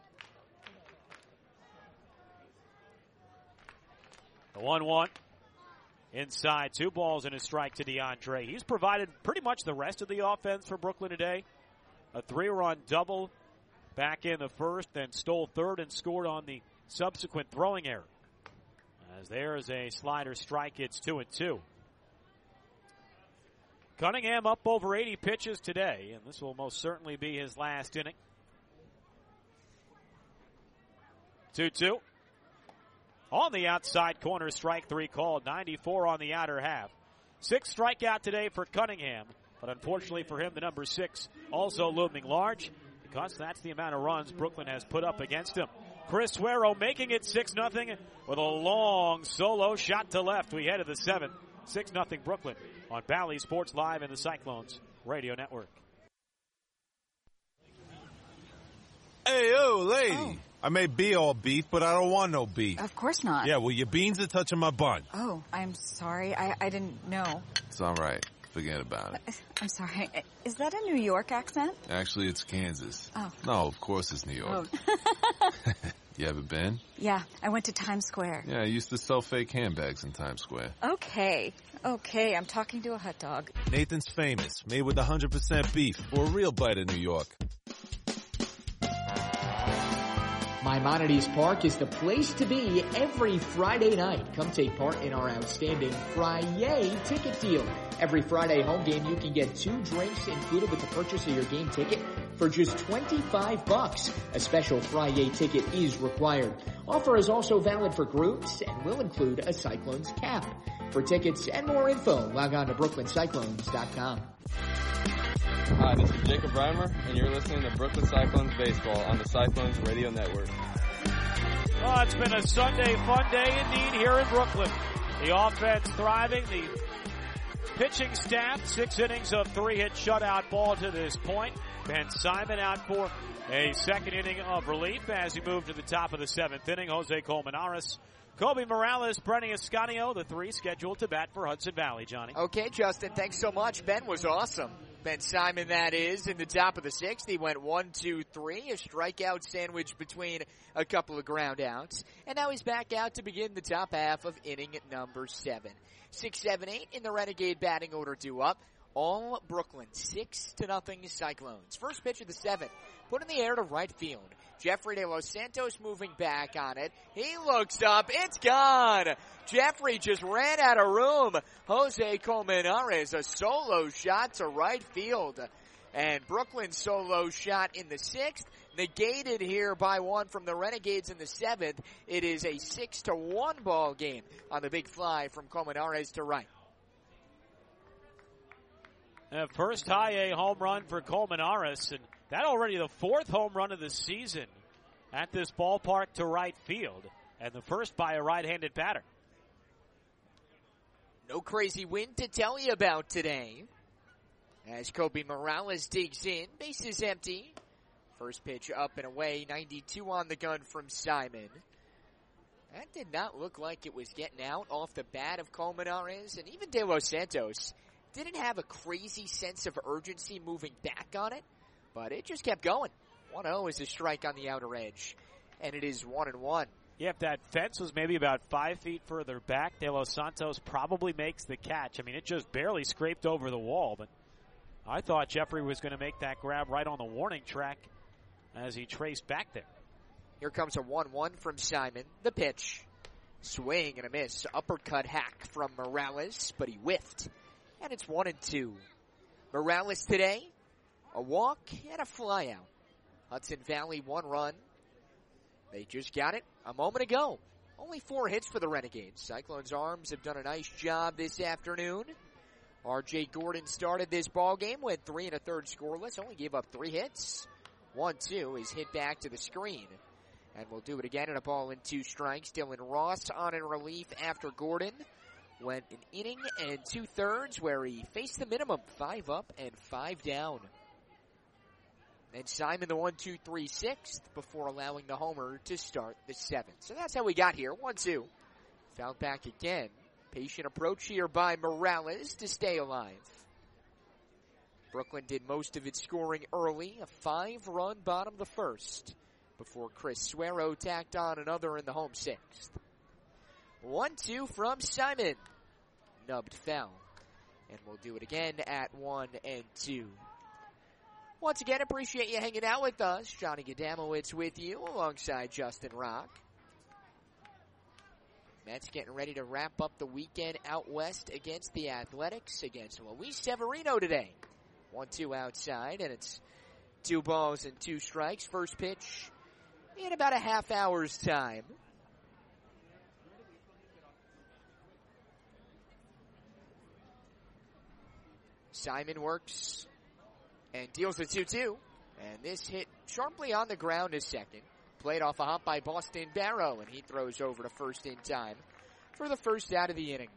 [SPEAKER 2] The one one. Inside, two balls and a strike to DeAndre. He's provided pretty much the rest of the offense for Brooklyn today. A three-run double back in the first, then stole third and scored on the subsequent throwing error. As there's a slider strike, it's two and two. Cunningham up over eighty pitches today, and this will most certainly be his last inning. two two. On the outside corner, strike three called. ninety-four on the outer half. Sixth strikeout today for Cunningham. But unfortunately for him, the number six also looming large because that's the amount of runs Brooklyn has put up against him. Chris Suero making it six nothing with a long solo shot to left. We head to the seventh. six nothing Brooklyn on Bally Sports Live and the Cyclones Radio Network.
[SPEAKER 7] Hey, yo, lady.
[SPEAKER 12] Oh.
[SPEAKER 7] I may be all beef, but I don't want no beef.
[SPEAKER 12] Of course not.
[SPEAKER 7] Yeah, well, your beans are touching my bun.
[SPEAKER 12] Oh, I'm sorry. I, I didn't know.
[SPEAKER 7] It's all right. Forget about it.
[SPEAKER 12] I'm sorry. Is that a New York accent?
[SPEAKER 7] Actually, it's Kansas.
[SPEAKER 12] Oh.
[SPEAKER 7] No, of course it's New York.
[SPEAKER 12] Oh.
[SPEAKER 7] You ever been?
[SPEAKER 12] Yeah, I went to Times Square.
[SPEAKER 7] Yeah, I used to sell fake handbags in Times Square.
[SPEAKER 12] Okay. Okay, I'm talking to a hot dog.
[SPEAKER 7] Nathan's Famous, made with one hundred percent beef for a real bite of New York.
[SPEAKER 3] Maimonides Park is the place to be every Friday night. Come take part in our outstanding Friday ticket deal. Every Friday home game, you can get two drinks included with the purchase of your game ticket for just twenty-five bucks. A special Friday ticket is required. Offer is also valid for groups and will include a Cyclones cap. For tickets and more info, log on to brooklyn cyclones dot com.
[SPEAKER 8] Hi, this is Jacob Reimer, and you're listening to Brooklyn Cyclones Baseball on the Cyclones Radio Network.
[SPEAKER 2] Oh, it's been a Sunday fun day indeed here in Brooklyn. The offense thriving, the pitching staff, six innings of three-hit shutout ball to this point. Ben Simon out for a second inning of relief as he moved to the top of the seventh inning. Jose Colmenares, Kobe Morales, Brenny Escanio, the three scheduled to bat for Hudson Valley, Johnny.
[SPEAKER 3] Okay, Justin, thanks so much. Ben was awesome. Ben Simon, that is, in the top of the sixth. He went one, two, three, a strikeout sandwich between a couple of ground outs. And now he's back out to begin the top half of inning number seven. Six, seven, eight in the Renegade batting order due up. All Brooklyn, six to nothing Cyclones. First pitch of the seventh, put in the air to right field. Jeffrey De Los Santos moving back on it. He looks up. It's gone. Jeffrey just ran out of room. Jose Colmenares, a solo shot to right field. And Brooklyn's solo shot in the sixth, negated here by one from the Renegades in the seventh. It is a six to one ball game on the big fly from Colmenares to right.
[SPEAKER 2] Uh, first high A home run for Colmenares, and that already the fourth home run of the season at this ballpark to right field, and the first by a right-handed batter.
[SPEAKER 3] No crazy wind to tell you about today. As Kobe Morales digs in, bases empty. First pitch up and away, ninety-two on the gun from Simon. That did not look like it was getting out off the bat of Colmenares, and even De Los Santos didn't have a crazy sense of urgency moving back on it, but it just kept going. one oh is a strike on the outer edge, and it is one and one.
[SPEAKER 2] Yeah, if that fence was maybe about five feet further back, De Los Santos probably makes the catch. I mean, it just barely scraped over the wall, but I thought Jeffrey was going to make that grab right on the warning track as he traced back there.
[SPEAKER 3] Here comes a one one from Simon. The pitch. Swing and a miss. Uppercut hack from Morales, but he whiffed. And it's one and two. Morales today, a walk and a fly out. Hudson Valley one run. They just got it a moment ago. Only four hits for the Renegades. Cyclones Arms have done a nice job this afternoon. R J Gordon started this ball game with three and a third scoreless. Only gave up three hits. one two is hit back to the screen. And we'll do it again in a ball and two strikes. Dylan Ross on in relief after Gordon went an inning and two-thirds where he faced the minimum, five up and five down. And Simon the one two three sixth before allowing the homer to start the seventh. So that's how we got here, one two. Fouled back again. Patient approach here by Morales to stay alive. Brooklyn did most of its scoring early, a five-run bottom of the first, before Chris Suero tacked on another in the home sixth. one two from Simon. Nubbed foul. And we'll do it again at one and two. Once again, appreciate you hanging out with us. Johnny Gadamowicz with you alongside Justin Rock. Mets getting ready to wrap up the weekend out west against the Athletics, against Luis Severino today. one two outside, and it's two balls and two strikes. First pitch in about a half hour's time. Simon works and deals the two two. And this hit sharply on the ground is second. Played off a hop by Boston Barrow, and he throws over to first in time for the first out of the inning.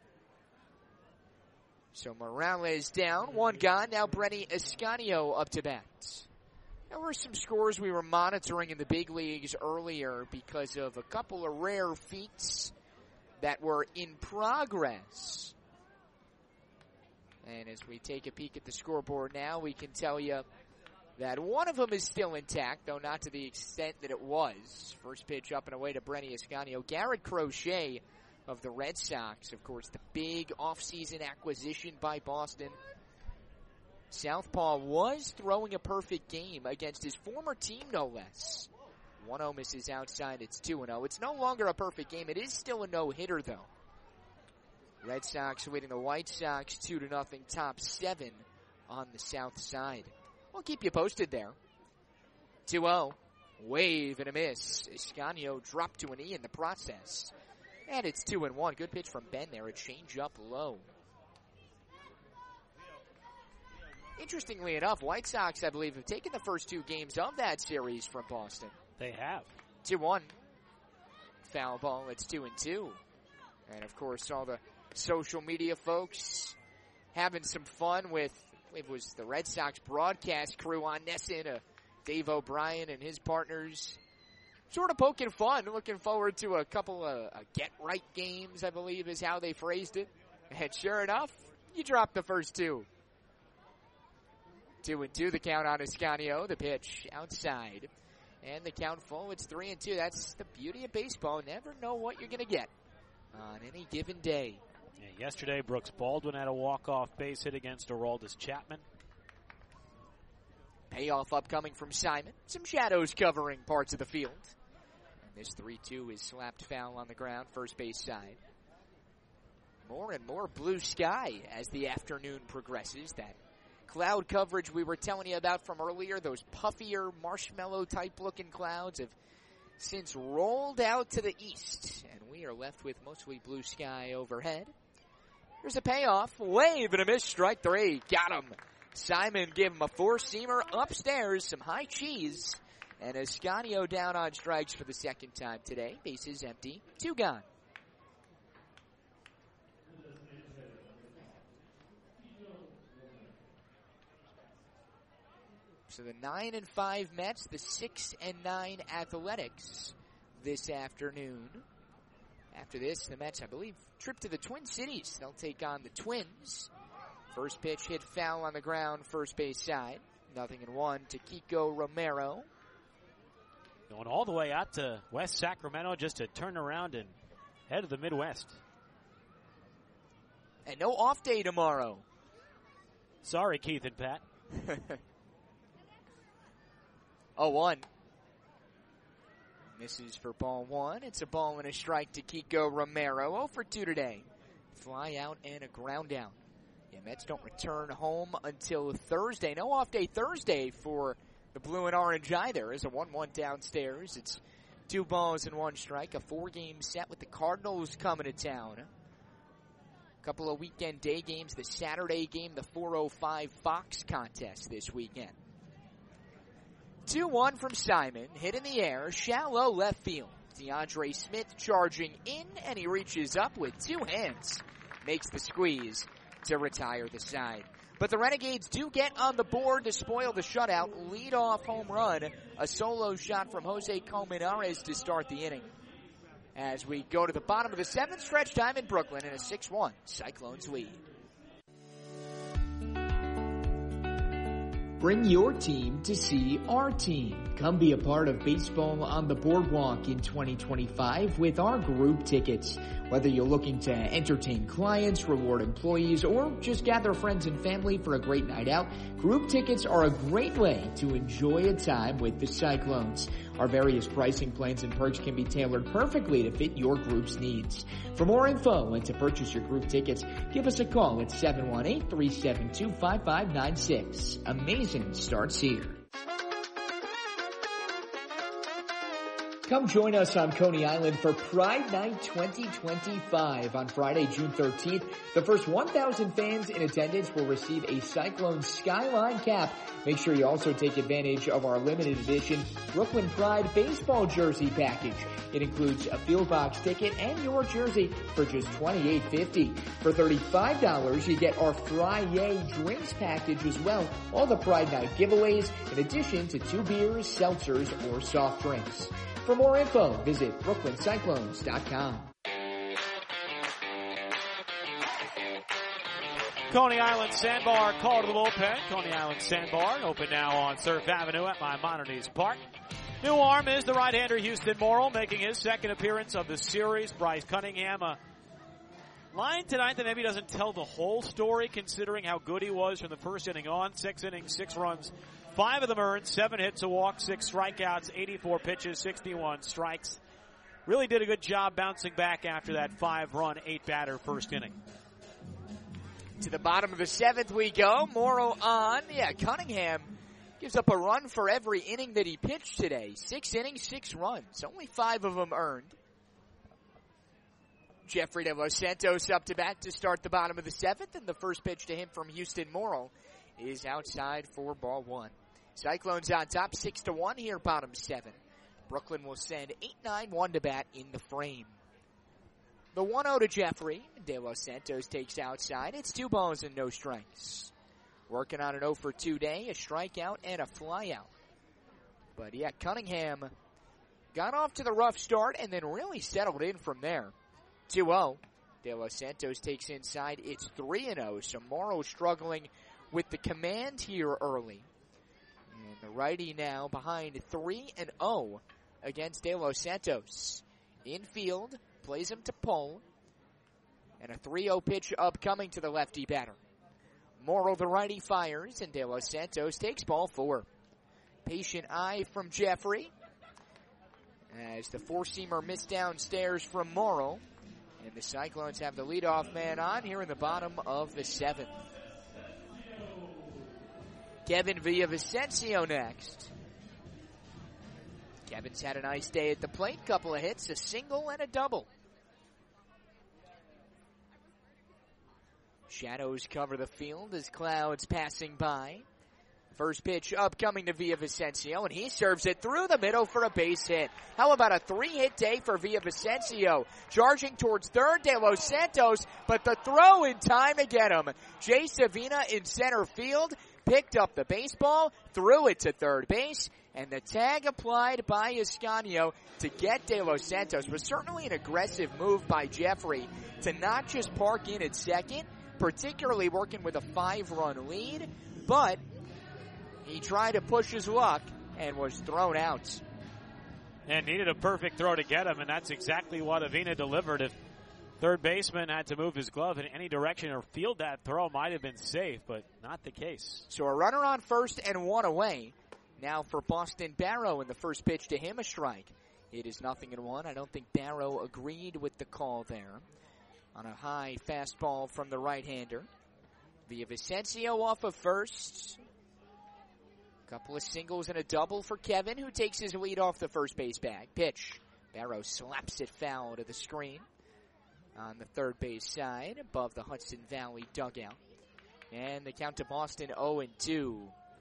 [SPEAKER 3] So Morales down, one gone. Now Brenny Escanio up to bat. There were some scores we were monitoring in the big leagues earlier because of a couple of rare feats that were in progress. And as we take a peek at the scoreboard now, we can tell you that one of them is still intact, though not to the extent that it was. First pitch up and away to Brenny Escanio. Garrett Crochet of the Red Sox, of course, the big offseason acquisition by Boston. Southpaw was throwing a perfect game against his former team, no less. one oh misses outside, it's two oh. It's no longer a perfect game. It is still a no-hitter, though. Red Sox leading the White Sox two to nothing, top seven on the south side. We'll keep you posted there. two oh, wave and a miss. Escanio dropped to an E in the process. And it's two and one. Good pitch from Ben there. A change up low. Interestingly enough, White Sox, I believe, have taken the first two games of that series from Boston.
[SPEAKER 2] They have.
[SPEAKER 3] two one. Foul ball. It's two and two. And, of course, all the social media folks having some fun with, I believe it was the Red Sox broadcast crew on Nesson, uh, Dave O'Brien and his partners. Sort of poking fun, looking forward to a couple of uh, get-right games, I believe is how they phrased it. And sure enough, you dropped the first two. Two and two, the count on Escanio, the pitch outside. And the count full, it's three and two. That's the beauty of baseball. Never know what you're going to get on any given day.
[SPEAKER 2] Yeah, yesterday, Brooks Baldwin had a walk-off base hit against Aroldis Chapman.
[SPEAKER 3] Payoff upcoming from Simon. Some shadows covering parts of the field. And this three two is slapped foul on the ground, first base side. More and more blue sky as the afternoon progresses. That cloud coverage we were telling you about from earlier, those puffier marshmallow-type looking clouds have since rolled out to the east. And we are left with mostly blue sky overhead. Here's a payoff. Wave and a miss. Strike three. Got him. Simon gave him a four-seamer upstairs, some high cheese, and Escanio down on strikes for the second time today. Bases empty, two gone. So the nine and five Mets, the six and nine Athletics this afternoon. After this, the Mets, I believe, trip to the Twin Cities. They'll take on the Twins. First pitch hit foul on the ground, first base side. Nothing in one to Kiko Romero.
[SPEAKER 2] Going all the way out to West Sacramento just to turn around and head to the Midwest.
[SPEAKER 3] And no off day tomorrow.
[SPEAKER 2] Sorry, Keith and Pat.
[SPEAKER 3] oh one. Misses for ball one. It's a ball and a strike to Kiko Romero. oh for two today. Fly out and a ground out. Yeah, Mets don't return home until Thursday. No off day Thursday for the blue and orange either. It's a one one downstairs. It's two balls and one strike. A four-game set with the Cardinals coming to town. A couple of weekend day games. The Saturday game, the four oh five Fox contest this weekend. two one from Simon. Hit in the air. Shallow left field. DeAndre Smith charging in, and he reaches up with two hands. Makes the squeeze to retire the side. But the Renegades do get on the board to spoil the shutout. Lead-off home run. A solo shot from Jose Colmenares to start the inning. As we go to the bottom of the seventh, stretch time in Brooklyn in a six one Cyclones lead. Bring your team to see our team. Come be a part of Baseball on the Boardwalk in twenty twenty-five with our group tickets. Whether you're looking to entertain clients, reward employees, or just gather friends and family for a great night out, group tickets are a great way to enjoy a time with the Cyclones. Our various pricing plans and perks can be tailored perfectly to fit your group's needs. For more info and to purchase your group tickets, give us a call at seven one eight, three seven two, five five nine six. Amazing starts here. Come join us on Coney Island for Pride Night twenty twenty-five on Friday, June thirteenth. The first one thousand fans in attendance will receive a Cyclone Skyline cap. Make sure you also take advantage of our limited edition Brooklyn Pride baseball jersey package. It includes a field box ticket and your jersey for just twenty-eight fifty. For thirty-five dollars, you get our Friday drinks package as well. All the Pride Night giveaways, in addition to two beers, seltzers, or soft drinks. For more info, visit brooklyn cyclones dot com.
[SPEAKER 2] Coney Island Sandbar call to the bullpen. Coney Island Sandbar open now on Surf Avenue at Maimonides Park. New arm is the right-hander Houston Morrill, making his second appearance of the series. Bryce Cunningham, a line tonight that maybe doesn't tell the whole story, considering how good he was from the first inning on. Six innings, six runs. Five of them earned, seven hits, a walk, six strikeouts, eighty-four pitches, sixty-one strikes. Really did a good job bouncing back after that five-run, eight-batter first inning.
[SPEAKER 3] To the bottom of the seventh we go. Morrow on. Yeah, Cunningham gives up a run for every inning that he pitched today. Six innings, six runs. Only five of them earned. Jeffrey De Los Santos up to bat to start the bottom of the seventh, and the first pitch to him from Houston Morrill is outside for ball one. Cyclones on top, six to one here, bottom seven. Brooklyn will send eight nine one to bat in the frame. The one oh to Jeffrey. De Los Santos takes outside. It's two balls and no strikes. Working on an oh for two day, a strikeout and a flyout. But yeah, Cunningham got off to the rough start and then really settled in from there. two oh. De Los Santos takes inside. It's three and oh. So Morrow struggling with the command here early. And the righty now behind three and oh against De Los Santos. Infield, plays him to pull. And a three oh pitch upcoming to the lefty batter. Morrow, the righty, fires, and De Los Santos takes ball four. Patient eye from Jeffrey. As the four-seamer missed downstairs from Morrow. And the Cyclones have the leadoff man on here in the bottom of the seventh. Kevin Villavicencio next. Kevin's had a nice day at the plate. Couple of hits, a single and a double. Shadows cover the field as clouds passing by. First pitch upcoming to Villavicencio, and he serves it through the middle for a base hit. How about a three-hit day for Villavicencio? Charging towards third, De Los Santos, but the throw in time to get him. Jay Savina in center field, picked up the baseball, threw it to third base, and the tag applied by Ascanio to get De Los Santos was certainly an aggressive move by Jeffrey to not just park in at second, particularly working with a five-run lead, but he tried to push his luck and was thrown out.
[SPEAKER 2] And needed a perfect throw to get him, and that's exactly what Avina delivered. If third baseman had to move his glove in any direction or field that throw, might have been safe, but not the case.
[SPEAKER 3] So a runner on first and one away. Now for Boston Barrow, in the first pitch to him, a strike. It is nothing in one. I don't think Barrow agreed with the call there. On a high fastball from the right-hander. Villavicencio off of first. Couple of singles and a double for Kevin, who takes his lead off the first base bag. Pitch. Barrow slaps it foul to the screen on the third base side above the Hudson Valley dugout. And the count to Boston oh and two.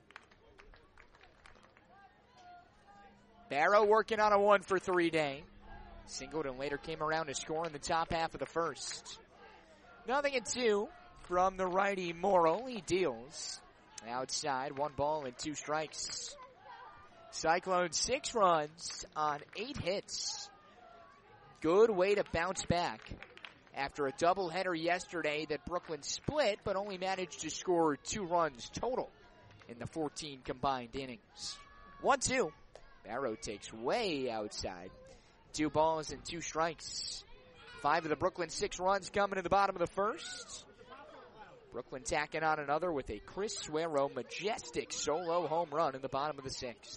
[SPEAKER 3] Barrow working on a one for three day. Singled and later came around to score in the top half of the first. Nothing in two from the righty Morrill. He deals. Outside, one ball and two strikes. Cyclone six runs on eight hits. Good way to bounce back after a doubleheader yesterday that Brooklyn split, but only managed to score two runs total in the fourteen combined innings. one two. Barrow takes way outside. Two balls and two strikes. Five of the Brooklyn six runs coming to the bottom of the first. Brooklyn tacking on another with a Chris Suero majestic solo home run in the bottom of the sixth.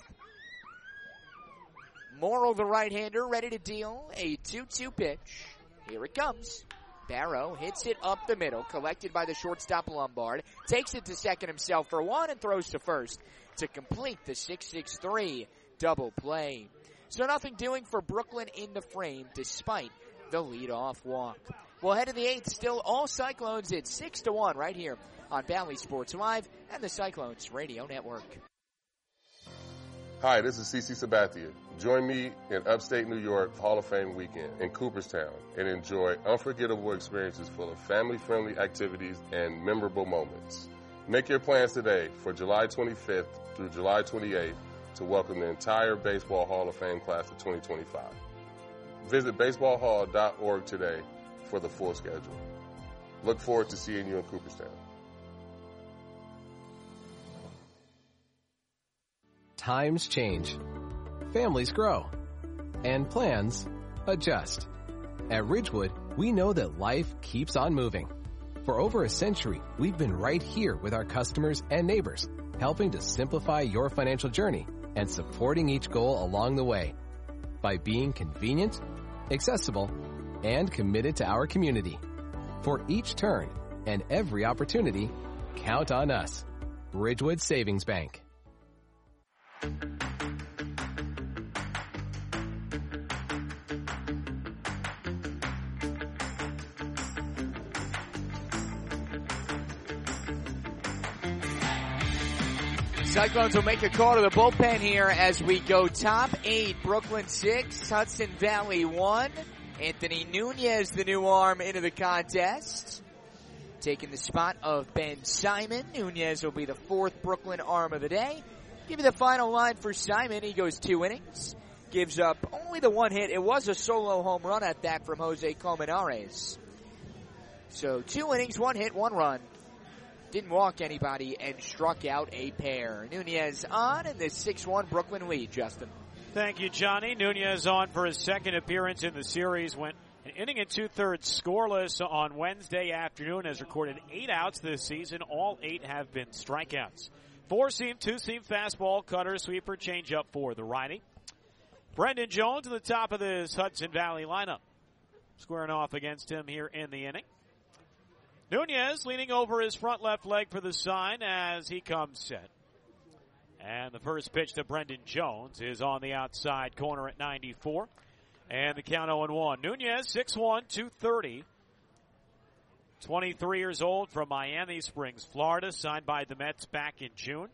[SPEAKER 3] Morrill, the right-hander, ready to deal a two two pitch. Here it comes. Barrow hits it up the middle, collected by the shortstop Lombard. Takes it to second himself for one and throws to first to complete the six six three double play. So nothing doing for Brooklyn in the frame despite the leadoff walk. We'll head to the eighth, still all Cyclones at six to one right here on Valley Sports Live and the Cyclones Radio Network.
[SPEAKER 18] Hi, this is CeCe Sabathia. Join me in upstate New York Hall of Fame weekend in Cooperstown and enjoy unforgettable experiences full of family-friendly activities and memorable moments. Make your plans today for July twenty-fifth through July twenty-eighth to welcome the entire Baseball Hall of Fame class of twenty twenty-five. Visit baseball hall dot org today for the full schedule. Look forward to seeing you in Cooperstown.
[SPEAKER 17] Times change. Families grow. And plans adjust. At Ridgewood, we know that life keeps on moving. For over a century, we've been right here with our customers and neighbors, helping to simplify your financial journey and supporting each goal along the way by being convenient, accessible, and committed to our community. For each turn and every opportunity, count on us. Ridgewood Savings Bank.
[SPEAKER 3] Cyclones will make a call to the bullpen here as we go top eight. Brooklyn six, Hudson Valley one. Anthony Nunez, the new arm, into the contest. Taking the spot of Ben Simon. Nunez will be the fourth Brooklyn arm of the day. Give you the final line for Simon. He goes two innings. Gives up only the one hit. It was a solo home run at that from Jose Colmenares. So two innings, one hit, one run. Didn't walk anybody and struck out a pair. Nunez on in the six one Brooklyn lead, Justin.
[SPEAKER 2] Thank you, Johnny. Nunez on for his second appearance in the series. Went an inning and two-thirds scoreless on Wednesday afternoon. Has recorded eight outs this season. All eight have been strikeouts. Four-seam, two-seam fastball, cutter, sweeper, changeup for the righty. Brendan Jones at the top of this Hudson Valley lineup. Squaring off against him here in the inning. Nunez leaning over his front left leg for the sign as he comes set. And the first pitch to Brendan Jones is on the outside corner at ninety-four. And the count oh and one. Nunez, six one, two thirty. twenty-three years old from Miami Springs, Florida. Signed by the Mets back in June.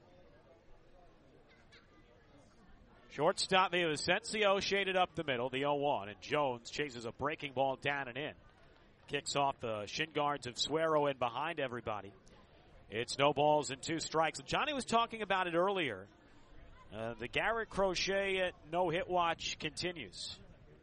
[SPEAKER 2] Shortstop Villavicencio shaded up the middle, the oh one. And Jones chases a breaking ball down and in. Kicks off the shin guards of Suero in behind everybody. It's no balls and two strikes. Johnny was talking about it earlier. Uh, the Garrett Crochet no-hit watch continues.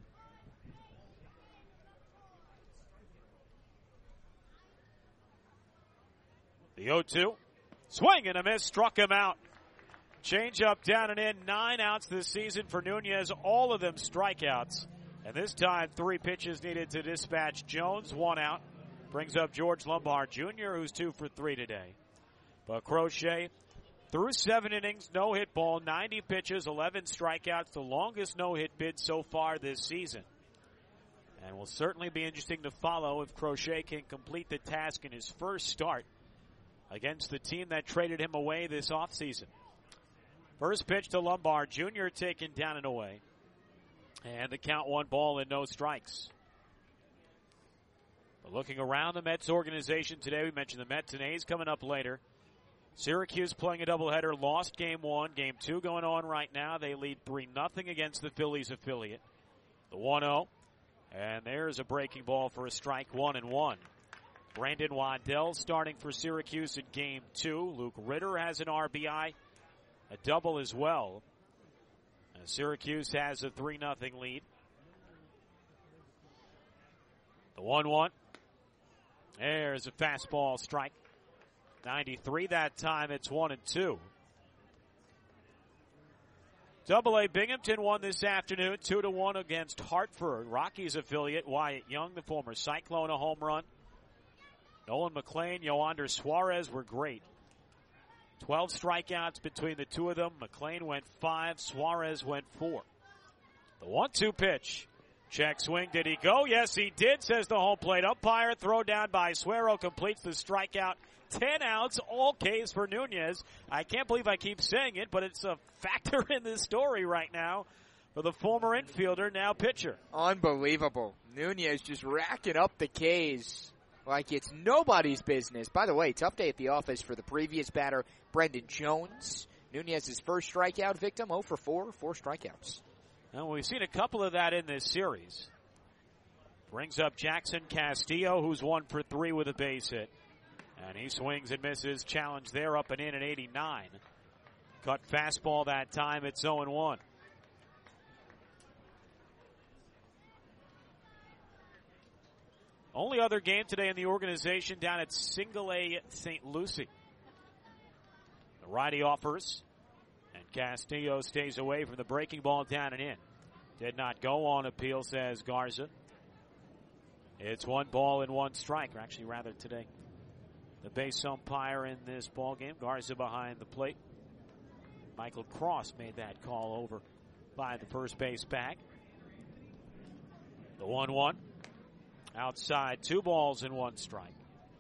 [SPEAKER 2] The oh two. Swing and a miss. Struck him out. Change up down and in. Nine outs this season for Nunez. All of them strikeouts. And this time, three pitches needed to dispatch Jones. One out. Brings up George Lombard Junior, who's two for three today. But Crochet, through seven innings, no-hit ball, ninety pitches, eleven strikeouts, the longest no-hit bid so far this season. And will certainly be interesting to follow if Crochet can complete the task in his first start against the team that traded him away this offseason. First pitch to Lombard Junior, taken down and away. And the count, one ball and no strikes. But looking around the Mets organization today, we mentioned the Mets and A's coming up later. Syracuse playing a doubleheader, lost game one. Game two going on right now. They lead three nothing against the Phillies affiliate. The one oh. And there's a breaking ball for a strike, one and one. Brandon Waddell starting for Syracuse in game two. Luke Ritter has an R B I, a double as well. And Syracuse has a three nothing lead. The one one. There's a fastball strike. ninety-three that time. It's one and two. Double A Binghamton won this afternoon, two to one against Hartford. Rockies affiliate Wyatt Young, the former Cyclone, a home run. Nolan McLean, Yoander Suarez were great. Twelve strikeouts between the two of them. McLean went five. Suarez went four. The one two pitch. Check swing. Did he go? Yes, he did, says the home plate umpire. Throw down by Suero completes the strikeout. Ten outs, all Ks for Nunez. I can't believe I keep saying it, but it's a factor in this story right now. for the former infielder, now pitcher.
[SPEAKER 3] Unbelievable. Nunez just racking up the K's like it's nobody's business. By the way, tough day at the office for the previous batter, Brendan Jones. Nunez's first strikeout victim, oh for four, four strikeouts.
[SPEAKER 2] Well, we've seen a couple of that in this series. Brings up Jackson Castillo, who's one for three with a base hit. And he swings and misses. Challenge there, up and in at eighty-nine. Cut fastball that time. It's oh and one. Only other game today in the organization down at Single A Saint Lucie. The righty offers, and Castillo stays away from the breaking ball down and in. Did not go on appeal, says Garza. It's one ball and one strike, or actually rather today. The base umpire in this ball game, Garza behind the plate. Michael Cross made that call over by the first base bag. The one one. Outside, two balls and one strike.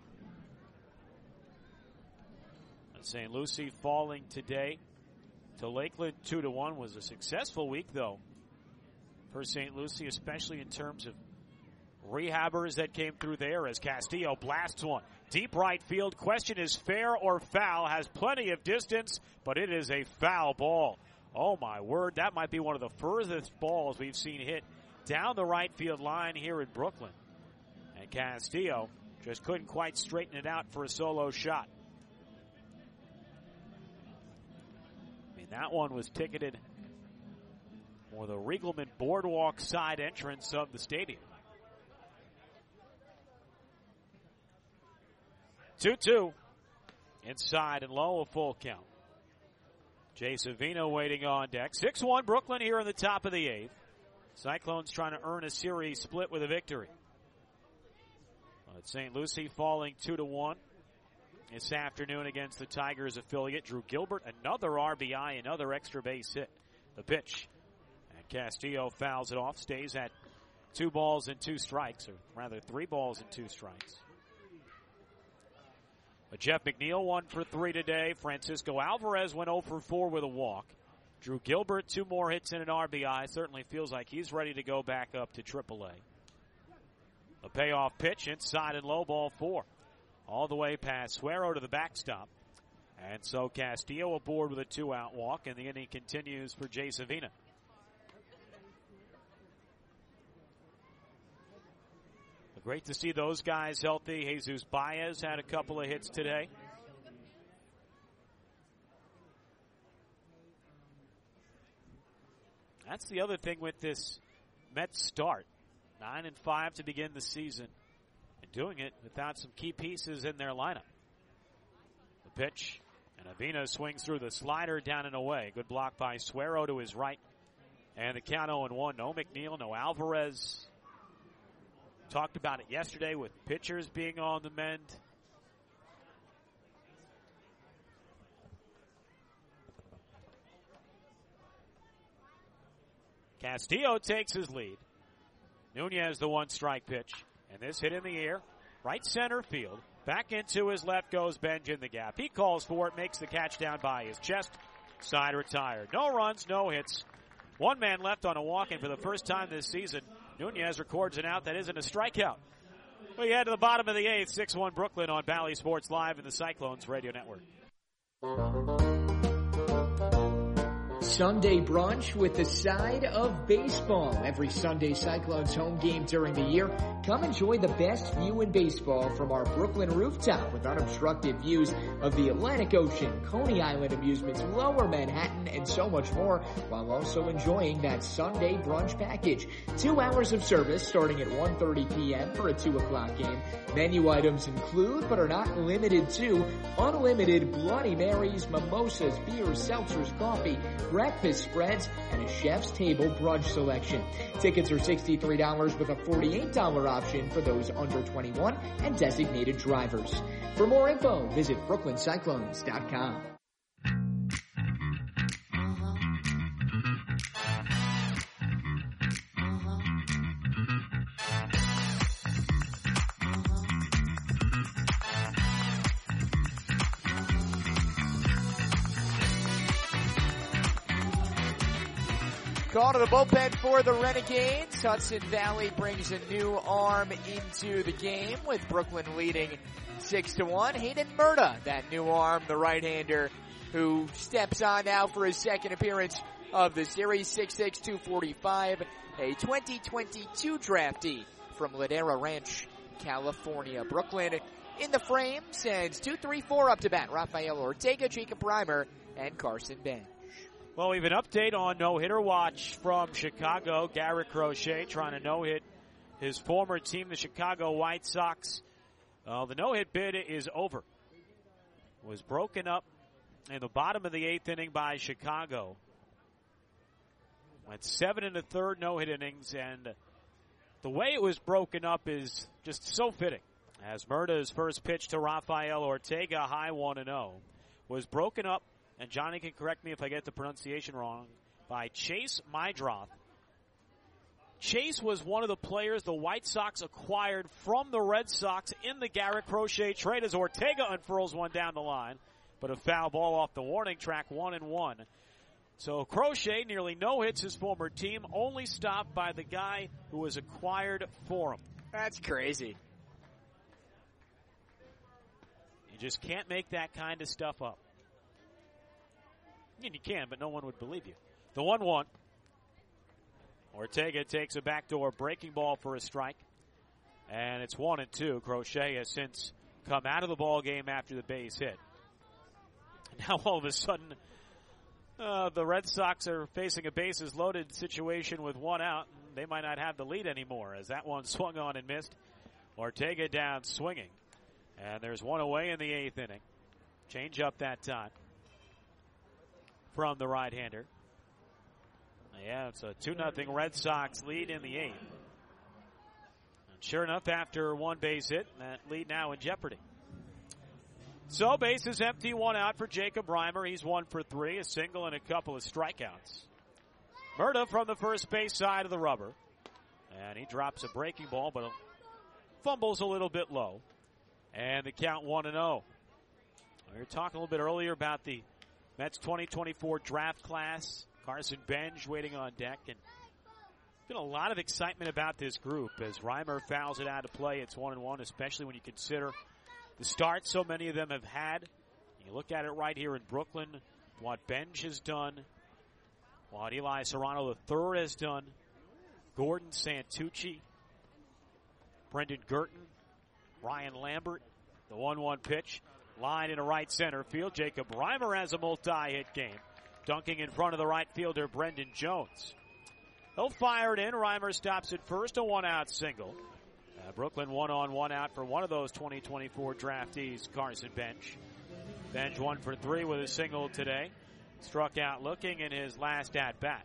[SPEAKER 2] Saint Lucie falling today to Lakeland two to one. Was a successful week, though, for Saint Lucie, especially in terms of rehabbers that came through there as Castillo blasts one. Deep right field. Question is fair or foul. Has plenty of distance, but it is a foul ball. Oh, my word. That might be one of the furthest balls we've seen hit down the right field line here in Brooklyn. And Castillo just couldn't quite straighten it out for a solo shot. I mean, that one was ticketed for the Riegelman Boardwalk side entrance of the stadium. two two. Inside and low, a full count. Jay Savino waiting on deck. six one Brooklyn here in the top of the eighth. Cyclones trying to earn a series split with a victory. But Saint Lucie falling two to one this afternoon against the Tigers affiliate. Drew Gilbert, another R B I, another extra base hit. The pitch. And Castillo fouls it off, stays at two balls and two strikes, or rather three balls and two strikes. But Jeff McNeil, one for three today. Francisco Alvarez went oh for four with a walk. Drew Gilbert, two more hits and an R B I. Certainly feels like he's ready to go back up to triple A. A payoff pitch, inside and low, ball four. All the way past Suero to the backstop. And so Castillo aboard with a two-out walk, and the inning continues for Jay Savina. Great to see those guys healthy. Jesus Baez had a couple of hits today. That's the other thing with this Mets start. Nine and five to begin the season, and doing it without some key pieces in their lineup. The pitch, and Avina swings through the slider down and away. Good block by Suero to his right, and the count oh and one. No McNeil, no Alvarez. Talked about it yesterday with pitchers being on the mend. Castillo takes his lead. Nunez the one strike pitch. And this hit in the air. Right center field. Back into his left goes Benj in the gap. He calls for it, makes the catch down by his chest. Side retired. No runs, no hits. One man left on a walk, and for the first time this season, Nunez records an out that isn't a strikeout. We head to the bottom of the eighth. six one Brooklyn on Bally Sports Live and the Cyclones Radio Network.
[SPEAKER 3] Sunday brunch with the side of baseball. Every Sunday Cyclones home game during the year. Come enjoy the best view in baseball from our Brooklyn rooftop with unobstructed views of the Atlantic Ocean, Coney Island amusements, Lower Manhattan, and so much more, while also enjoying that Sunday brunch package. Two hours of service starting at one thirty p.m. for a two o'clock game. Menu items include, but are not limited to, unlimited Bloody Marys, mimosas, beers, seltzers, coffee, breakfast spreads, and a chef's table brunch selection. Tickets are sixty-three dollars with a forty-eight dollars option for those under twenty-one and designated drivers. For more info, visit brooklyn cyclones dot com. Call to the bullpen for the Renegades. Hudson Valley brings a new arm into the game with Brooklyn leading six to one. Hayden Murta, that new arm, the right-hander, who steps on now for his second appearance of the series. six six, two forty-five, a twenty twenty-two draftee from Ladera Ranch, California. Brooklyn in the frame sends two three four up to bat. Rafael Ortega, Jacob Reimer, and Carson Bench.
[SPEAKER 2] Well, we have an update on no-hitter watch from Chicago. Garrett Crochet trying to no-hit his former team, the Chicago White Sox. Uh, the no-hit bid is over. Was broken up in the bottom of the eighth inning by Chicago. Went seven and a third no-hit innings, and the way it was broken up is just so fitting. As Murta's first pitch to Rafael Ortega, high one and oh, was broken up, and Johnny can correct me if I get the pronunciation wrong, by Chase Meidroth. Chase was one of the players the White Sox acquired from the Red Sox in the Garrett Crochet trade as Ortega unfurls one down the line, but a foul ball off the warning track, one and one. So Crochet nearly no hits his former team, only stopped by the guy who was acquired for him.
[SPEAKER 3] That's crazy.
[SPEAKER 2] You just can't make that kind of stuff up. And you can, but no one would believe you. The one one. Ortega takes a backdoor breaking ball for a strike. And it's one and two. Crochet has since come out of the ball game after the base hit. Now all of a sudden, uh, the Red Sox are facing a bases loaded situation with one out. And they might not have the lead anymore as that one swung on and missed. Ortega down swinging. And there's one away in the eighth inning. Change up that time from the right-hander. Yeah, it's a two nothing Red Sox lead in the eighth. And sure enough, after one base hit, that lead now in jeopardy. So bases empty, one out for Jacob Reimer. He's one for three, a single and a couple of strikeouts. Murta from the first base side of the rubber. And he drops a breaking ball, but fumbles a little bit low. And the count one and oh. We were talking a little bit earlier about the Mets twenty twenty-four draft class. Carson Bench waiting on deck. And been a lot of excitement about this group as Reimer fouls it out of play. It's one and one, especially when you consider the start so many of them have had. You look at it right here in Brooklyn, what Bench has done, what Eli Serrano the third has done, Gordon Santucci, Brendan Girton, Ryan Lambert, the one one pitch. Line in a right center field. Jacob Reimer has a multi-hit game. Dunking in front of the right fielder, Brendan Jones. He'll fire it in. Reimer stops at first, a one-out single. Uh, Brooklyn one on, one out for one of those twenty twenty-four draftees, Carson Bench. Bench one for three with a single today. Struck out looking in his last at-bat.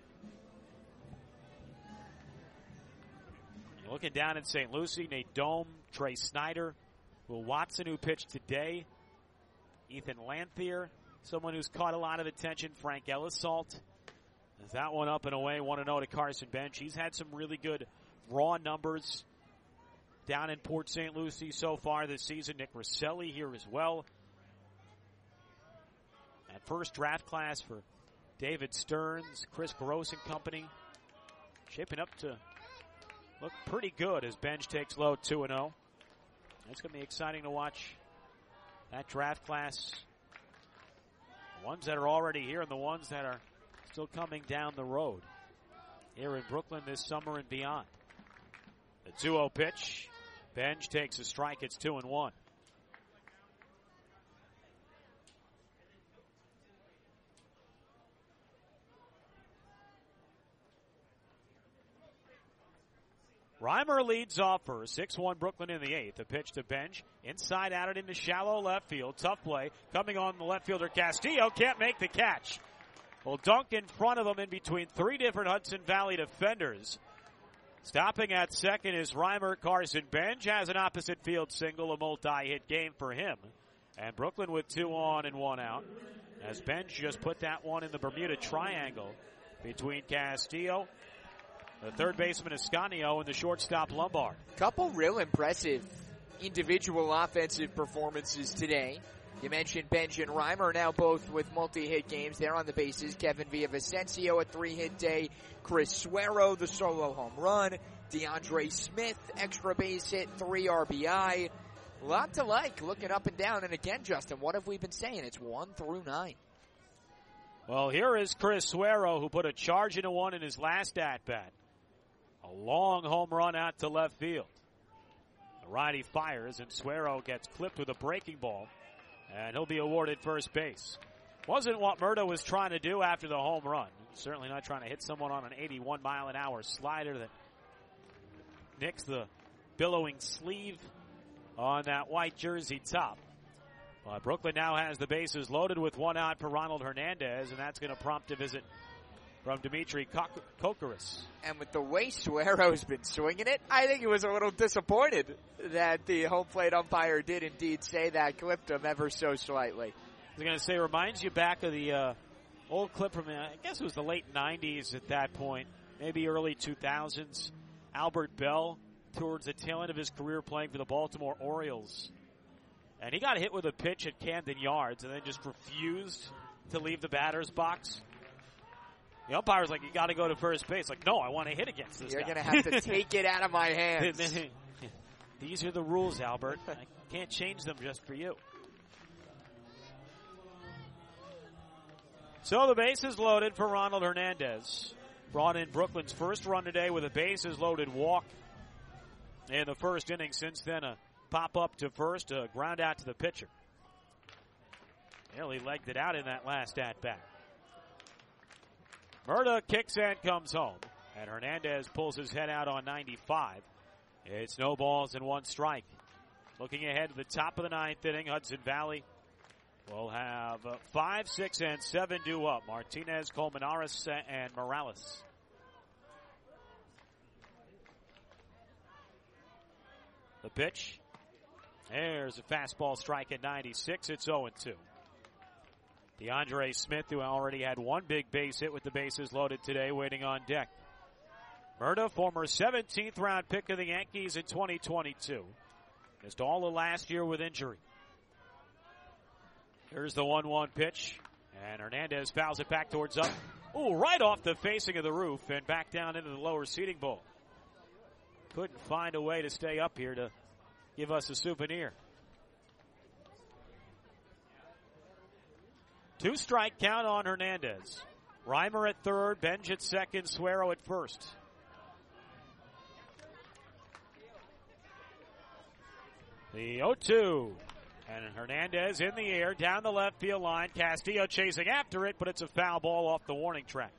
[SPEAKER 2] Looking down in Saint Lucie, Nate Dome, Trey Snyder, Will Watson, who pitched today, Ethan Lanthier, someone who's caught a lot of attention, Frank Ellisalt. Is that one up and away, one and oh to Carson Bench. He's had some really good raw numbers down in Port Saint Lucie so far this season. Nick Rosselli here as well. At first draft class for David Stearns, Chris Gross and company. Shaping up to look pretty good as Bench takes low two and oh. It's going to be exciting to watch that draft class. The ones that are already here and the ones that are still coming down the road here in Brooklyn this summer and beyond. The two oh pitch. Bench takes a strike. It's two and one. Reimer leads off for six one Brooklyn in the eighth. A pitch to Bench. Inside out it into shallow left field. Tough play. Coming on the left fielder Castillo. Can't make the catch. Well, dunk in front of him in between three different Hudson Valley defenders. Stopping at second is Reimer. Carson Bench has an opposite field single. A multi-hit game for him. And Brooklyn with two on and one out. As Bench just put that one in the Bermuda Triangle between Castillo, the third baseman Escanio, and the shortstop Lombard.
[SPEAKER 3] Couple real impressive individual offensive performances today You mentioned Benj and Reimer, now both with multi-hit games. They're on the bases. Kevin Villavicencio, a three-hit day. Chris Suero, the solo home run. DeAndre Smith, extra base hit, three R B I. A lot to like, looking up and down. And again, Justin, what have we been saying? It's one through nine.
[SPEAKER 2] Well, here is Chris Suero, who put a charge into one in his last at-bat. A long home run out to left field. The righty fires, and Suero gets clipped with a breaking ball, and he'll be awarded first base. Wasn't what Murta was trying to do after the home run. Certainly not trying to hit someone on an eighty-one mile an hour slider that nicks the billowing sleeve on that white jersey top. Well, Brooklyn now has the bases loaded with one out for Ronald Hernandez, and that's going to prompt a visit from Dimitri Kokoris.
[SPEAKER 3] And with the way Suero's been swinging it, I think he was a little disappointed that the home plate umpire did indeed say that, clipped him ever so slightly.
[SPEAKER 2] I was going to say, reminds you back of the uh, old clip from, uh, I guess it was the late nineties at that point, maybe early two thousands. Albert Bell, towards the tail end of his career playing for the Baltimore Orioles. And he got hit with a pitch at Camden Yards and then just refused to leave the batter's box. The umpire's like, you got to go to first base. Like, no, I want to hit against this
[SPEAKER 3] You're
[SPEAKER 2] guy.
[SPEAKER 3] You're going to have to take it out of my hands.
[SPEAKER 2] These are the rules, Albert. I can't change them just for you. So the base is loaded for Ronald Hernandez. Brought in Brooklyn's first run today with a bases loaded walk in the first inning. Since then, a pop up to first, a ground out to the pitcher. Well, he legged it out in that last at bat. Murta kicks and comes home, and Hernandez pulls his head out on ninety-five. It's no balls and one strike. Looking ahead to the top of the ninth inning, Hudson Valley will have uh, five, six, and seven due up. Martinez, Colmenares, and Morales. The pitch. There's a fastball strike at ninety-six. It's oh and two. DeAndre Smith, who already had one big base hit with the bases loaded today, waiting on deck. Murta, former seventeenth round pick of the Yankees in twenty twenty-two. Missed all of last year with injury. Here's the one one pitch, and Hernandez fouls it back towards up. Ooh, right off the facing of the roof and back down into the lower seating bowl. Couldn't find a way to stay up here to give us a souvenir. Two strike count on Hernandez. Reimer at third, Benj at second, Suero at first. The oh two. And Hernandez in the air, down the left field line. Castillo chasing after it, but it's a foul ball off the warning track.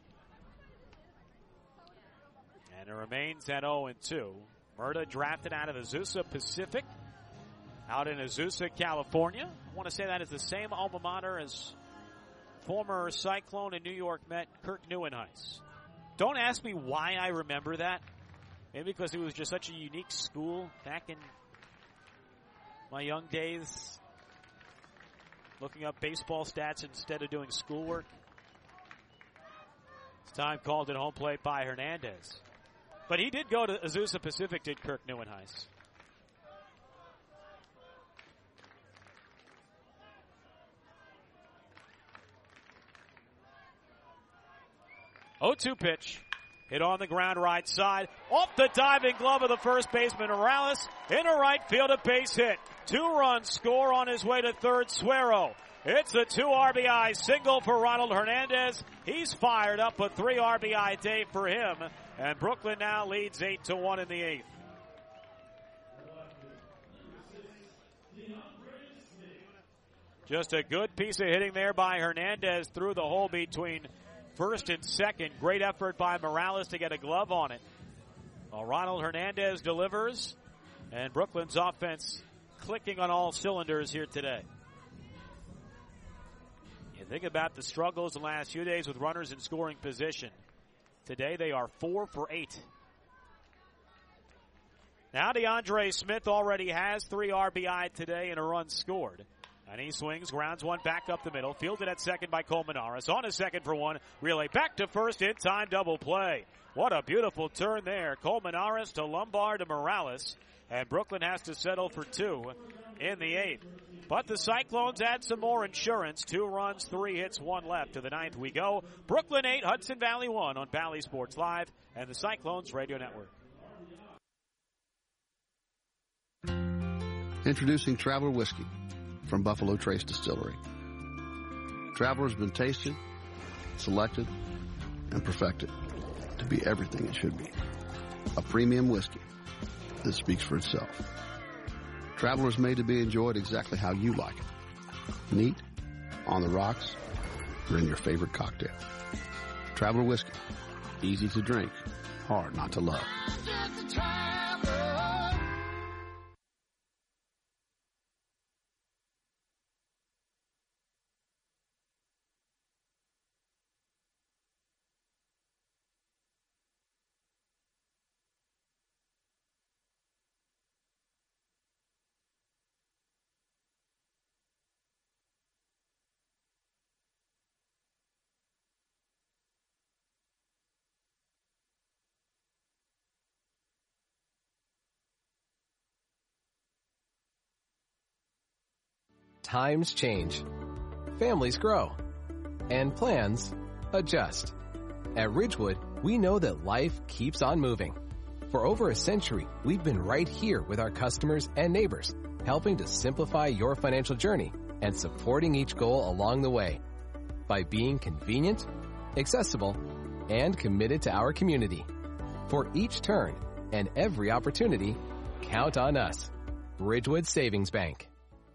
[SPEAKER 2] And it remains at oh and two. Murta drafted out of Azusa Pacific, out in Azusa, California. I want to say that is the same alma mater as former Cyclone and New York Met Kirk Neuenhuis. Don't ask me why I remember that. Maybe because it was just such a unique school back in my young days, looking up baseball stats instead of doing schoolwork. It's time called at home plate by Hernandez. But he did go to Azusa Pacific, did Kirk Neuenhuis. oh two pitch. Hit on the ground right side. Off the diving glove of the first baseman, Morales. In a right field, a base hit. Two-run score on his way to third, Suero. It's a two R B I single for Ronald Hernandez. He's fired up, a three R B I day for him. And Brooklyn now leads eight to one in the eighth. Just a good piece of hitting there by Hernandez through the hole between first and second. Great effort by Morales to get a glove on it. Well, Ronald Hernandez delivers, and Brooklyn's offense clicking on all cylinders here today. You think about the struggles the last few days with runners in scoring position. Today they are four for eight. Now DeAndre Smith already has three R B I today and a run scored. And he swings, grounds one back up the middle, fielded at second by Colmenares. On a second for one, relay back to first, in time double play. What a beautiful turn there. Colmenares to Lombard to Morales. And Brooklyn has to settle for two in the eighth. But the Cyclones add some more insurance. Two runs, three hits, one left. To the ninth we go. Brooklyn eight, Hudson Valley one on Valley Sports Live and the Cyclones Radio Network.
[SPEAKER 9] Introducing Traveler Whiskey from Buffalo Trace Distillery. Traveler has been tasted, selected, and perfected to be everything it should be. A premium whiskey that speaks for itself. Traveler is made to be enjoyed exactly how you like it. Neat, on the rocks, or in your favorite cocktail. Traveler Whiskey. Easy to drink, hard not to love.
[SPEAKER 17] Times change. Families grow. And plans adjust. At Ridgewood, we know that life keeps on moving. For over a century, we've been right here with our customers and neighbors, helping to simplify your financial journey and supporting each goal along the way by being convenient, accessible, and committed to our community. For each turn and every opportunity, count on us. Ridgewood Savings Bank.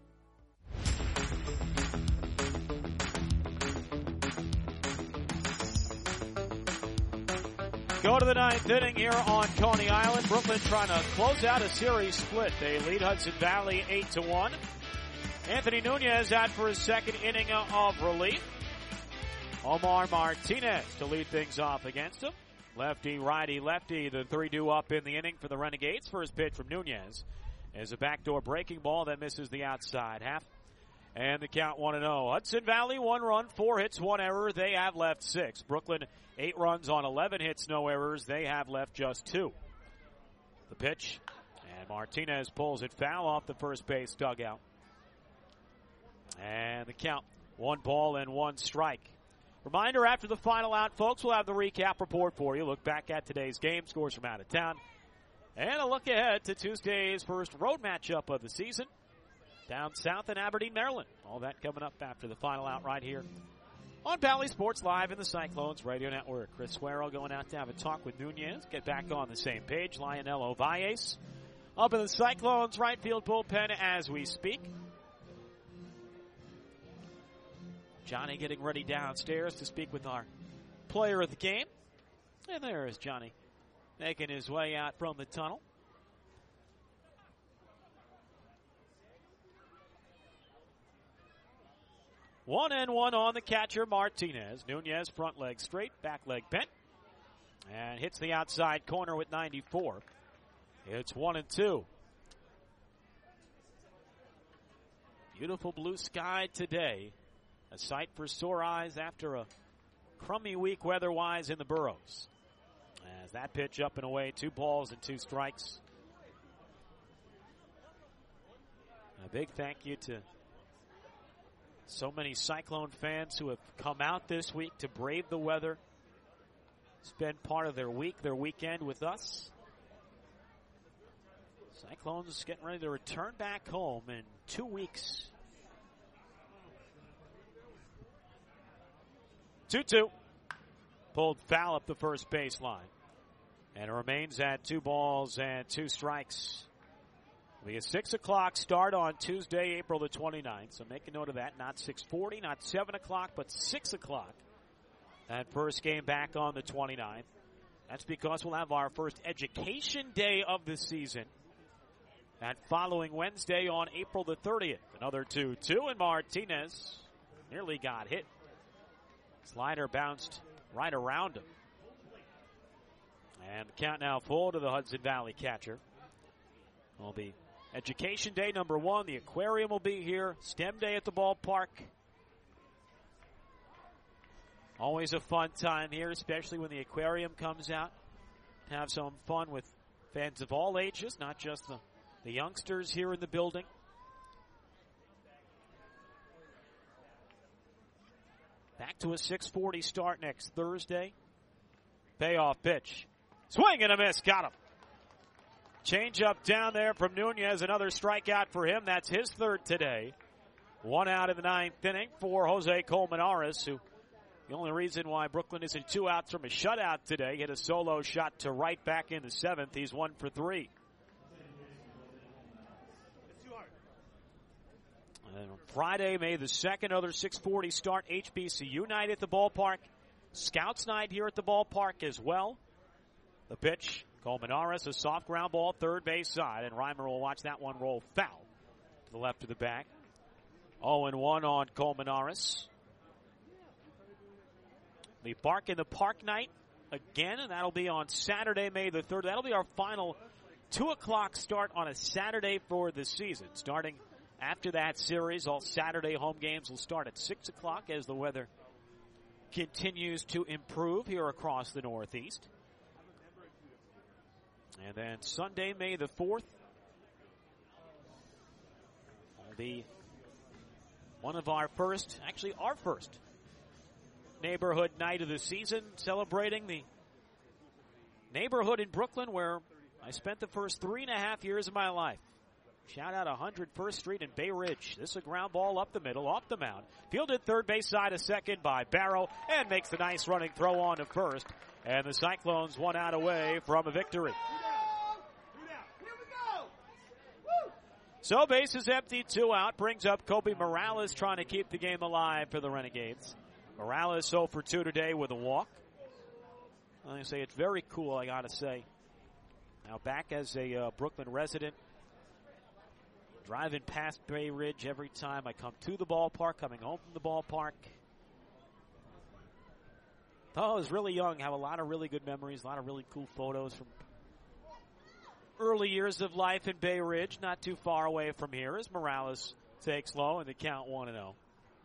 [SPEAKER 2] Go to the ninth inning here on Coney Island. Brooklyn trying to close out a series split. They lead Hudson Valley eight to one. Anthony Nunez out for his second inning of relief. Omar Martinez to lead things off against him. Lefty, righty, lefty. The three two up in the inning for the Renegades. First pitch from Nunez is a backdoor breaking ball that misses the outside half. And the count one and oh. Hudson Valley, one run, four hits, one error. They have left six. Brooklyn, eight runs on eleven hits, no errors. They have left just two. The pitch, and Martinez pulls it foul off the first base dugout. And the count, one ball and one strike. Reminder, after the final out, folks, we'll have the recap report for you. Look back at today's game, scores from out of town. And a look ahead to Tuesday's first road matchup of the season. Down south in Aberdeen, Maryland. All that coming up after the final out right here on Valley Sports Live in the Cyclones Radio Network. Chris Suero going out to have a talk with Nunez. Get back on the same page. Lionel Ovalles up in the Cyclones right field bullpen as we speak. Johnny getting ready downstairs to speak with our player of the game. And there is Johnny making his way out from the tunnel. One and one on the catcher, Martinez. Nunez front leg straight, back leg bent. And hits the outside corner with ninety-four. It's one and two. Beautiful blue sky today. A sight for sore eyes after a crummy week weather-wise in the Burrows. As that pitch up and away, two balls and two strikes. A big thank you to so many Cyclone fans who have come out this week to brave the weather, spend part of their week, their weekend with us. Cyclones getting ready to return back home in two weeks. two two. Pulled foul up the first baseline. And it remains at two balls and two strikes. It'll be a six o'clock start on Tuesday, April the twenty-ninth. So make a note of that. Not six forty, not seven o'clock, but six o'clock. That first game back on the twenty-ninth. That's because we'll have our first education day of the season. That following Wednesday on April the thirtieth. Another two two, and Martinez nearly got hit. Slider bounced right around him. And the count now full to the Hudson Valley catcher. Will be Education Day number one. The aquarium will be here. STEM Day at the ballpark. Always a fun time here, especially when the aquarium comes out. To have some fun with fans of all ages, not just the, the youngsters here in the building. Back to a six forty start next Thursday. Payoff pitch. Swing and a miss. Got him. Change up down there from Nunez. Another strikeout for him. That's his third today. One out in the ninth inning for Jose Colmenares, who the only reason why Brooklyn isn't two outs from a shutout today, hit a solo shot to right back in the seventh. He's one for three. And on Friday, May the second, another six forty start, H B C U night at the ballpark. Scouts night here at the ballpark as well. The pitch, Colmenares, a soft ground ball, third base side, and Reimer will watch that one roll foul to the left of the bag. oh and one on Colmenares. The Bark in the Park night again, and that'll be on Saturday, May the third. That'll be our final two o'clock start on a Saturday for the season. Starting after that series, all Saturday home games will start at six o'clock as the weather continues to improve here across the Northeast. And then Sunday, May the fourth, will be one of our first, actually our first, neighborhood night of the season, celebrating the neighborhood in Brooklyn where I spent the first three and a half years of my life. Shout out one hundred First Street in Bay Ridge. This is a ground ball up the middle, off the mound. Fielded third base side a second by Barrow and makes the nice running throw on to first. And the Cyclones one out away from a victory. So bases empty, two out. Brings up Kobe Morales trying to keep the game alive for the Renegades. Morales oh for two today with a walk. I say it's very cool, I got to say. Now back as a uh, Brooklyn resident. Driving past Bay Ridge every time I come to the ballpark, coming home from the ballpark. Oh, I was really young, have a lot of really good memories, a lot of really cool photos from early years of life in Bay Ridge, not too far away from here as Morales takes low and the count one and oh.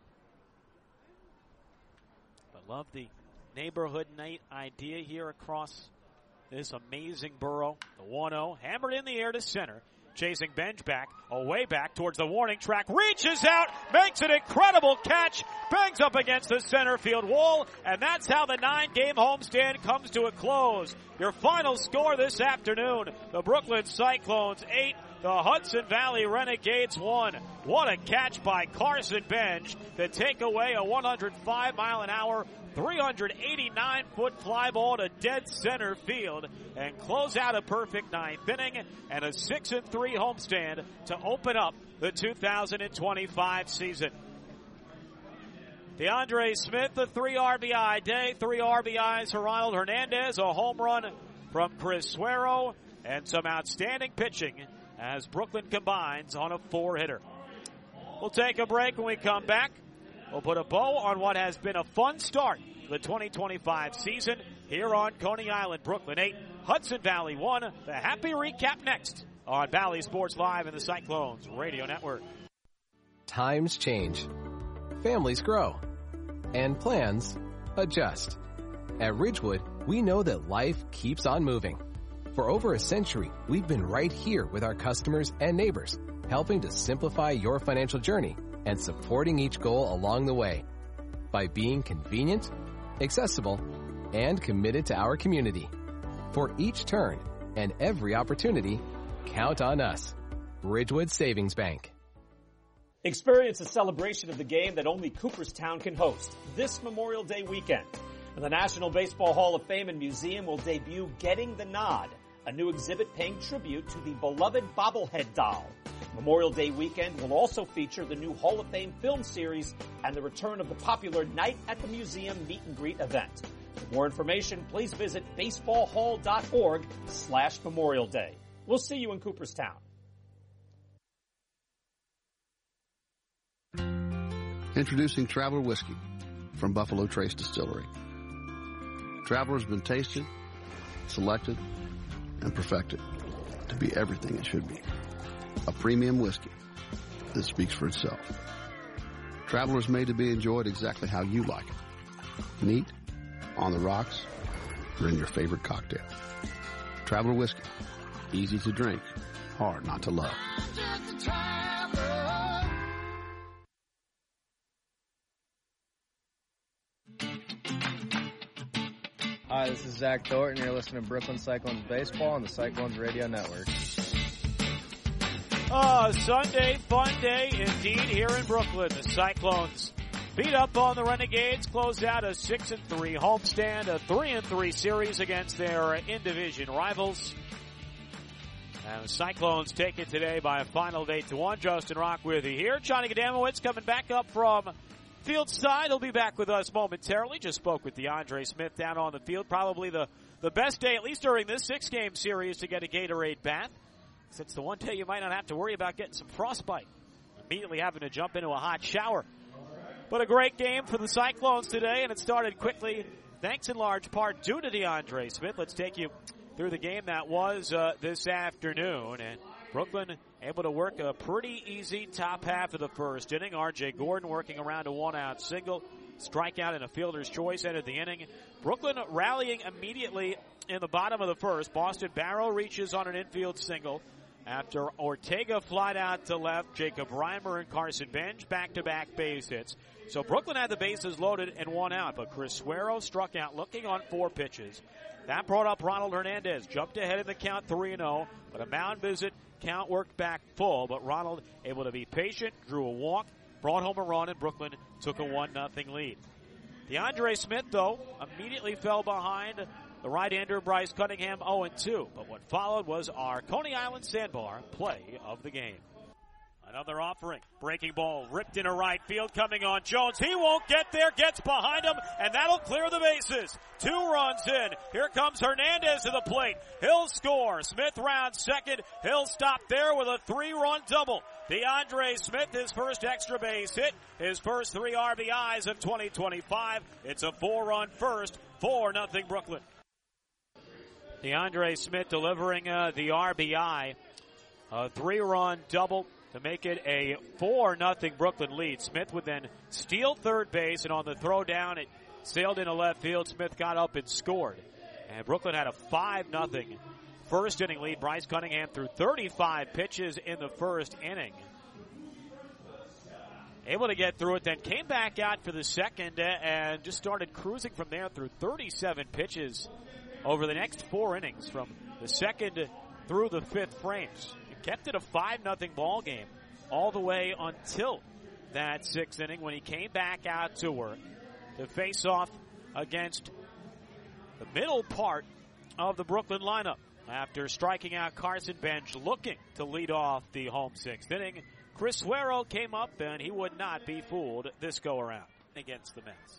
[SPEAKER 2] But love the neighborhood night idea here across this amazing borough. The one oh, hammered in the air to center. Chasing Benj back, away back towards the warning track, reaches out, makes an incredible catch, bangs up against the center field wall, and that's how the nine-game homestand comes to a close. Your final score this afternoon, the Brooklyn Cyclones eight, the Hudson Valley Renegades one. What a catch by Carson Benj to take away a one hundred five mile an hour, three hundred eighty-nine foot fly ball to dead center field and close out a perfect ninth inning and a six and three homestand to open up the two thousand twenty-five season. DeAndre Smith, a three R B I day, three R B Is for Ronald Hernandez, a home run from Chris Suero, and some outstanding pitching as Brooklyn combines on a four-hitter. We'll take a break. When we come back, we'll put a bow on what has been a fun start to the twenty twenty-five season here on Coney Island. Brooklyn eight, Hudson Valley one. The happy recap next on Valley Sports Live and the Cyclones Radio Network.
[SPEAKER 17] Times change. Families grow. And plans adjust. At Ridgewood, we know that life keeps on moving. For over a century, we've been right here with our customers and neighbors, helping to simplify your financial journey and supporting each goal along the way by being convenient, accessible, and committed to our community. For each turn and every opportunity, count on us. Ridgewood Savings Bank.
[SPEAKER 10] Experience a celebration of the game that only Cooperstown can host this Memorial Day weekend. The National Baseball Hall of Fame and Museum will debut Getting the Nod, a new exhibit paying tribute to the beloved bobblehead doll. Memorial Day weekend will also feature the new Hall of Fame film series and the return of the popular Night at the Museum meet and greet event. For more information, please visit baseballhall.org slash Memorial Day. We'll see you in Cooperstown.
[SPEAKER 9] Introducing Traveler Whiskey from Buffalo Trace Distillery. Traveler's been tasted, selected, and perfected to be everything it should be. A premium whiskey that speaks for itself. Traveler is made to be enjoyed exactly how you like it. Neat, on the rocks, or in your favorite cocktail. Traveler Whiskey. Easy to drink, hard not to love.
[SPEAKER 11] Hi, this is Zach Thornton. You're listening to Brooklyn Cyclones Baseball on the Cyclones Radio Network.
[SPEAKER 2] Oh, Sunday, fun day indeed here in Brooklyn. The Cyclones beat up on the Renegades, close out a six and three homestand, a three and three series against their in-division rivals. And the Cyclones take it today by a final of eight to one. Justin Rock with you here. Johnny Gadamowicz coming back up from field side. He'll be back with us momentarily. Just spoke with DeAndre Smith down on the field. Probably the, the best day, at least during this six-game series, to get a Gatorade bath. It's the one day you might not have to worry about getting some frostbite. Immediately having to jump into a hot shower. But a great game for the Cyclones today, and it started quickly, thanks in large part due to DeAndre Smith. Let's take you through the game that was uh, this afternoon. And Brooklyn able to work a pretty easy top half of the first inning. R J Gordon working around a one-out single. Strikeout and a fielder's choice ended the inning. Brooklyn rallying immediately in the bottom of the first. Boston Barrow reaches on an infield single. After Ortega flied out to left, Jacob Reimer and Carson Bench back-to-back base hits. So Brooklyn had the bases loaded and one out, but Chris Suero struck out looking on four pitches. That brought up Ronald Hernandez, jumped ahead in the count three and oh, but a mound visit, count worked back full, but Ronald able to be patient, drew a walk, brought home a run, and Brooklyn took a one nothing lead. DeAndre Smith, though, immediately fell behind the right-hander Bryce Cunningham oh and two, but what followed was our Coney Island Sandbar play of the game. Another offering. Breaking ball ripped into right field, coming on Jones. He won't get there, gets behind him, and that'll clear the bases. Two runs in. Here comes Hernandez to the plate. He'll score. Smith rounds second. He'll stop there with a three-run double. DeAndre Smith, his first extra base hit, his first three R B Is of twenty twenty-five. It's a four-run first, four nothing Brooklyn. DeAndre Smith delivering uh, the R B I. A three-run double to make it a four nothing Brooklyn lead. Smith would then steal third base, and on the throw down, it sailed into left field. Smith got up and scored. And Brooklyn had a five nothing first inning lead. Bryce Cunningham threw thirty-five pitches in the first inning. Able to get through it, then came back out for the second and just started cruising from there through thirty-seven pitches over the next four innings from the second through the fifth frames. It kept it a five nothing ball game all the way until that sixth inning when he came back out to work to face off against the middle part of the Brooklyn lineup. After striking out Carson Bench looking to lead off the home sixth inning, Chris Suero came up and he would not be fooled this go around against the Mets.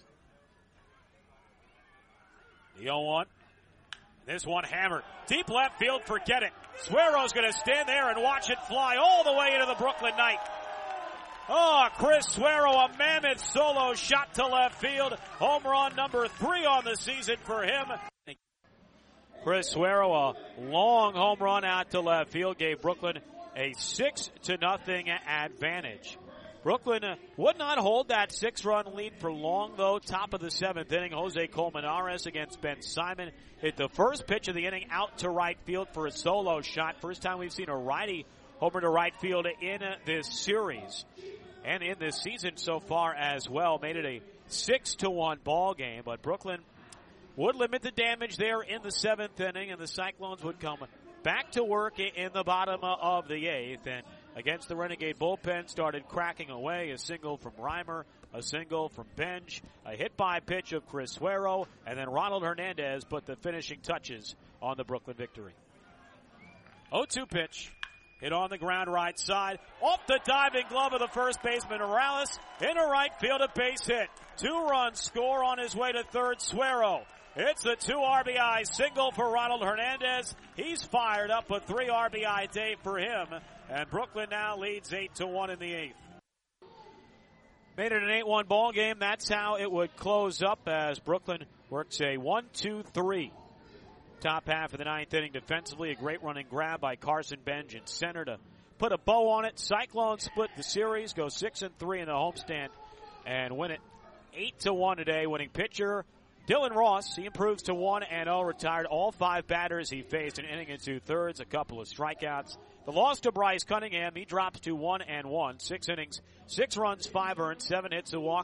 [SPEAKER 2] The oh one. This one hammered. Deep left field, forget it. Suero's going to stand there and watch it fly all the way into the Brooklyn night. Oh, Chris Suero, a mammoth solo shot to left field. Home run number three on the season for him. Chris Suero, a long home run out to left field, gave Brooklyn a six to nothing advantage. Brooklyn would not hold that six-run lead for long, though. Top of the seventh inning, Jose Colmenares against Ben Simon hit the first pitch of the inning out to right field for a solo shot. First time we've seen a righty homer to right field in this series and in this season so far as well. Made it a six to one ball game, but Brooklyn would limit the damage there in the seventh inning, and the Cyclones would come back to work in the bottom of the eighth. And against the Renegade bullpen, started cracking away. A single from Reimer, a single from Bench, a hit-by pitch of Chris Suero, and then Ronald Hernandez put the finishing touches on the Brooklyn victory. oh two pitch, hit on the ground right side, off the diving glove of the first baseman Morales, into right field, a base hit. Two-run score on his way to third, Suero. It's a two R B I single for Ronald Hernandez. He's fired up, a three R B I day for him. And Brooklyn now leads eight to one in the eighth. Made it an eight one ball game. That's how it would close up as Brooklyn works a one two three. Top half of the ninth inning defensively. A great running grab by Carson Bench in center to put a bow on it. Cyclones split the series, go six and three in the homestand, and win it eight to one today. Winning pitcher Dylan Ross, he improves to one and oh, retired all five batters he faced, an inning and two-thirds, a couple of strikeouts. The loss to Bryce Cunningham, he drops to one and one, six innings, six runs, five earned, seven hits, a walk,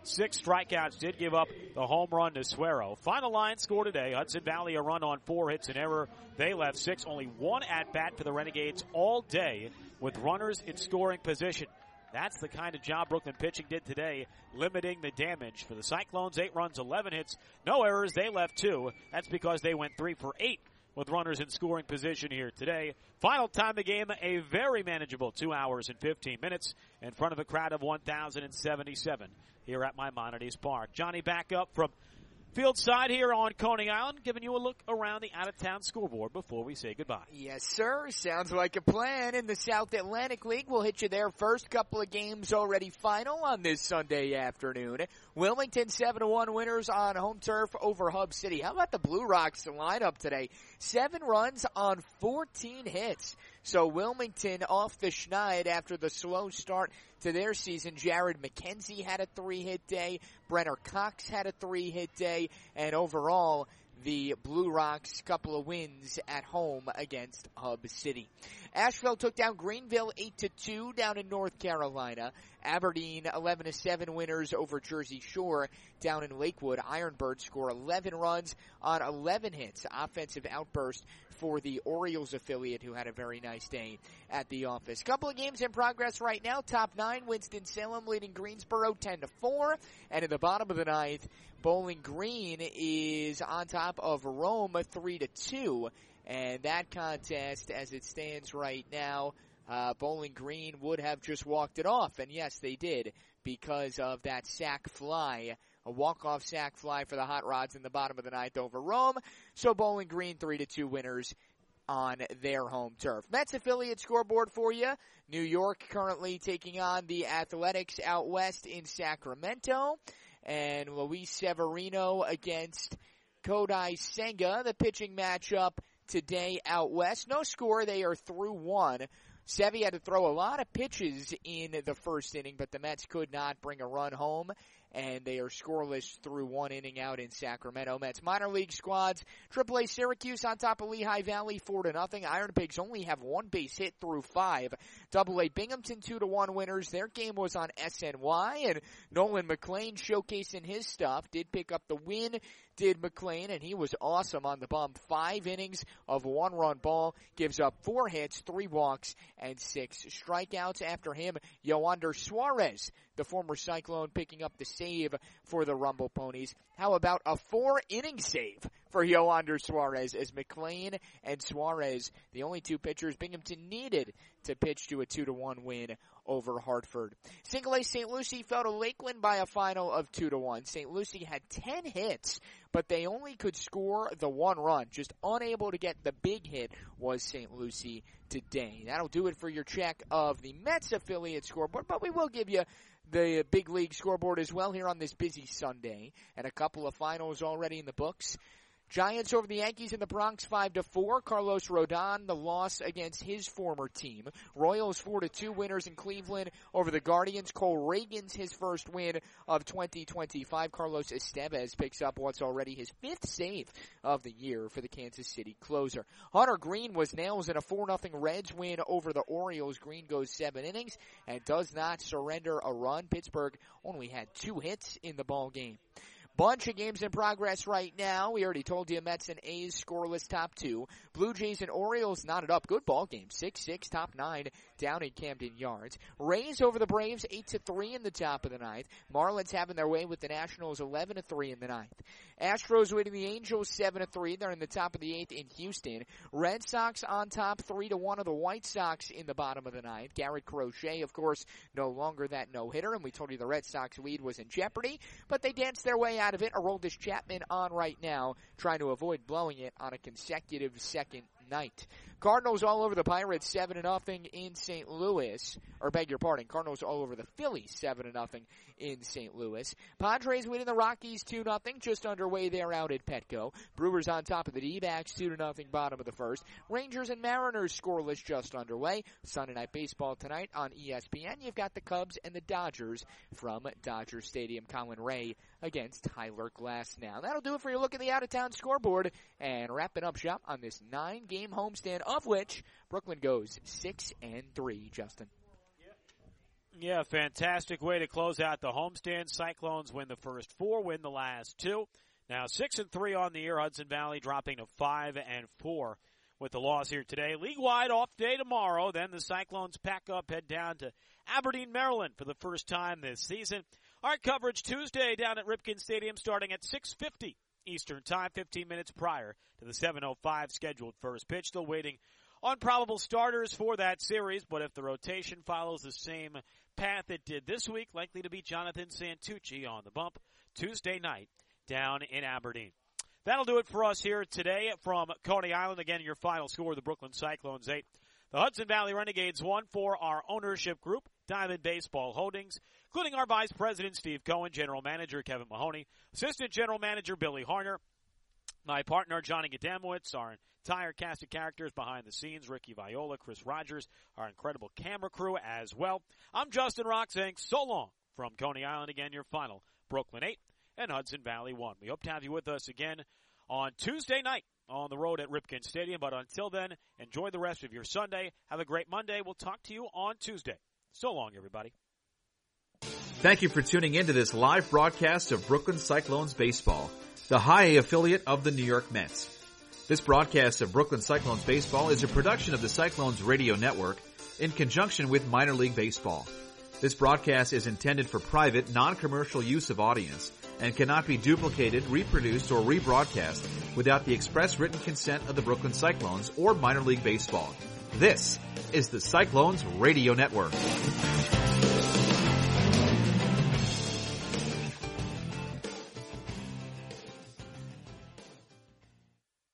[SPEAKER 2] six strikeouts, did give up the home run to Suero. Final line score today, Hudson Valley a run on four hits and error. They left six, only one at-bat for the Renegades all day with runners in scoring position. That's the kind of job Brooklyn pitching did today, limiting the damage. For the Cyclones, eight runs, eleven hits, no errors. They left two. That's because they went three for eight with runners in scoring position here today. Final time of the game, a very manageable two hours and fifteen minutes in front of a crowd of one thousand seventy-seven here at Maimonides Park. Johnny back up from field side here on Coney Island, giving you a look around the out-of-town scoreboard before we say goodbye.
[SPEAKER 3] Yes, sir. Sounds like a plan. In the South Atlantic League, we'll hit you there first. Couple of games already final on this Sunday afternoon. Wilmington seven to one winners on home turf over Hub City. How about the Blue Rocks lineup today? Seven runs on fourteen hits. So Wilmington off the schneid after the slow start to their season. Jared McKenzie had a three-hit day. Brenner Cox had a three-hit day. And overall, the Blue Rocks couple of wins at home against Hub City. Asheville took down Greenville eight to two down in North Carolina. Aberdeen eleven to seven winners over Jersey Shore down in Lakewood. Ironbirds score eleven runs on eleven hits. Offensive outburst for the Orioles affiliate, who had a very nice day at the office. Couple of games in progress right now. Top nine, Winston-Salem leading Greensboro ten to four. And in the bottom of the ninth, Bowling Green is on top of Rome three to two. And that contest, as it stands right now, uh, Bowling Green would have just walked it off. And yes, they did, because of that sac fly. A walk-off sac fly for the Hot Rods in the bottom of the ninth over Rome. So Bowling Green three to two winners on their home turf. Mets affiliate scoreboard for you. New York currently taking on the Athletics out west in Sacramento. And Luis Severino against Kodai Senga, the pitching matchup today out west. No score, they are through one. Sevy had to throw a lot of pitches in the first inning, but the Mets could not bring a run home, and they are scoreless through one inning out in Sacramento. Mets minor league squads, triple A Syracuse on top of Lehigh Valley four to nothing. Iron Pigs only have one base hit through five. double A Binghamton two to one winners. Their game was on S N Y, and Nolan McLean showcasing his stuff. Did pick up the win, did McLean, and he was awesome on the bump. Five innings of one-run ball, gives up four hits, three walks, and six strikeouts. After him, Yoander Suarez, the former Cyclone, picking up the save for the Rumble Ponies. How about a four-inning save for Yoander Suarez, as McLean and Suarez, the only two pitchers Binghamton needed to pitch to a two to one win over Hartford. Single A Saint Lucie fell to Lakeland by a final of two to one. Saint Lucie had ten hits, but they only could score the one run. Just unable to get the big hit was Saint Lucie today. That'll do it for your check of the Mets affiliate scoreboard, but we will give you the big league scoreboard as well here on this busy Sunday, and a couple of finals already in the books. Giants over the Yankees in the Bronx five to four. Carlos Rodon, the loss against his former team. Royals four to two winners in Cleveland over the Guardians. Cole Reagan's his first win of twenty twenty-five. Carlos Estevez picks up what's already his fifth save of the year for the Kansas City closer. Hunter Green was nails in a four nothing Reds win over the Orioles. Green goes seven innings and does not surrender a run. Pittsburgh only had two hits in the ball game. Bunch of games in progress right now. We already told you Mets and A's scoreless top two. Blue Jays and Orioles knotted up. Good ball game. six six top nine down in Camden Yards. Rays over the Braves eight to three in the top of the ninth. Marlins having their way with the Nationals eleven to three in the ninth. Astros winning the Angels seven to three. They're in the top of the eighth in Houston. Red Sox on top three to one of the White Sox in the bottom of the ninth. Garrett Crochet, of course, no longer that no-hitter, and we told you the Red Sox lead was in jeopardy, but they danced their way out of it. Aroldis Chapman on right now, trying to avoid blowing it on a consecutive second night. Cardinals all over the Pirates, seven to nothing in Saint Louis. Or beg your pardon, Cardinals all over the Phillies, seven to nothing in Saint Louis. Padres winning the Rockies two nothing, just underway there out at Petco. Brewers on top of the D-backs, two to nothing, bottom of the first. Rangers and Mariners scoreless, just underway. Sunday Night Baseball tonight on E S P N. You've got the Cubs and the Dodgers from Dodger Stadium. Colin Ray against Tyler Glass now. That'll do it for your look at the out-of-town scoreboard, and wrapping up shop on this nine-game homestand, of which Brooklyn goes six and three. Justin.
[SPEAKER 2] Yeah, fantastic way to close out the homestand. Cyclones win the first four, win the last two. Now six and three on the year. Hudson Valley dropping to five and four with the loss here today. League-wide off day tomorrow. Then the Cyclones pack up, head down to Aberdeen, Maryland for the first time this season. Our coverage Tuesday down at Ripken Stadium starting at six fifty Eastern Time, fifteen minutes prior to the seven oh five scheduled first pitch. Still waiting on probable starters for that series, but if the rotation follows the same path it did this week, likely to be Jonathan Santucci on the bump Tuesday night down in Aberdeen. That'll do it for us here today from Coney Island. Again, your final score, the Brooklyn Cyclones eight. The Hudson Valley Renegades one for our ownership group, Diamond Baseball Holdings, including our Vice President, Steve Cohen, General Manager, Kevin Mahoney, Assistant General Manager, Billy Harner, my partner, Johnny Gadamowitz, our entire cast of characters behind the scenes, Ricky Viola, Chris Rogers, our incredible camera crew as well. I'm Justin Rock saying so long from Coney Island. Again, your final, Brooklyn eight and Hudson Valley one. We hope to have you with us again on Tuesday night on the road at Ripken Stadium. But until then, enjoy the rest of your Sunday. Have a great Monday. We'll talk to you on Tuesday. So long, everybody.
[SPEAKER 13] Thank you for tuning in to this live broadcast of Brooklyn Cyclones Baseball, the high A affiliate of the New York Mets. This broadcast of Brooklyn Cyclones Baseball is a production of the Cyclones Radio Network in conjunction with Minor League Baseball. This broadcast is intended for private, non-commercial use of audience and cannot be duplicated, reproduced, or rebroadcast without the express written consent of the Brooklyn Cyclones or Minor League Baseball. This is the Cyclones Radio Network.